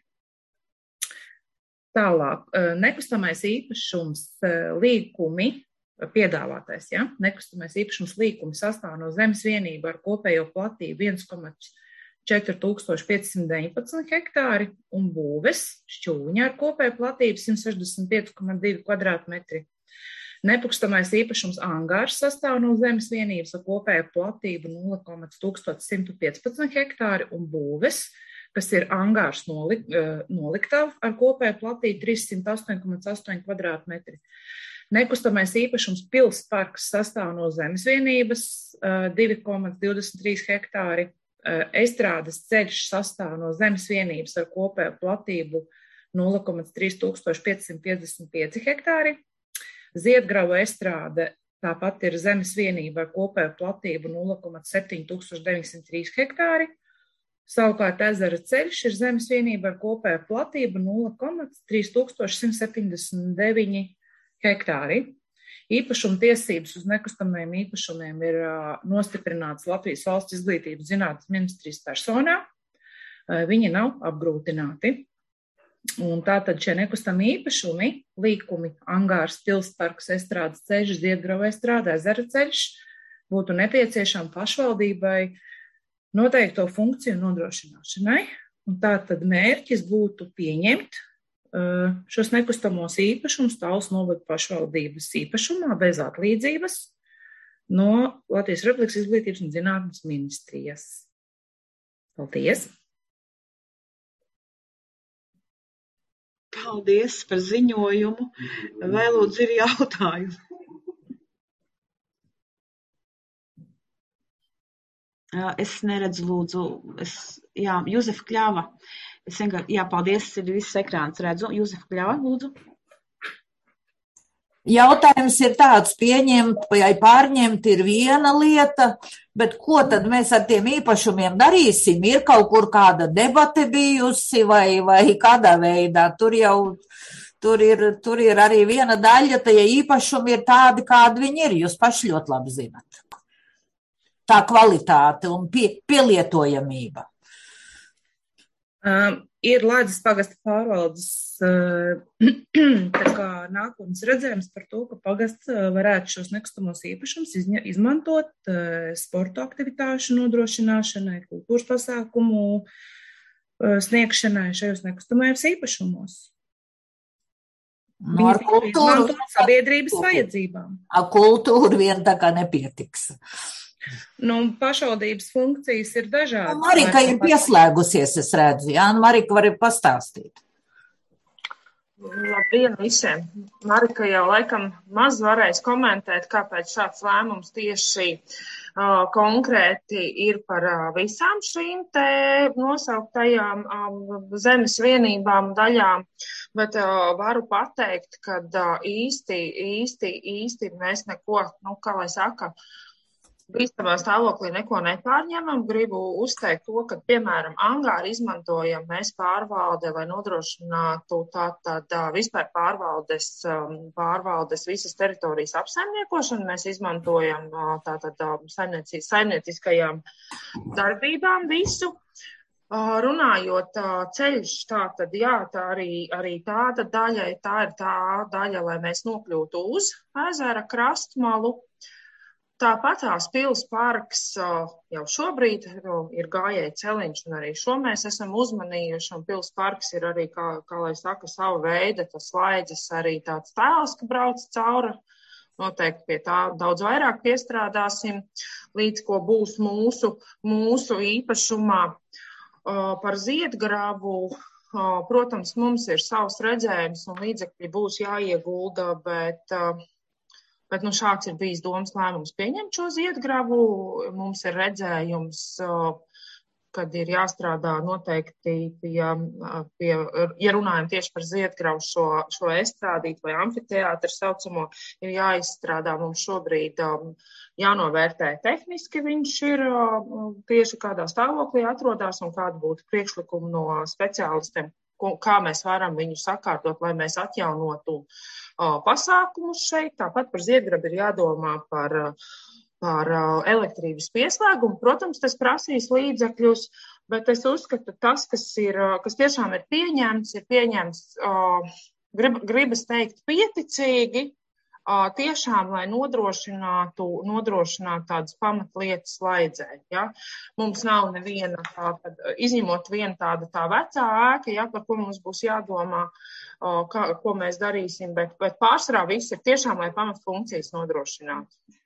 Tālāk, nekustamais īpašums līkumi, piedāvātais, ja? Nekustamais īpašums līkumi sastāv no zemes vienība ar kopējo platību viens komats četri tūkstoši piecsimt deviņpadsmit hektāri un būves šķūņa ar kopēju platību simt sešdesmit pieci komats divi kvadrātmetri. Nekustamais īpašums angārs sastāv no zemes vienības ar kopēju platību nulle komats simt piecpadsmit hektāri un būves, kas ir angārs nolik, noliktava ar kopēju platību trīssimt astoņi komats astoņi kvadrātmetri. Nekustamais īpašums Pilsparks sastāv no zemes vienības divi komats divdesmit trīs hektāri. Estrādes ceļš sastāv no zemes vienības ar kopēju platību nulle komats trīs tūkstoši piecsimt piecdesmit pieci hektāri. Ziedgrava estrāde tāpat ir zemes vienība ar kopēju platību nulle komats septiņi tūkstoši deviņsimt trīs hektāri. Savukārt ezera ceļš ir zemes vienība ar kopēju platību nulle komats trīs tūkstoši simt septiņdesmit deviņi hektāri. Īpašuma tiesības uz nekustamajiem īpašumiem ir nostiprināts Latvijas valsts izglītības zinātnes ministrijas personā. Viņi nav apgrūtināti. Un tātad šie nekustamie īpašumi, līkumi, angārs, Pilsparks, Estrādes ceļš, Ziedgrava estrāde, ezera ceļš būtu nepieciešami pašvaldībai noteikto funkciju nodrošināšanai. Un tātad mērķis būtu pieņemt šos nekustamos īpašumus Talsu novada pašvaldības īpašumā bez atlīdzības no Latvijas Republikas izglītības un zinātnes ministrijas. Paldies! Paldies par ziņojumu. Vai lūdzu ir jautājumi? Es neredzu, lūdzu. Es, jā, Juzefa Kļava. Es vienkārši, jā, paldies, ir viss ekrāns redzu. Juzefa Kļava, lūdzu. Jautājums ir tāds, pieņemt vai pārņemt ir viena lieta, bet ko tad mēs ar tiem īpašumiem darīsim? Ir kaut kur kāda debate bijusi vai, vai kādā veidā? Tur jau, tur ir, tur ir arī viena daļa, tie īpašumi ir tādi, kādi viņi ir. Jūs paši ļoti labi zinat. Tā kvalitāte un pie, pielietojamība. Um, ir Laidas pagasta pārvaldes uh, tā kā nākotnes redzējums par to, ka pagasts uh, varētu šos nekustamos īpašumus izņa, izmantot uh, sporta aktivitāšu nodrošināšanai, kultūras pasākumu uh, sniegšanai šajos nekustamajos īpašumos. No, ar kultūru sabiedrības vajadzībām. Ar kultūru vien tā kā nepietiks. Nu, pašvaldības funkcijas ir dažādas. Marika ir pieslēgusies, es redzu. Jā, Marika var pastāstīt. Labdien visiem. Marika jau laikam maz varēs komentēt, kāpēc šāds lēmums tieši uh, konkrēti ir par uh, visām šīm te nosauktajām um, zemes vienībām daļām, bet uh, varu pateikt, ka uh, īsti, īsti, īsti mēs neko, nu, kā lai saka, bīstamā stāvoklī neko nepārņemam. Gribu uzteikt to, ka, piemēram, angāru izmantojam mēs pārvalde, lai nodrošinātu tātad vispār pārvaldes, pārvaldes visas teritorijas apsaimniekošanu. Mēs izmantojam tātad saimnieciskajām darbībām visu. Runājot ceļš, tātad, jā, tā arī, arī tāda daļa, tā ir tā daļa, lai mēs nokļūtu uz ezera krastmalu. Tāpat tās pils parks jau šobrīd ir gājēji celiņš, un arī šo mēs esam uzmanījuši, un pils parks ir arī, kā, kā lai saka, sava veida, tas slaidzes arī tāds tēls, ka brauc cauri. Noteikti pie tā daudz vairāk piestrādāsim, līdz ko būs mūsu, mūsu īpašumā. Par Ziedgravu, protams, mums ir savs redzējums, un līdzekļi būs jāiegulda, bet... Bet nu, šāds ir bijis domas lēmums pieņemt šo Ziedgravu. Mums ir redzējums, kad ir jāstrādā noteikti pie, pie ja runājam tieši par Ziedgravu šo, šo estrādīt vai amfiteātru saucamo, ir jāizstrādā mums šobrīd jānovērtē tehniski viņš ir tieši kādā stāvoklī atrodas un kāda būtu priekšlikuma no speciālistiem, kā mēs varam viņu sakārtot, lai mēs atjaunotu pasākumus šeit. Tāpat par Ziedgrabu ir jādomā par, par elektrības pieslēgumu. Protams, tas prasīs līdzekļus, bet es uzskatu, tas, kas, ir, kas tiešām ir pieņemts, ir pieņemts, grib, gribas teikt, pieticīgi, tiešām, lai nodrošinātu, nodrošinātu tādas pamatlietas slaidzē. Ja? Mums nav neviena, tā, tad, izņemot vienu tādu tā vecā ēka, ja, par ko mums būs jādomā, kā, ko mēs darīsim, bet, bet pārsvarā viss ir tiešām, lai pamatfunkcijas nodrošinātu.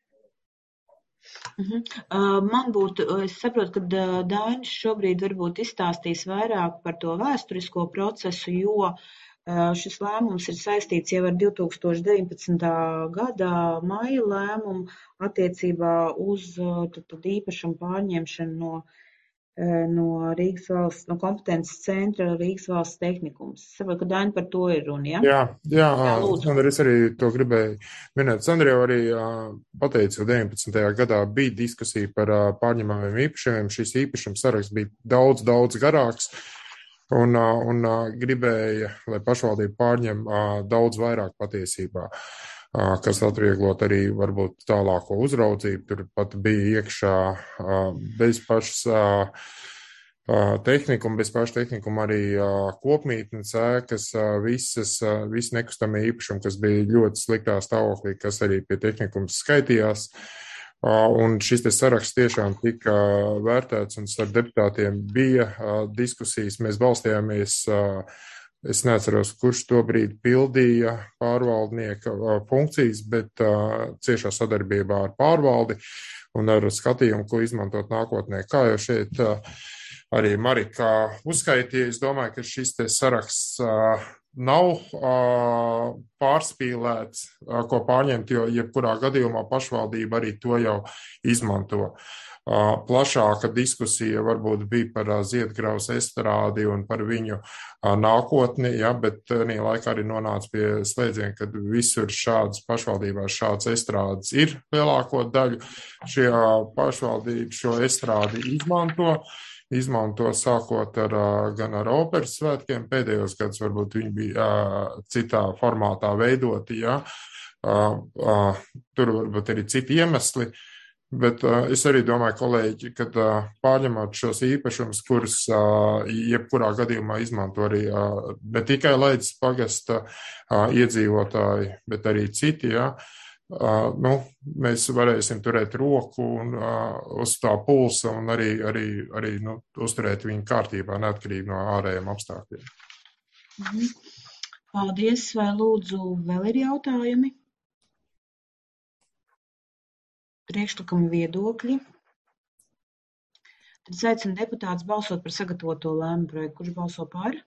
Uh-huh. Man būtu, es saprotu, ka Dainis šobrīd varbūt izstāstīs vairāk par to vēsturisko procesu, jo šis lēmums ir saistīts jau ar divi tūkstoši deviņpadsmitā gada maija lēmumu attiecībā uz tad, tad īpašumu pārņemšanu no, no Rīgas valsts, no kompetences centra Rīgas valsts tehnikums. Es saprotu, ka Daini par to ir runa, ja? Jā, jā, jā Sandra, es arī to gribēju minēt. Sandra jau arī pateica, ka deviņpadsmitajā gadā bija diskusija par pārņemamiem īpašumiem. Šis īpašums saraksts bija daudz, daudz garāks. Un, un gribēja, lai pašvaldība pārņem daudz vairāk patiesībā, kas atvieglot arī varbūt tālāko uzraudzību. Tur pat bija iekšā bez pašas tehnikuma, bez paša tehnikuma arī kopmītnes ēkas, visas, visi nekustamie īpašumi, kas bija ļoti sliktā stāvoklī, kas arī pie tehnikums skaitījās. Un šis te saraksts tiešām tika vērtēts un starp deputātiem bija diskusijas. Mēs balstījāmies, es neatceros, kurš to brīdi pildīja pārvaldnieka funkcijas, bet ciešā sadarbībā ar pārvaldi un ar skatījumu, ko izmantot nākotnē. Kā jau šeit arī Marika uzskaitīja, es domāju, ka šis te saraksts nav uh, pārspīlēts, uh, ko pārņemt, jo jebkurā gadījumā pašvaldība arī to jau izmanto. Uh, plašāka diskusija varbūt bija par uh, Ziedgravas estrādi un par viņu uh, nākotni, ja, bet tādā laikā arī nonāca pie slēdziena, ka visur šādas pašvaldībās šādas estrādes ir lielāko daļu. Šie uh, pašvaldību šo estrādi izmanto. Izmanto sākot ar, gan ar operas svētkiem, pēdējos gads varbūt viņi bija uh, citā formātā veidoti, ja? uh, uh, tur varbūt arī citi iemesli, bet uh, es arī domāju, kolēģi, kad uh, pārņemot šos īpašumus, kurus uh, jebkurā gadījumā izmanto arī uh, ne tikai Leidzes pagasta uh, iedzīvotāji, bet arī citi, ja? Uh, nu, mēs varēsim turēt roku un, uh, uz tā pulsa un arī, arī, arī nu, uzturēt viņu kārtībā, neatkarīgi no ārējiem apstākļiem. Mhm. Paldies, vai lūdzu vēl ir jautājumi? Priekšlikumi, viedokļi? Tad es aicinu deputātus balsot par sagatavoto lēmumu projektu. Kurš balso par?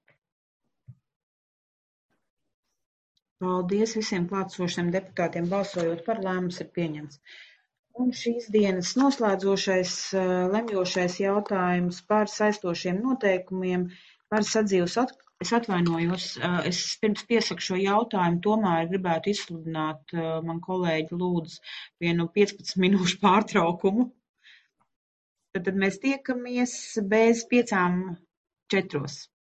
Paldies visiem klātsošiem deputātiem, balsojot par, lēmums ir pieņemts. Un šīs dienas noslēdzošais, lemjošais jautājums par saistošiem noteikumiem, par sadzīves at... Es atvainojos, es pirms piesaku šo jautājumu, tomēr gribētu izsludināt, man kolēģi lūdzu vienu piecpadsmit minūšu pārtraukumu. Tad, tad mēs tiekamies bez piecām četros.